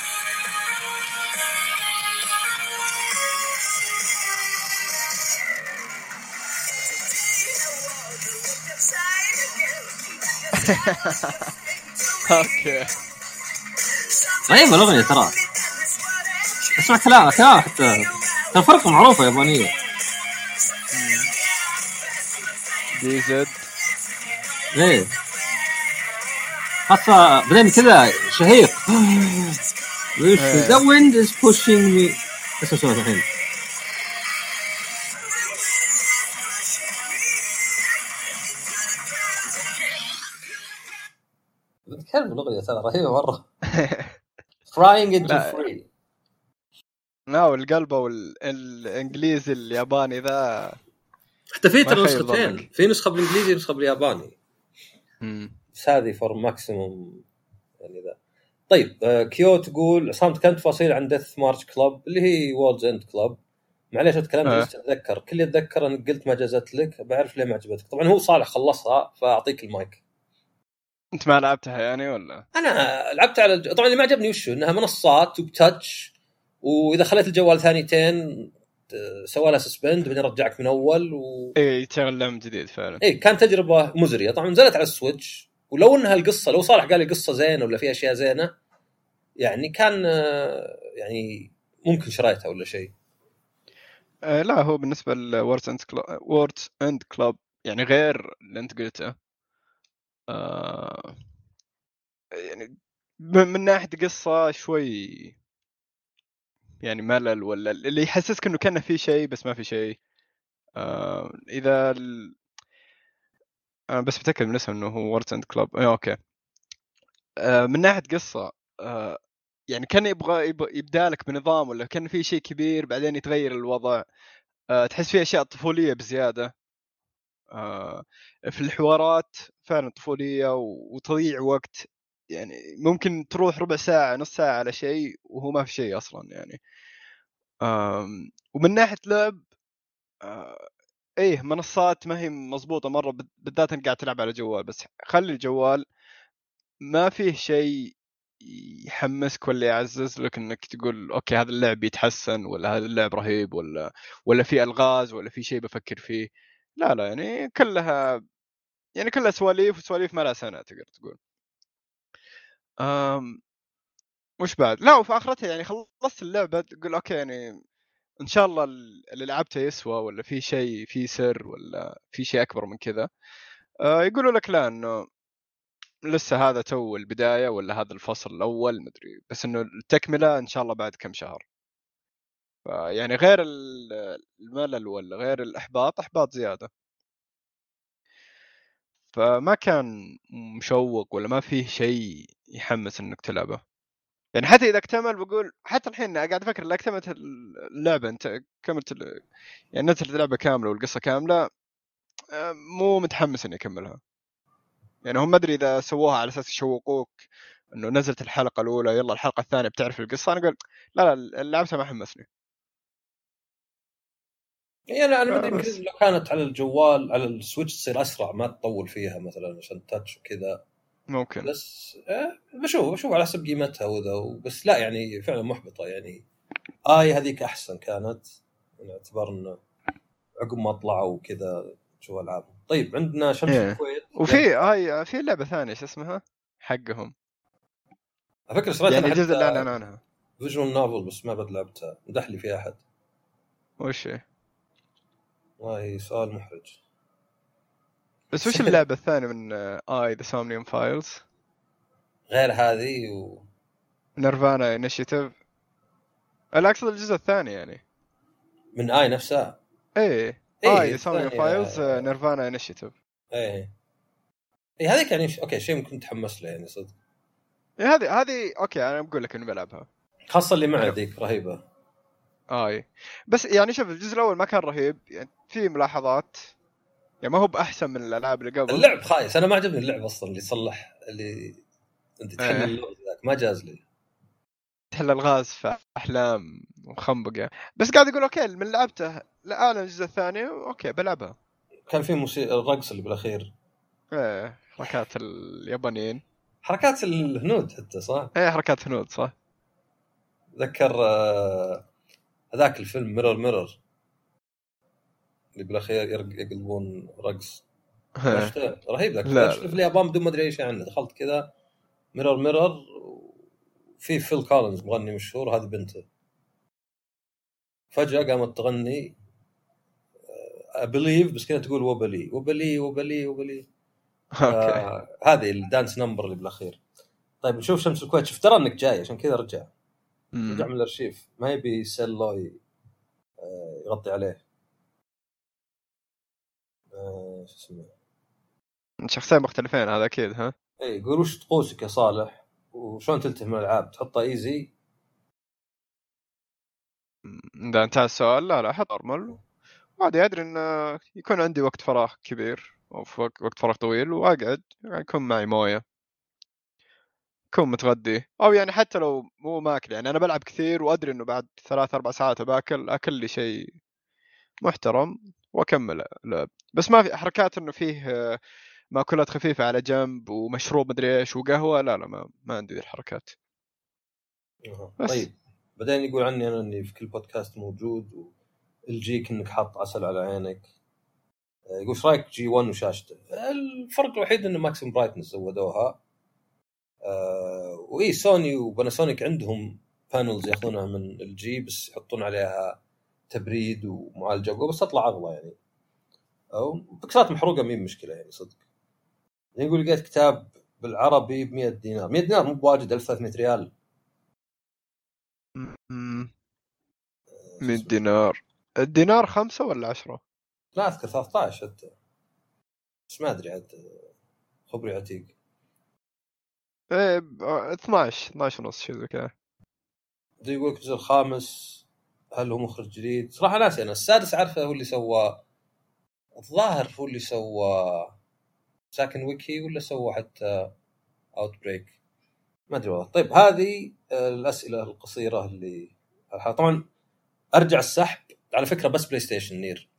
اوكي طيب الاغنيه ترى اسمع كلام حتى الفرق معروفه يابانيه. دي زد ايه حتى بعدين كذا شهيق The wind is pushing me. اسمع الحين كلمة الأغنية ترى رهيبة مرة. Frying into free. لا القلب والإنجليزي الياباني ذا حتى في ترى نسختين، في نسخة بالإنجليزي ونسخة بالياباني. بس هذه فور ماكسيموم يعني ذا. طيب كيو تقول عصام تكلم تفاصيل عن ديث مارش كلاب اللي هي ووردز اند كلاب. معليش اتكلم بس اتذكر كل اتذكر ان قلت ما جازت لك، بعرف ليه ما عجبتك. طبعا هو صالح خلصها فاعطيك المايك. انت ما لعبتها يعني ولا؟ انا لعبت على طبعا اللي ما عجبني وشو انها منصات وبتاتش، واذا خليت الجوال ثانيتين سوى لها سسبند وبعدين رجعك من اول اي تشغل من جديد فعلا. اي كان تجربه مزريه. طبعا نزلت على السويتش، ولو انها القصه لو صالح قال لي قصه زينه ولا في اشياء زينه يعني كان يعني ممكن شريتها ولا شيء. لا هو بالنسبه لوردز اند كلاب يعني غير اللي انت قلته. يعني من ناحيه قصه شوي يعني ملل، ولا اللي يحسسك انه كان في شيء بس ما في شيء. اذا انا بس متاكد من اسمه انه هو وورز اند كلوب. اوكي. من ناحيه قصه، يعني كان يبغى يبدا لك بنظام، ولا كان في شيء كبير بعدين يتغير الوضع. تحس فيه اشياء طفوليه بزياده. في الحوارات فعلا طفوليه وتضييع وقت. يعني ممكن تروح ربع ساعه نص ساعه على شيء وهو ما في شيء اصلا يعني. ومن ناحيه لعب، ايه منصات ما هي مضبوطه مره، بالذات انك قاعد تلعب على جوال. بس خلي الجوال ما فيه شيء يحمسك ولا يعزز لك انك تقول اوكي هذا اللعب يتحسن، ولا هذا اللعب رهيب، ولا في الغاز، ولا في شيء بفكر فيه. لا لا، يعني كلها سواليف، وسواليف ما لها سنه تقدر تقول. أم وش بعد؟ لا، وفي اخرتها يعني خلصت اللعبه تقول اوكي، يعني ان شاء الله اللي لعبته يسوى، ولا في شيء في سر، ولا في شيء اكبر من كذا. يقولوا لك لا، انه لسه هذا تو البدايه، ولا هذا الفصل الاول مدري، بس انه التكمله ان شاء الله بعد كم شهر. يعني غير الملل ولا غير الاحباط، احباط زياده. فما كان مشوق، ولا ما فيه شيء يحمس انك تلعبه. يعني حتى اذا اكتمل بقول، حتى الحين قاعد افكر اذا اكتملت اللعبه، انت كملت يعني نزلت اللعبه كامله والقصه كامله، مو متحمس اني اكملها. يعني هم ما ادري اذا سووها على اساس يشوقوك، انه نزلت الحلقه الاولى يلا الحلقه الثانيه بتعرف القصه. انا قلت لا لا، لعبتها ما حمسني. يعني انا ما ادري، يمكن بس لو كانت على الجوال على السويتش تصير اسرع، ما تطول فيها مثلا عشان تاتش وكذا. ممكن. بس بشوف على حسب قيمتها وذا. بس لا يعني فعلا محبطه يعني. هذيك احسن كانت، يعني اعتبار انه عقب ما طلعوا كذا شو العاب. طيب عندنا شمس ايه. الكويت لعبه. وفي هاي في لعبه ثانيه ايش اسمها حقهم، على فكره شريت يعني انا الجزء اللي حتى اعلن عنها. فيجوال نوفل، بس ما بد لعبتها، مدح لي فيها احد. وش هي؟ والله سؤال محرج. بس وش اللعبه الثانيه من ذا سومنيوم فايلز؟ غير هذه نيرفانا انيشيتيف. لا، اقصد الجزء الثاني يعني. من اي نفسها. ايه. ايه ذا سومنيوم الثانيه. فايلز نيرفانا انيشيتيف. ايه ايه هذيك يعني اوكي، شيء ممكن متحمس له يعني صدق. إيه، هذه اوكي، انا بقول لك اني بلعبها خاصه اللي معه يعني. ذيك رهيبه. بس يعني شوف، الجزء الاول ما كان رهيب، يعني في ملاحظات، يعني ما هو باحسن من الالعاب اللي قبل. اللعب خايس، انا ما عجبني اللعب اصلا اللي يصلح اللي انت تحل ايه، اللغز ذاك، ما جاز لي. تحل الغاز في احلام ومخنبقه. بس قاعد اقول اوكي، من لعبته لا اعلن الجزء الثاني اوكي بلعبها. كان في الرقص اللي بالاخير، ايه، حركات اليابانيين. حركات الهنود حتى صح. ايه، حركات هنود صح. ذكر هذاك الفيلم ميرور اللي بالاخير يقلبون رقص. ما إيه. شفته، رهيب ذاك. لا شفته في اليابان بدون ما ادري اي شيء عنه، دخلت كذا ميرور. في فيل كولينز مغني مشهور، هذه بنته فجأة قامت تغني أبليف، بس كانت تقول وبلي وبلي وبلي وبلي. اوكي. هذه الدانس نمبر اللي بالاخير. طيب نشوف شمس الكويت. شفت ترى انك جاي عشان كذا رجع من الارشيف، ما يبي سيلو يغطي عليه. شو اسمه. شخصين مختلفين هذا اكيد. ها. اي يقول وش طقوسك يا صالح، وشلون تلتهي من الالعاب؟ تحطها ايزي؟ اذا انتهى السؤال لا حط نورمال. عادي، ادري ان يكون عندي وقت فراغ كبير، او في وقت فراغ طويل، واقعد يعني يكون معي مويه، كون متغدي، او يعني حتى لو مو ماكل. يعني انا بلعب كثير، وادري انه بعد 3 4 ساعات باكل اكل لي شيء محترم واكمل لعب. بس ما في حركات انه فيه ماكولات خفيفه على جنب ومشروب مدري ايش وقهوه. لا لا، ما عندي ذي الحركات. بس طيب بعدين يقول عني انا اني في كل بودكاست موجود، والجيك انك حاط عسل على عينك. يقول ايش رايك جي 1 وشاشته؟ الفرق الوحيد انه ماكسيم برايتنس زودوها. واي سوني وباناسونيك عندهم بانلز ياخذونها من الجي، بس يحطون عليها تبريد ومعالجه قوه، بس تطلع اغلى يعني. او بكسات محروقه مين مشكله يعني صدق. يقول لقيت كتاب بالعربي ب 100 دينار. 100 دينار مو بواجد، 1300 ريال. 100 دينار. الدينار 5 ولا 10؟ لا اذكر 13 حتى. بس ما ادري عاد خبري عتيق. ايه 12 ونص شيء زي كذا. بدي يقول الجزء الخامس هل هو مخرج جديد؟ صراحه ناسي انا. السادس عارفه هو اللي سوى، الظاهر هو اللي سوى ساكن ويكي ولا سوى حتى اوت بريك، ما ادري والله. طيب هذه الاسئله القصيره اللي طبعا ارجع السحب على فكره بس بلاي ستيشن نير.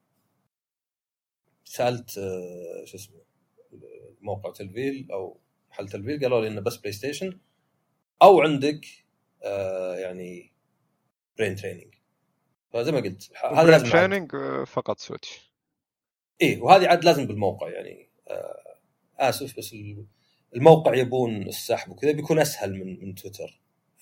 سالت شو اسمه موقع تلفيل او محل تلفيل قالوا لي انه بس بلاي ستيشن او عندك يعني برين تريننج. فزي ما قلت هذا برين لازم تريننج فقط سويتش. ايه وهذه عاد لازم بالموقع يعني اسف بس الموقع يبون السحب وكذا بيكون اسهل من تويتر. ف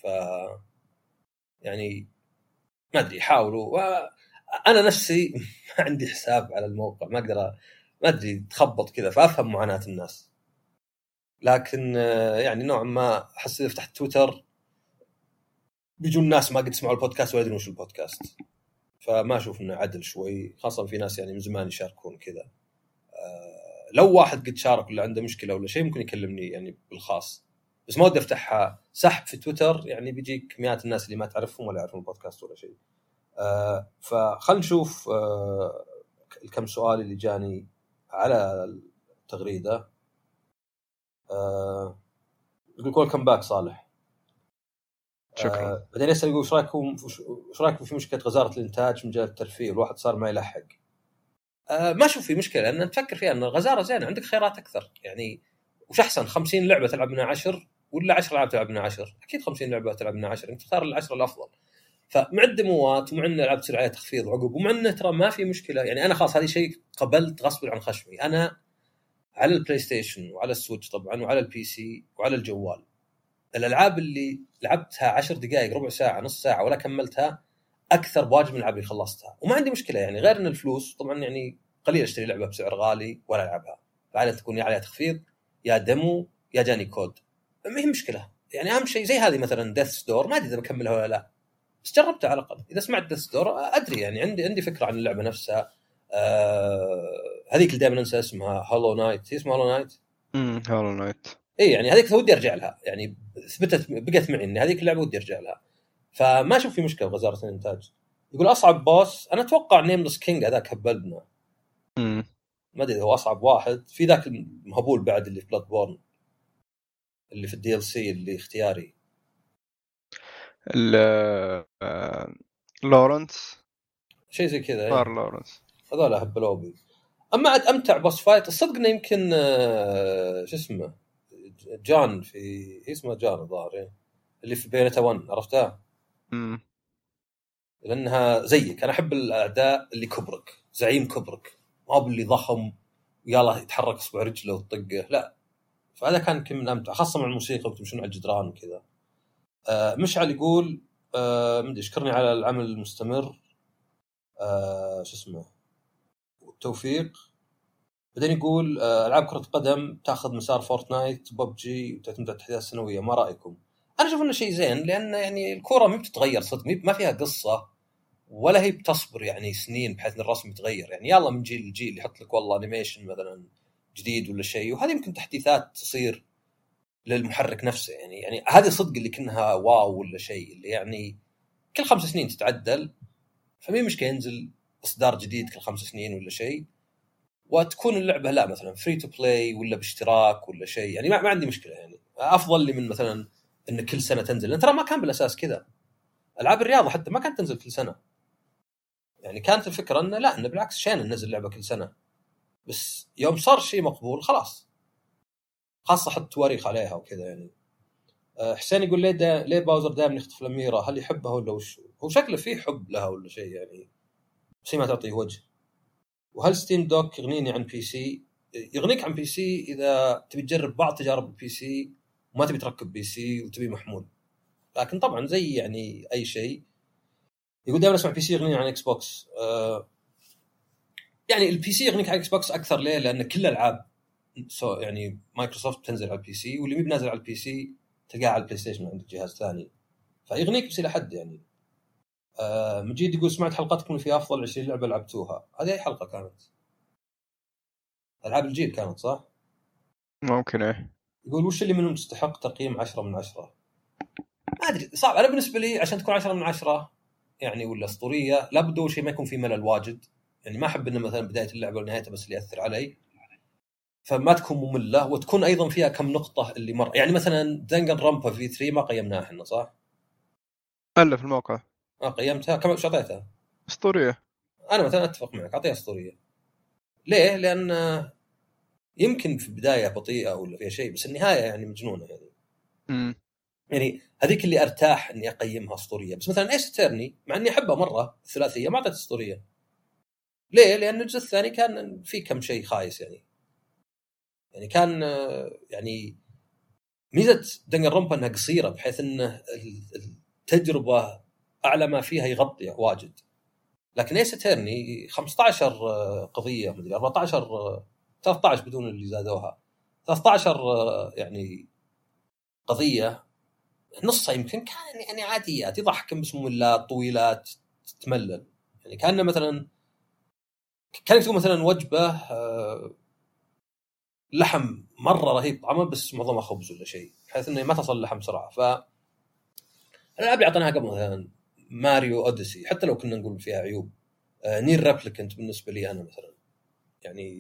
يعني ما ادري حاولوا. انا نفسي ما عندي حساب على الموقع ما اقدر ما ادري تخبط كذا فافهم معاناة الناس. لكن يعني نوعا ما احس اذا فتحت تويتر بيجون الناس ما قد سمعوا البودكاست ولا يدرون وش البودكاست. فما اشوف انه عدل شوي خاصه في ناس يعني من زمان يشاركون كذا. لو واحد قد شارك ولا عنده مشكله ولا شيء ممكن يكلمني يعني بالخاص. بس ما ودي افتحها سحب في تويتر يعني بيجيك مئات الناس اللي ما تعرفهم ولا يعرفون البودكاست ولا شيء. فخل نشوف الكم سؤال اللي جاني على التغريده. يقول ويلكم باك صالح. شكرا. بعدين يسأل يقول ايش رايكم في مشكله غزاره الانتاج من جهه الترفيه الواحد صار ما يلحق. ما اشوف في مشكله لان تفكر فيها ان الغزاره زينه عندك خيارات اكثر يعني. وش احسن 50 لعبه تلعب منها 10 ولا 10 لعبة تلعب منها 10؟ اكيد 50 لعبه تلعب منها 10 انت تختار ال10 الافضل. فمع الدموات ومع ان العاب تصير عليها تخفيض عقب ومع انه ترى ما في مشكله يعني انا خلاص هذه شيء قبلت غصب عن خشمي. انا على البلاي ستيشن وعلى السويتش طبعا وعلى البي سي وعلى الجوال الالعاب اللي لعبتها 10 دقائق ربع ساعه نص ساعه ولا كملتها اكثر بواجب من الالعاب اللي خلصتها. وما عندي مشكله يعني غير ان الفلوس طبعا يعني قليل اشتري لعبه بسعر غالي ولا العبها فعلا تكون يا عليها تخفيض يا ديمو يا جاني كود ما هي مشكله يعني. اهم شيء زي هذه مثلا ديث ستور ما ادري اذا بكملها ولا لا بس جربتها على الاقل. اذا سمعت ديث ستور ادري يعني عندي فكره عن اللعبه نفسها. هذيك اللي دائما انسى اسمها هالو نايت. هي اسمها هالو نايت. هالو نايت اي يعني هذيك ودي ارجع لها يعني ثبتت بقت معي ان هذيك اللعبه ودي ارجع لها. فما اشوف في مشكله بغزاره الانتاج. يقول اصعب بوس انا اتوقع نيملس كينج هذاك هبلنا ما ادري هو اصعب واحد في ذاك المهبول بعد اللي في بلاد بورن اللي في الدي ال سي اللي اختياري لورنس شيء زي كذا صار لورنس هذول هبلوا بي. اما عاد امتع بوس فايت الصدق انه يمكن شو اسمه جان في اسمه جان الظاهر اللي في بينتا 1 عرفتها لانها زيك انا احب الاعداء اللي كبرك زعيم كبرك ما هو اللي ضخم ويلا يتحرك اصبع رجله وتطقه لا. فهذا كان يمكن من امتع خاصه مع الموسيقى وتمشون على الجدران وكذا. مشعل يقول مدري اشكرني على العمل المستمر شو اسمه والتوفيق. بعدين يقول العاب كره قدم تاخذ مسار فورتنايت ببجي وتعتمد على التحديثات السنويه ما رايكم؟ انا اشوف انه شيء زين لان يعني الكره ما بتتغير صدق ما فيها قصه ولا هي بتصبر يعني سنين بحيث ان الرسم يتغير يعني يلا من جيل لجيل يحط لك والله انيميشن مثلا جديد ولا شيء وهذه يمكن تحديثات تصير للمحرك نفسه يعني هذه صدق اللي كأنها واو ولا شيء اللي يعني كل 5 سنين تتعدل فمي مشكله ينزل اصدار جديد كل 5 سنين ولا شيء وتكون اللعبه لا مثلا فري تو بلاي ولا باشتراك ولا شيء يعني ما عندي مشكله يعني افضل لي من مثلا ان كل سنه تنزل لان ترى ما كان بالاساس كذا. العاب الرياضه حتى ما كانت تنزل كل سنه يعني كانت الفكره انه لا انه بالعكس شين ننزل لعبه كل سنه بس يوم صار شيء مقبول خلاص خاصه حط تواريخ عليها وكذا يعني. حسين يقول ليه باوزر دائما يخطف الاميره هل يحبها ولا وش هو شكله فيه حب لها ولا شيء يعني بس ما تعطيه وجه. وهل ستيم دوك يغنيني عن بي سي؟ يغنيك عن بي سي اذا تبي تجرب بعض تجارب البي سي وما تبي تركب بي سي وتبي محمول لكن طبعا زي يعني اي شيء. يقول دائما اسمع بي سي يغنيني عن اكس بوكس. يعني البي سي يغنيك عن اكس بوكس اكثر ليه لان كل الالعاب يعني مايكروسوفت تنزل على البي سي واللي مو بنازل على البي سي تلقاه على البلاي ستيشن عندك جهاز ثاني فيغنيك بس الى حد يعني. مجيد يقول سمعت حلقتكم اللي فيها افضل 20 لعبه لعبتوها هذه اي حلقه كانت؟ العاب الجيل كانت صح؟ ممكن ايه. يقول وش اللي منهم تستحق تقييم 10 من 10؟ ما ادري صعب. انا بالنسبه لي عشان تكون 10 من 10 يعني ولا اسطوريه لابد اول شيء ما يكون في ملل واجد. يعني ما احب انه مثلا بدايه اللعبه ونهايتها بس اللي ياثر علي، فما تكون ممله وتكون ايضا فيها كم نقطه اللي مر. يعني مثلا دنجن رامبا في 3 ما قيمناها احنا صح؟ الا في الموقع ما قيمتها. كم ايش اعطيتها؟ اسطوريه. انا مثلا اتفق معك اعطيها اسطوريه. ليه؟ لان يمكن في البدايه بطيئه ولا فيها شيء بس النهايه يعني مجنونه يعني. يعني هذيك اللي ارتاح اني اقيمها اسطوريه. بس مثلا ايس تيرني مع اني احبها مره الثلاثيه ما اعطيت اسطوريه. ليه؟ لان الجزء الثاني كان فيه كم شيء خايس يعني. يعني كان يعني ميزه دنجر رومبا انها قصيره بحيث انه التجربه اعلى ما فيها يغطي واجد. لكن ايس تيرني 15 قضيه مدري 14 13 بدون اللي زادوها 13 يعني قضيه نصها يمكن كان يعني عاديات يضحك بس مملات طويلات تملل. يعني كان مثلا كان يكتبوا مثلا وجبه لحم مره رهيب طعمه بس معظمها خبز ولا شيء بحيث انه ما تصل اللحم بسرعه. ف الالعاب اللي اعطيناها قبل مثلا ماريو اوديسي حتى لو كنا نقول فيها عيوب. نير ريبليكنت بالنسبه لي انا مثلا يعني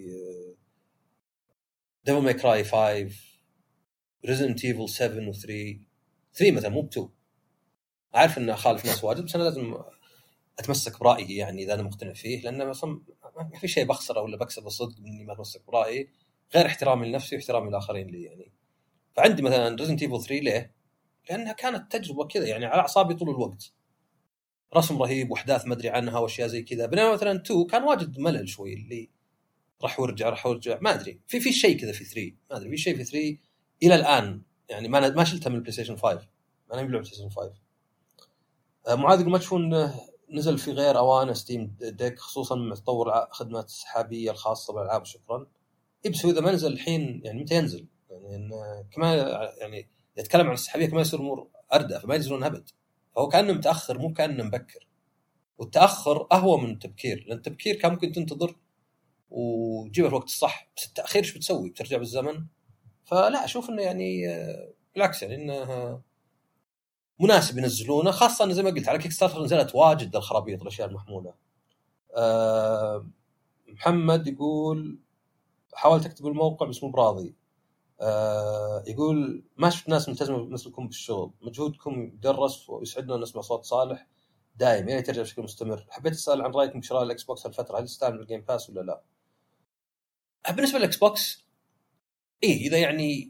ديفل ماي كراي 5 ريزنت ايفل 7 و3 3 مثلا مو ب2. عارف انه خالف ناس واجد بس انا لازم اتمسك برايي يعني اذا انا مقتنع فيه لان اصلا ما في شيء بخسره ولا بكسب الصدق اني ما اتمسك برايي غير احترامي لنفسي واحترامي للاخرين لي يعني. فعندي مثلا ريزنت ايفل 3 ليه؟ لانها كانت تجربه كذا يعني على اعصابي طول الوقت. رسم رهيب واحداث ما ادري عنها واشياء زي كذا. بينما مثلا 2 كان واجد ملل شوي اللي راح ورجع ما ادري في شيء كذا في 3 ما ادري في شيء في 3 الى الان يعني ما شلتها من البلاي ستيشن 5. انا بلعب بلاي ستيشن 5. معاذ يقول ما تشوفون نزل في غير اوان ستيم ديك خصوصا مع تطور خدمه السحابيه الخاصه بالالعاب؟ شكرا. بس اذا ما نزل الحين يعني متى ينزل؟ يعني كمان يعني يتكلم عن السحابيه كمان يصير امور اردى فما ينزلون ابد. فهو كانه متاخر مو كانه مبكر. والتاخر اهوى من التبكير لان التبكير كان ممكن تنتظر وتجيبه في الوقت الصح بس التاخير ايش بتسوي؟ بترجع بالزمن. فلا اشوف انه يعني بالعكس يعني انه مناسب ينزلونه خاصه انه زي ما قلت على كيك ستارتر نزلت واجد الخرابيط الاشياء المحموله. محمد يقول حاولت اكتب الموقع بس مو براضي. يقول ما شفت ناس ملتزمه مثلكم بالشغل مجهودكم يدرس ويسعدنا نسمع صوت صالح دائم يعني ترجع بشكل مستمر. حبيت اسال عن رايكم بشراء الاكس بوكس هالفتره هل يستاهل الجيم باس ولا لا؟ بالنسبه للاكس بوكس اذا يعني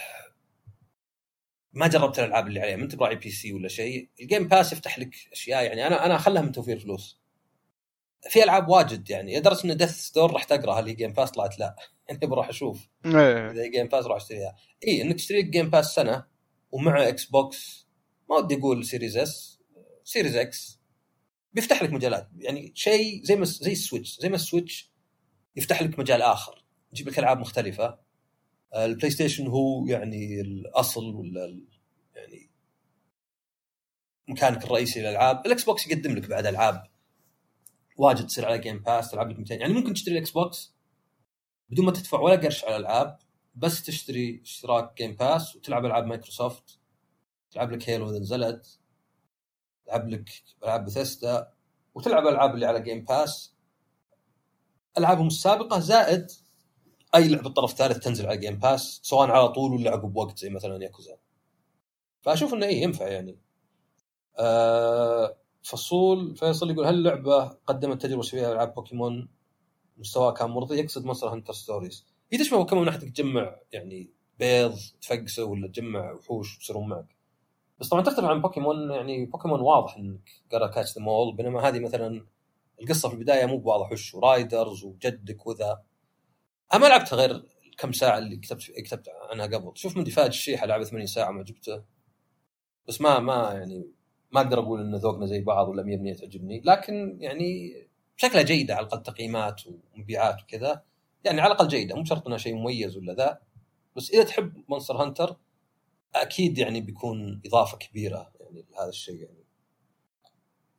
ما جربت الالعاب اللي عليها ما انت براعي بي سي ولا شيء الجيم باس يفتح لك اشياء يعني انا اخلها من توفير فلوس. في العاب واجد يعني لدرجه ان ديث ستور راح تقرا هل هي جيم باس طلعت لا يعني بروح اشوف اذا جيم باس راح اشتريها. انك تشتري جيم باس سنه ومع اكس بوكس ما ودي اقول سيريز اس سيريز اكس بيفتح لك مجالات يعني شيء زي السويتش زي ما السويتش يفتح لك مجال اخر يجيب لك العاب مختلفه. البلاي ستيشن هو يعني الاصل ولا يعني مكانك الرئيسي للالعاب. الاكس بوكس يقدم لك بعد العاب واجد تصير على جيم باس تلعب لك 200 يعني ممكن تشتري الاكس بوكس بدون ما تدفع ولا قرش على الالعاب بس تشتري اشتراك جيم باس وتلعب العاب مايكروسوفت تلعب لك هيلو اذا نزلت تلعب لك العاب بثيستا وتلعب العاب اللي على جيم باس العابهم السابقه زائد اي لعبه طرف ثالث تنزل على جيم باس سواء على طول ولا عقب وقت زي مثلا ياكوزا. فاشوف انه ينفع يعني. فصول فيصل يقول هل اللعبه قدمت تجربه شبيهه العاب بوكيمون مستوى كان مرضي؟ يقصد مونستر هانتر ستوريز. هي تشبه بوكيمون من ناحيه تجمع يعني بيض تفقسه ولا تجمع وحوش يصيرون معك. بس طبعا تختلف عن بوكيمون يعني بوكيمون واضح انك قرا كاتش ذا مول بينما هذه مثلا القصه في البدايه مو بواضح وش رايدرز وجدك وذا. انا ما لعبتها غير كم ساعه اللي كتبت عنها قبل. شوف من دفاع الشيحه لعبه 80 ساعه ما جبته بس ما يعني ما اقدر اقول ان ذوقنا زي بعض ولا 100% تعجبني لكن يعني شكلها جيده على الاقل تقييمات ومبيعات وكذا يعني على الاقل جيده مو شرط انها شيء مميز ولا ذا. بس اذا تحب مونستر هانتر اكيد يعني بيكون اضافه كبيره يعني لهذا الشيء يعني.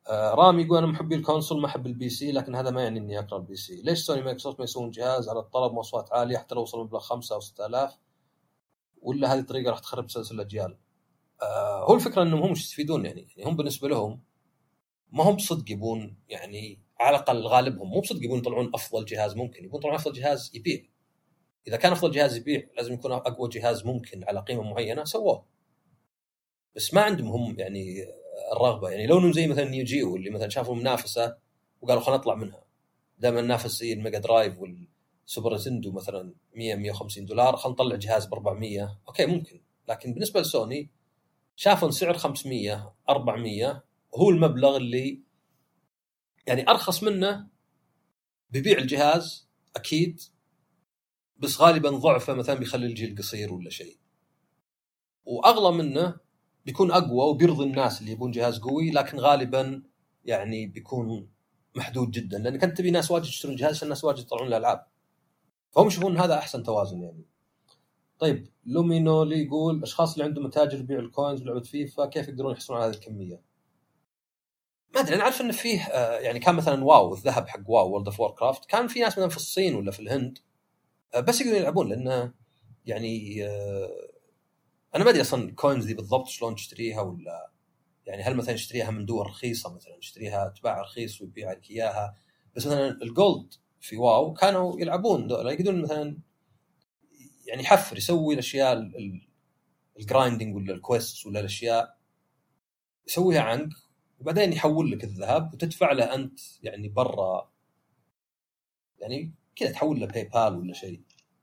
رامي يقول انا محبي الكونسول ما احب البي سي، لكن هذا ما يعني اني اقرا البي سي. ليش سوني مايكروسوفت ما يسوون جهاز على الطلب مواصفات عاليه حتى لو وصل مبلغ 5 أو 6000؟ ولا هذه الطريقه راح تخرب سلسله الاجيال؟ هو الفكره انهم هم مش يستفيدون يعني هم بالنسبه لهم ما هم بصدق يبون، يعني على الاقل غالبهم مو بصدق يبون يطلعون افضل جهاز ممكن، يبون يطلعون افضل جهاز يبيع. اذا كان افضل جهاز يبيع لازم يكون اقوى جهاز ممكن على قيمه معينه سووه، بس ما عندهم هم يعني الرغبه. يعني لو انهم زي مثلا نيو اللي مثلا شافوا منافسه وقالوا خلينا نطلع منها، دائما نافس زي الميجا درايف والسوبر نتندو مثلا 100-150 دولار، خلينا نطلع جهاز ب 400. اوكي ممكن، لكن بالنسبه لسوني شافوا سعر 500 400 هو المبلغ اللي يعني ارخص منه بيبيع الجهاز اكيد، بس غالبا ضعفه مثلا بيخلي الجيل قصير ولا شيء، واغلى منه بيكون اقوى وبيرضي الناس اللي يبون جهاز قوي، لكن غالبا يعني بيكون محدود جدا، لانك انت تبي ناس واجد يشترون جهاز عشان الناس واجد يطلعون الالعاب، فهم يشوفون هذا احسن توازن يعني. طيب لومينولي يقول الاشخاص اللي عندهم متاجر يبيع الكوينز ولعبه فيفا كيف يقدرون يحصلون على هذه الكميه؟ ما ادري، انا عارف ان فيه يعني كان مثلا واو الذهب حق واو وورلد اوف ووركرافت كان في ناس مثلا في الصين ولا في الهند بس يقدرون يلعبون، لانه يعني انا ما ادري اصلا الكوينز دي بالضبط شلون تشتريها، ولا يعني هل مثلا تشتريها من دول رخيصه مثلا تشتريها تباع رخيص ويبيع لك اياها. بس مثلا الجولد في واو كانوا يلعبون دول يقدرون مثلا يعني يحفر يسوي الاشياء الجرايندنج ولا الكويست ولا الاشياء يسويها عنك، وبعدين يحول لك الذهب وتدفع له انت يعني برا، يعني كذا تحول له باي بال ولا شيء.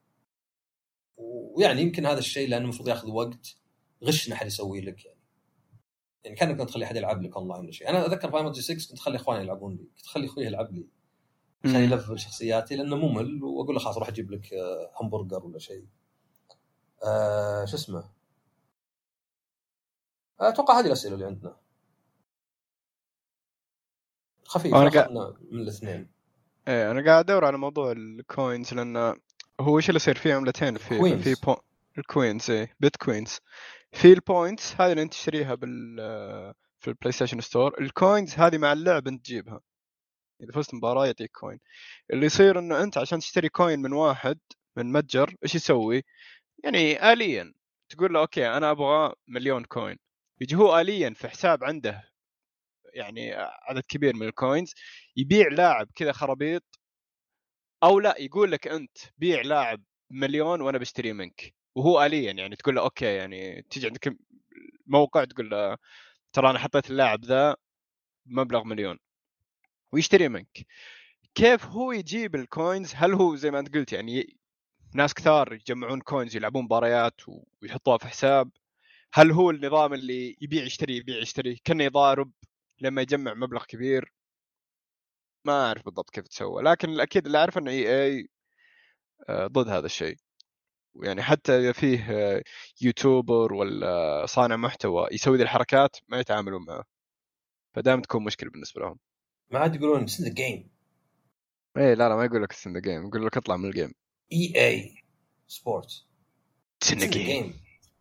ويعني يمكن هذا الشيء لانه المفروض ياخذ وقت غشنا حد يسوي لك يعني كانك كنت تخلي احد يلعب لك اونلاين ولا شيء. انا اتذكر فاينل 6 كنت اخلي اخواني يلعبون لي، كنت اخلي اخوي يلعب لي عشان يلفل شخصياتي لانه ممل، واقول له خلاص روح اجيب لك همبرجر ولا شيء. شو اسمه، اتوقع هذه الاسئله اللي عندنا خفيف اخذنا من الاثنين. ايه انا قاعد ادور على موضوع الكوينز، لان هو ايش اللي يصير فيه عملتين في الكوينز، ايه بيتكوينز، في البوينتس هذه اللي انت تشتريها في البلاي ستيشن ستور. الكوينز هذه مع اللعب انت تجيبها، اذا فزت مباراه يعطيك كوين. اللي يصير انه انت عشان تشتري كوين من واحد من متجر ايش يسوي؟ يعني آليا تقول له اوكي انا ابغى 1,000,000 كوين، يجي هو آليا في حساب عنده يعني عدد كبير من الكوينز، يبيع لاعب كذا خرابيط، او لا يقول لك انت بيع لاعب 1,000,000 وانا بشتري منك، وهو آليا يعني تقول له اوكي، يعني تيجي عندك موقع تقول له ترى انا حطيت اللاعب ذا بمبلغ 1,000,000 ويشتري منك. كيف هو يجيب الكوينز؟ هل هو زي ما انت قلت يعني ناس كثار يجمعون كوينز يلعبون مباريات ويحطوها في حساب؟ هل هو النظام اللي يبيع يشتري يبيع يشتري كأنه يضارب لما يجمع مبلغ كبير؟ ما أعرف بالضبط كيف تسوى، لكن الأكيد اللي أعرف أن EA ضد هذا الشيء. يعني حتى إذا فيه يوتيوبر ولا صانع محتوى يسوي ذي الحركات ما يتعاملون معه، فدائما تكون مشكلة بالنسبة لهم. ما عاد يقولون it's in the game. ايه لا ما يقول لك it's in the game، يقول لك اطلع من الجيم. EA Sports it's in the game.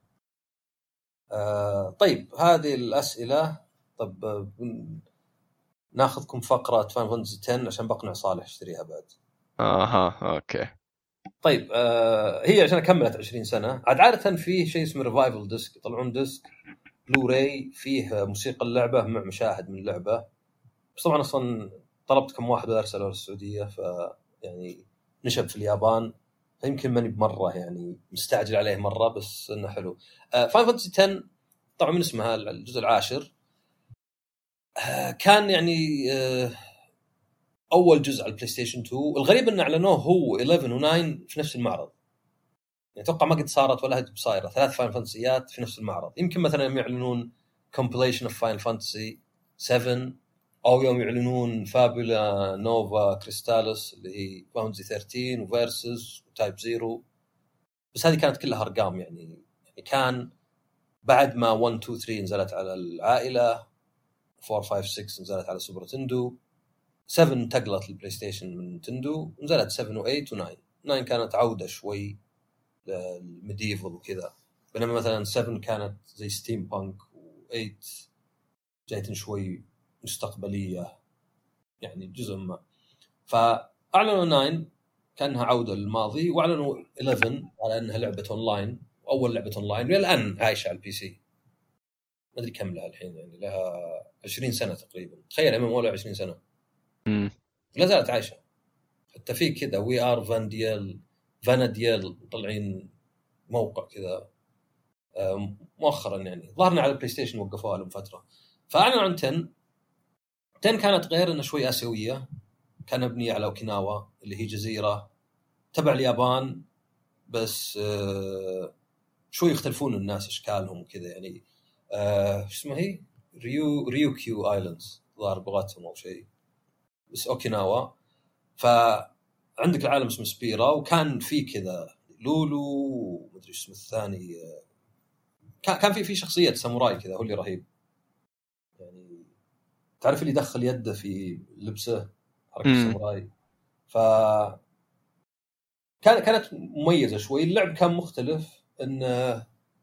طيب هذه الأسئلة. طب ناخذكم فقرة فاين فانتسي 10 عشان بقنع صالح اشتريها بعد. اوكي. طيب هي عشان كملت 20 سنة عادة فيه شيء اسمه ريفايفل ديسك، يطلعون ديسك بلوراي فيه موسيقى اللعبة مع مشاهد من اللعبة، بس طبعا أصلا طلبت كم واحد وأرسلوا للسعودية يعني نشب في اليابان، فيمكن ماني بمرة يعني مستعجل عليه مرة، بس إنه حلو. فاين فانتسي 10 طبعا من اسمها الجزء العاشر، كان يعني اول جزء على البلاي ستيشن 2. الغريب ان اعلنوه هو 11 و9 في نفس المعرض، يعني اتوقع ما قد صارت ولا هي بصايره 3 فاين فانتسيات في نفس المعرض. يمكن مثلا يوم يعلنون كومبيليشن اوف فاين فانتسي 7، او يوم يعلنون فابولا نوفا كريستالس اللي هي فاونزي 13 وفيرسز وتايب زيرو، بس هذه كانت كلها ارقام يعني كان بعد ما 1 2 3 نزلت على العائله، 4 5 6 نزلت على سوبر نتندو، 7 انتقلت للبلاي ستيشن من نتندو، نزلت 7 و8 و9. 9 كانت عودة شوي للميديفل وكذا، بينما مثلا 7 كانت زي ستيم بانك، و8 جايتن شوي مستقبليه يعني جزء ما. فاعلنوا 9 كانها عوده للماضي، واعلنوا 11 على انها لعبه اونلاين، اول لعبه اونلاين والان عايشه على البي سي. ما ادري كم لها الحين، يعني لها 20 سنه تقريبا. تخيل ام ولا 20 سنه لا زالت عايشه. حتى في كذا وي ار فاناديال طالعين موقع كذا مؤخرا، يعني ظهرنا على البلاي ستيشن وقفوها لهم فتره. فاعلنوا عن 10 كانت غير انها شوي اسيويه، كان مبنيه على اوكيناوا اللي هي جزيره تبع اليابان، بس شوي يختلفون الناس اشكالهم وكذا يعني. ايش اسمها هي؟ ريوكيو ايلاندز ظهر بلغتهم او شيء، بس اوكيناوا. فعندك العالم اسمه سبيرا، وكان في كذا لولو مدري اسمه الثاني، كان في شخصيه ساموراي كذا هو اللي رهيب يعني، تعرف اللي يدخل يده في لبسه حركه الساموراي. ف كانت مميزه شوي. اللعب كان مختلف، انه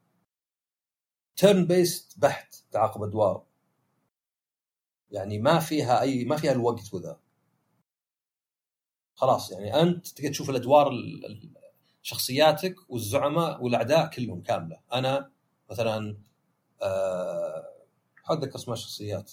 تيرن بيست بحت، تعاقب ادوار، يعني ما فيها الوقت وذا خلاص. يعني انت تقدر تشوف الادوار شخصياتك والزعماء والاعداء كلهم كامله. انا مثلا حد ذكر اسماء الشخصيات،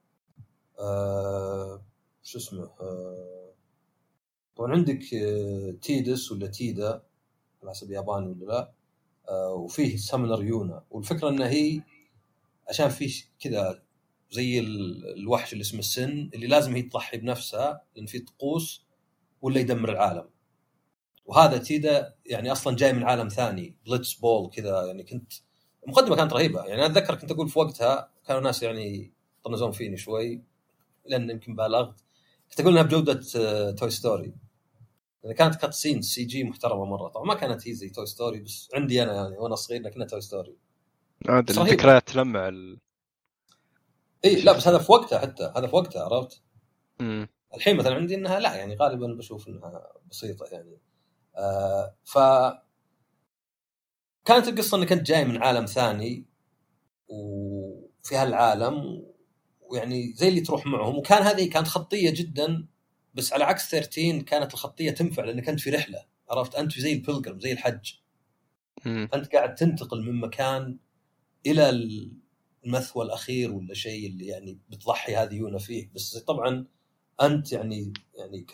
شو اسمه، طبعا عندك تيدس ولا تيدا على حسب ياباني ولا لا، وفيه سامنر يونا. والفكره انها هي عشان في كذا زي الوحش اللي اسمه السن، اللي لازم هي تضحي بنفسها لان في طقوس ولا يدمر العالم. وهذا تيدا يعني اصلا جاي من عالم ثاني بليتس بول كذا. يعني كنت المقدمه كانت رهيبه، يعني انا اتذكر كنت اقول في وقتها كانوا ناس يعني طنزون فيني شوي لان يمكن بالغت، كنت اقول انها بجوده توي ستوري، يعني كانت كاتسين سي جي محترمه مره. طبعا ما كانت هي زي توي ستوري، بس عندي انا يعني وانا صغير لكنها توي ستوري. الذكريات تلمع اي لا بس هذا في وقتها، حتى هذا في وقتها عرفت. الحين مثلا عندي انها لا، يعني غالبا بشوف انها بسيطه يعني. ف كانت القصه انك انت جاي من عالم ثاني وفي هالعالم، ويعني زي اللي تروح معهم. وكان هذه كانت خطيه جدا، بس على عكس 13 كانت الخطيه تنفع لانك انت في رحله، عرفت. انت زي البلجرم زي الحج، انت قاعد تنتقل من مكان الى المثوى الاخير ولا شيء اللي يعني بتضحي هذه يونا فيه. بس طبعا انت يعني ك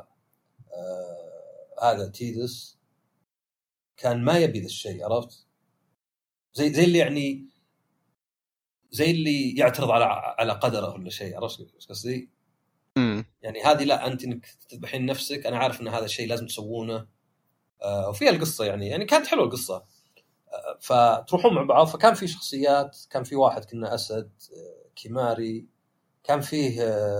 هذا تيدس كان ما يبي ذا الشيء، عرفت. زي اللي يعني زي اللي يعترض على قدره ولا شيء، عرفت ايش قصدي؟ يعني هذه لا، انت انك تذبحين نفسك، انا عارف ان هذا الشيء لازم تسوونه. وفيها القصه يعني كانت حلوه القصه. فتروحون مع بعض. فكان في شخصيات، كان في واحد كنا اسد كيماري، كان فيه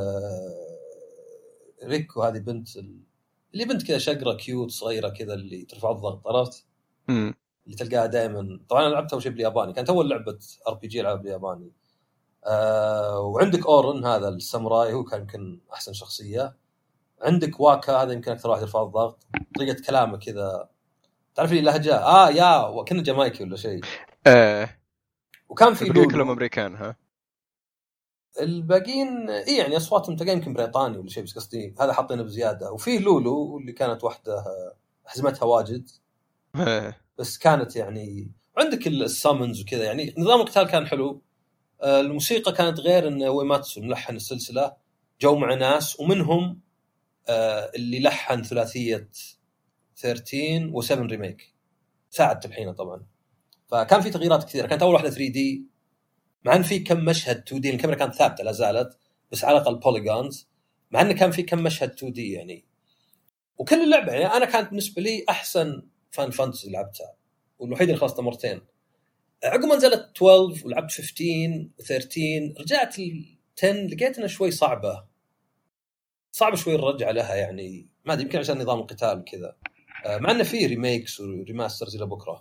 ريكو هذه بنت اللي بنت كذا شقره كيوت صغيره كذا اللي ترفع الضغط، عرفت. اللي تلقاها دائما. طبعا انا لعبتها اول شيء بالياباني، كانت اول لعبه ار بي جي العب بالياباني. وعندك اورن هذا الساموراي، هو كان يمكن احسن شخصيه. عندك واكا هذا يمكن اكثر واحد يرفع الضغط، طريقه كلامه كذا تعرف لي لهجه يا وكنا جامايكي ولا شيء. وكان في لولو كلهم امريكان. ها الباقيين يعني اصواتهم تلقى يمكن بريطاني ولا شيء، بس قصدي هذا حاطينه بزياده. وفيه لولو اللي كانت واحده حزمتها واجد بس كانت يعني عندك السامنز وكذا. يعني نظام القتال كان حلو. الموسيقى كانت غير، ان ويماتسو ملحن السلسله جو مع ناس، ومنهم اللي لحن ثلاثيه 13 و7 ريميك، ساعد تلحينه طبعا. فكان في تغييرات كثيره. كانت اول واحده 3 دي، مع ان في كم مشهد 2 دي، الكاميرا كانت ثابته لا زالت بس على الاقل بوليجونز، مع انه كان في كم مشهد 2 دي يعني. وكل اللعبه يعني انا كانت بالنسبه لي احسن فان فانتسي لعبتها، والوحيد اللي خلصته مرتين. عقب ما نزلت 12 ولعبت 15 و13 رجعت ال 10 لقيت انها شوي صعبه شوي الرجعه لها. يعني ما ادري يمكن عشان نظام القتال كذا، مع انه في ريميكس وريماسترز الى بكره.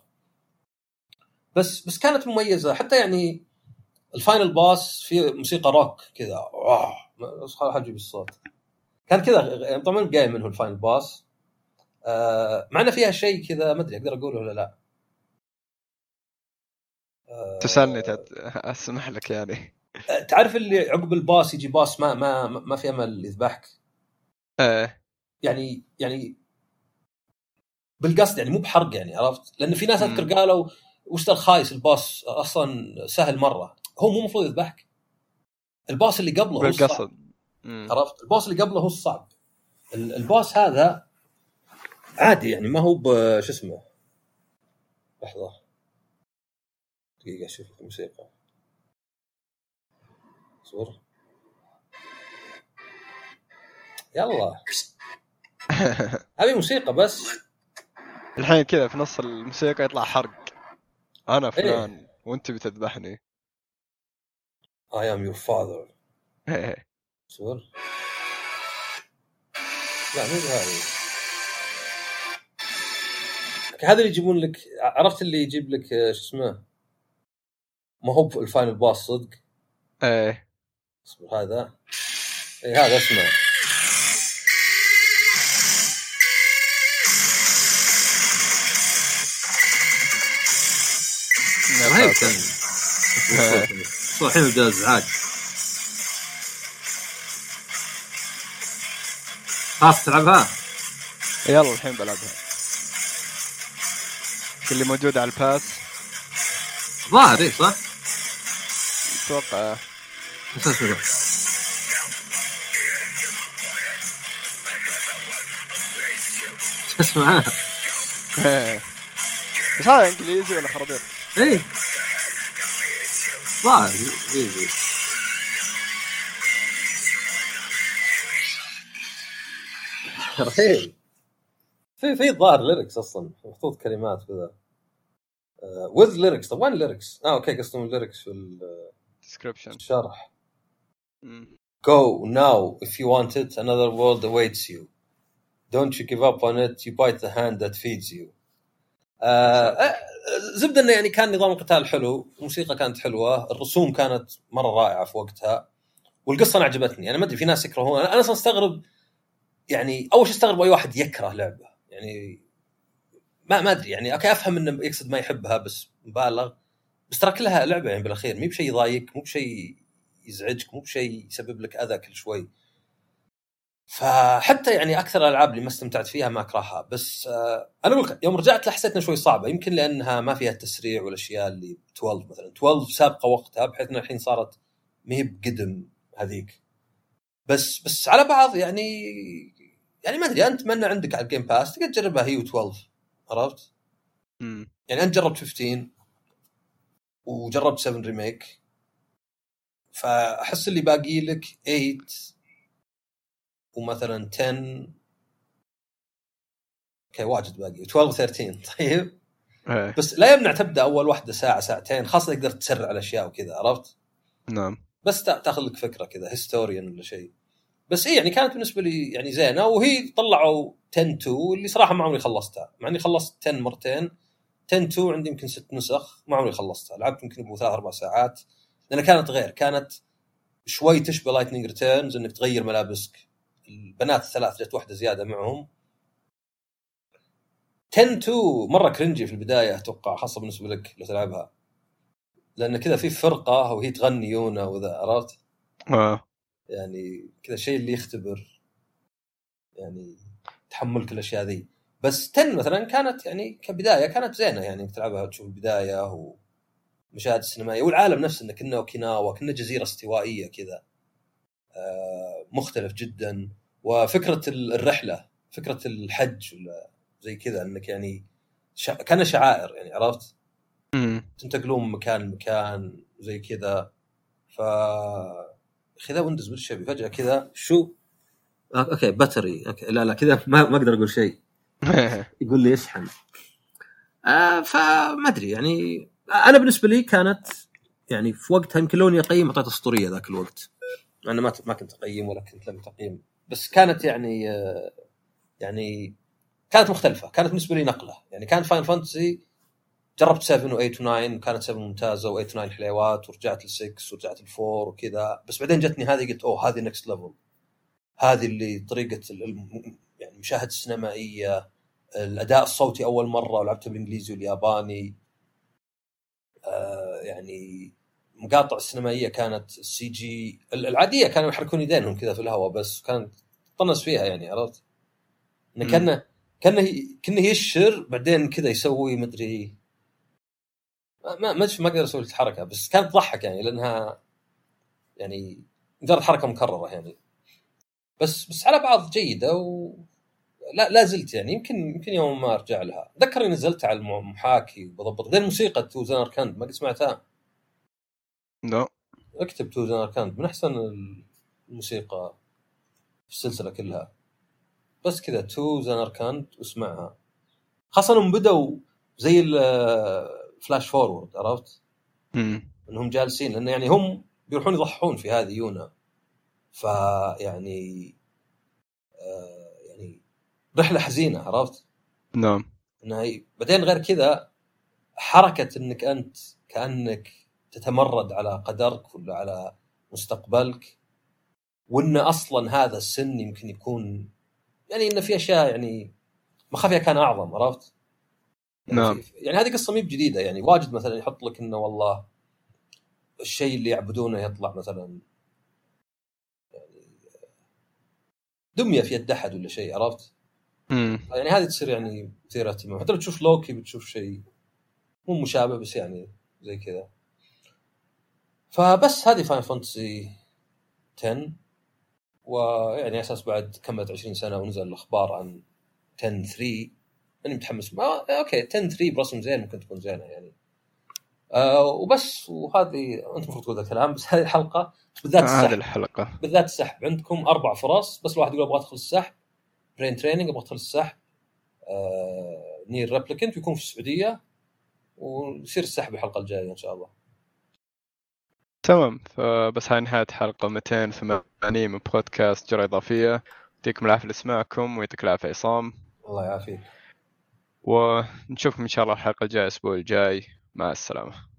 بس كانت مميزه. حتى يعني الفاينل باس في موسيقى روك كذا، حاجه بالصوت كان كذا. طبعا جاي منه الفاينل باس، مع انه فيها شيء كذا ما ادري اقدر اقوله ولا لا. تسألني اسمح لك يعني. تعرف اللي عقب الباص يجي باص ما في امل يذبحك. يعني بالقصد يعني مو بحرق يعني، عرفت؟ لان في ناس اذكر قالوا وش الخايس الباص اصلا سهل مره، هو مو مفروض يذبحك. الباص اللي قبله هو الصعب، عرفت؟ الباص اللي قبله هو الصعب. الباص هذا عادي يعني، ما هو بش اسمه. لحظه دقيقه اشوف الموسيقى صور يلا. هذه موسيقى بس. الحين كذا في نص الموسيقى يطلع حرق، انا فلان وانت بتذبحني. I am your father. صور لا مو هذه. هذا اللي يجيبون لك، عرفت اللي يجيب لك شو اسمه، ما هو الفاينل باص صدق. اصبر هذا هذا اسمه الحين بدأ ازعاج. خلاص تلعبها؟ يلا الحين بلعبها. اللي موجود على الباس ظاهر ايه صح؟ اتوقع اسمع بس هذا انجليزي ولا خرابيط؟ ايه ظاهر ايه رهيب. في ظاهر ليركس اصلا محطوط كلمات كذا with lyrics. طب وين lyrics؟ اوكي قصدهم lyrics في description الشرح. Go now if you want it, another world awaits you. Don't you give up on it, you bite the hand that feeds you. زبدة انه يعني كان نظام القتال حلو، الموسيقى كانت حلوة، الرسوم كانت مرة رائعة في وقتها، والقصة أنا عجبتني. أنا ما أدري في ناس يكرهون، أنا أصلا استغرب يعني، أول شيء استغرب أي واحد يكره لعبة يعني، ما أدري يعني. أوكي أفهم إنه يقصد ما يحبها بس مبالغ، بس ترى كلها لعبة يعني بالأخير، مو بشيء يضايق، مو بشيء يزعجك، مو بشيء يسبب لك أذى كل شوي. فحتى يعني أكثر الألعاب اللي ما استمتعت فيها ما أكرهها، بس أنا أقول يوم رجعت حسيتنا شوي صعبة، يمكن لأنها ما فيها التسريع والأشياء اللي 12 مثلا. 12 سابقة وقتها بحيث أن الحين صارت مهب قدم هذيك. بس على بعض يعني ما أدري، أنت من عندك على الجيم باس تقدر تجربها هي و12، عرفت؟ يعني أنت جربت 15 وجربت 7 ريميك، فأحس اللي باقي لك 8 ومثلا 10 اوكي واجد باقي 12 13 طيب. بس لا يمنع تبدا اول واحده ساعه ساعتين، خاصه تقدر تسرع الاشياء وكذا، عرفت؟ نعم. بس تاخذ لك فكره كذا هيستوريان ولا شيء. بس يعني كانت بالنسبه لي يعني زينه. وهي طلعوا 10-2 اللي صراحه ما عمري خلصتها، مع اني خلصت 10 مرتين. 10-2 عندي يمكن 6 نسخ ما عمري خلصتها، لعبت يمكن ابو 3-4 ساعات، لان كانت غير، كانت شوي تشبه لايتنينج ريتيرنز، انك تغير ملابسك. البنات الثلاث جت واحده زياده معهم. 10-2 مرة كرنجي في البداية أتوقع، خاصة بالنسبة لك لو تلعبها، لأن كذا في فرقة وهي تغني يونا وذا، عرفت؟ يعني كذا شيء اللي يختبر يعني تحملك الأشياء ذي. بس 10 مثلا كانت يعني كبداية كانت زينة، يعني تلعبها تشوف البداية ومشاهد السينمائية، والعالم نفسه إنه كنا اوكيناوا، كنا جزيرة استوائية كذا، مختلف جدا. وفكرة الرحلة، فكرة الحج ولا زي كذا، انك يعني كان شعائر يعني، عرفت؟ تنتقلون من مكان لمكان زي كذا. ف خذا ويندوز بالشبي فجأة كذا شو اوكي باتري اوكي لا كذا ما اقدر اقول شيء. يقول لي اشحن. فما ادري يعني، انا بالنسبه لي كانت يعني في وقتها يمكن لوني اقيم اعطيت اسطوريه ذاك الوقت، انا ما كنت اقيم ولا كنت لم تقييم، بس كانت يعني كانت مختلفة، كانت بالنسبة لي نقلة. يعني كان فاين فانتسي جربت 7 و8 و9 وكانت 7 ممتازة و8 و9 حليوات، ورجعت ل6 ورجعت ل4 وكذا، بس بعدين جتني هذه قلت هذه نكست ليفل، هذه اللي طريقة يعني المشاهد السينمائية، الأداء الصوتي أول مرة ولعبته بالإنجليزي والياباني، يعني المقاطع السينمائيه كانت السي جي العاديه كانوا يحركون يدينهم كذا في الهواء بس كانت طنس فيها يعني عرفت انه كانه يشر بعدين كذا يسوي مدري ما اقدر اسوي الحركه بس كانت تضحك يعني لانها يعني مجرد حركه مكرره يعني بس على بعض جيده لا زلت يعني يمكن يوم ما ارجع لها ذكرني نزلت على المحاكي وبضبط غير موسيقى توزن اركاند ما قد سمعتها لا اكتب توزن اركاند من احسن الموسيقى في السلسله كلها بس كذا توزن اركاند واسمعها خاصه انهم بدوا زي الفلاش فورورد عرفت انهم جالسين لان يعني هم بيروحون يضحون في هذه يونا فيعني يعني رحله حزينه عرفت نعم انها بعدين غير كذا حركه انك انت كانك تتمرد على قدرك ولا على مستقبلك وان اصلا هذا السن يمكن يكون يعني ان في اشياء يعني مخافيها كان اعظم عرفت يعني نعم يعني هذه قصه مي بجديده يعني واجد مثلا يحط لك انه والله الشيء اللي يعبدونه يطلع مثلا يعني دميه في يد احد ولا شيء عرفت يعني هذه تصير يعني مثيره اهتمام حتى لو تشوف لوكي بتشوف شيء مو مشابه بس يعني زي كذا فبس هذه فاين فانتسي 10 ويعني اساس بعد كملت 20 سنه ونزل الاخبار عن 10 3 انا متحمس اوكي 10 3 برسم زين ممكن تكون زينه يعني وبس وهذه انت المفروض تقول ذا الكلام بس هذه الحلقه بالذات السحب هذه الحلقه بالذات السحب عندكم 4 فرص بس الواحد يقول ابغى ادخل السحب برين تريننج ابغى ادخل السحب نير ريبليكنت ويكون في السعوديه ويصير السحب الحلقه الجايه ان شاء الله تمام فبس هاي نهاية حلقة 280 من بودكاست جرعة إضافية يعطيكم العافية لسماعكم ويعطيك العافية عصام الله يعافيك ونشوفكم إن شاء الله الحلقة الجاية الأسبوع الجاي مع السلامة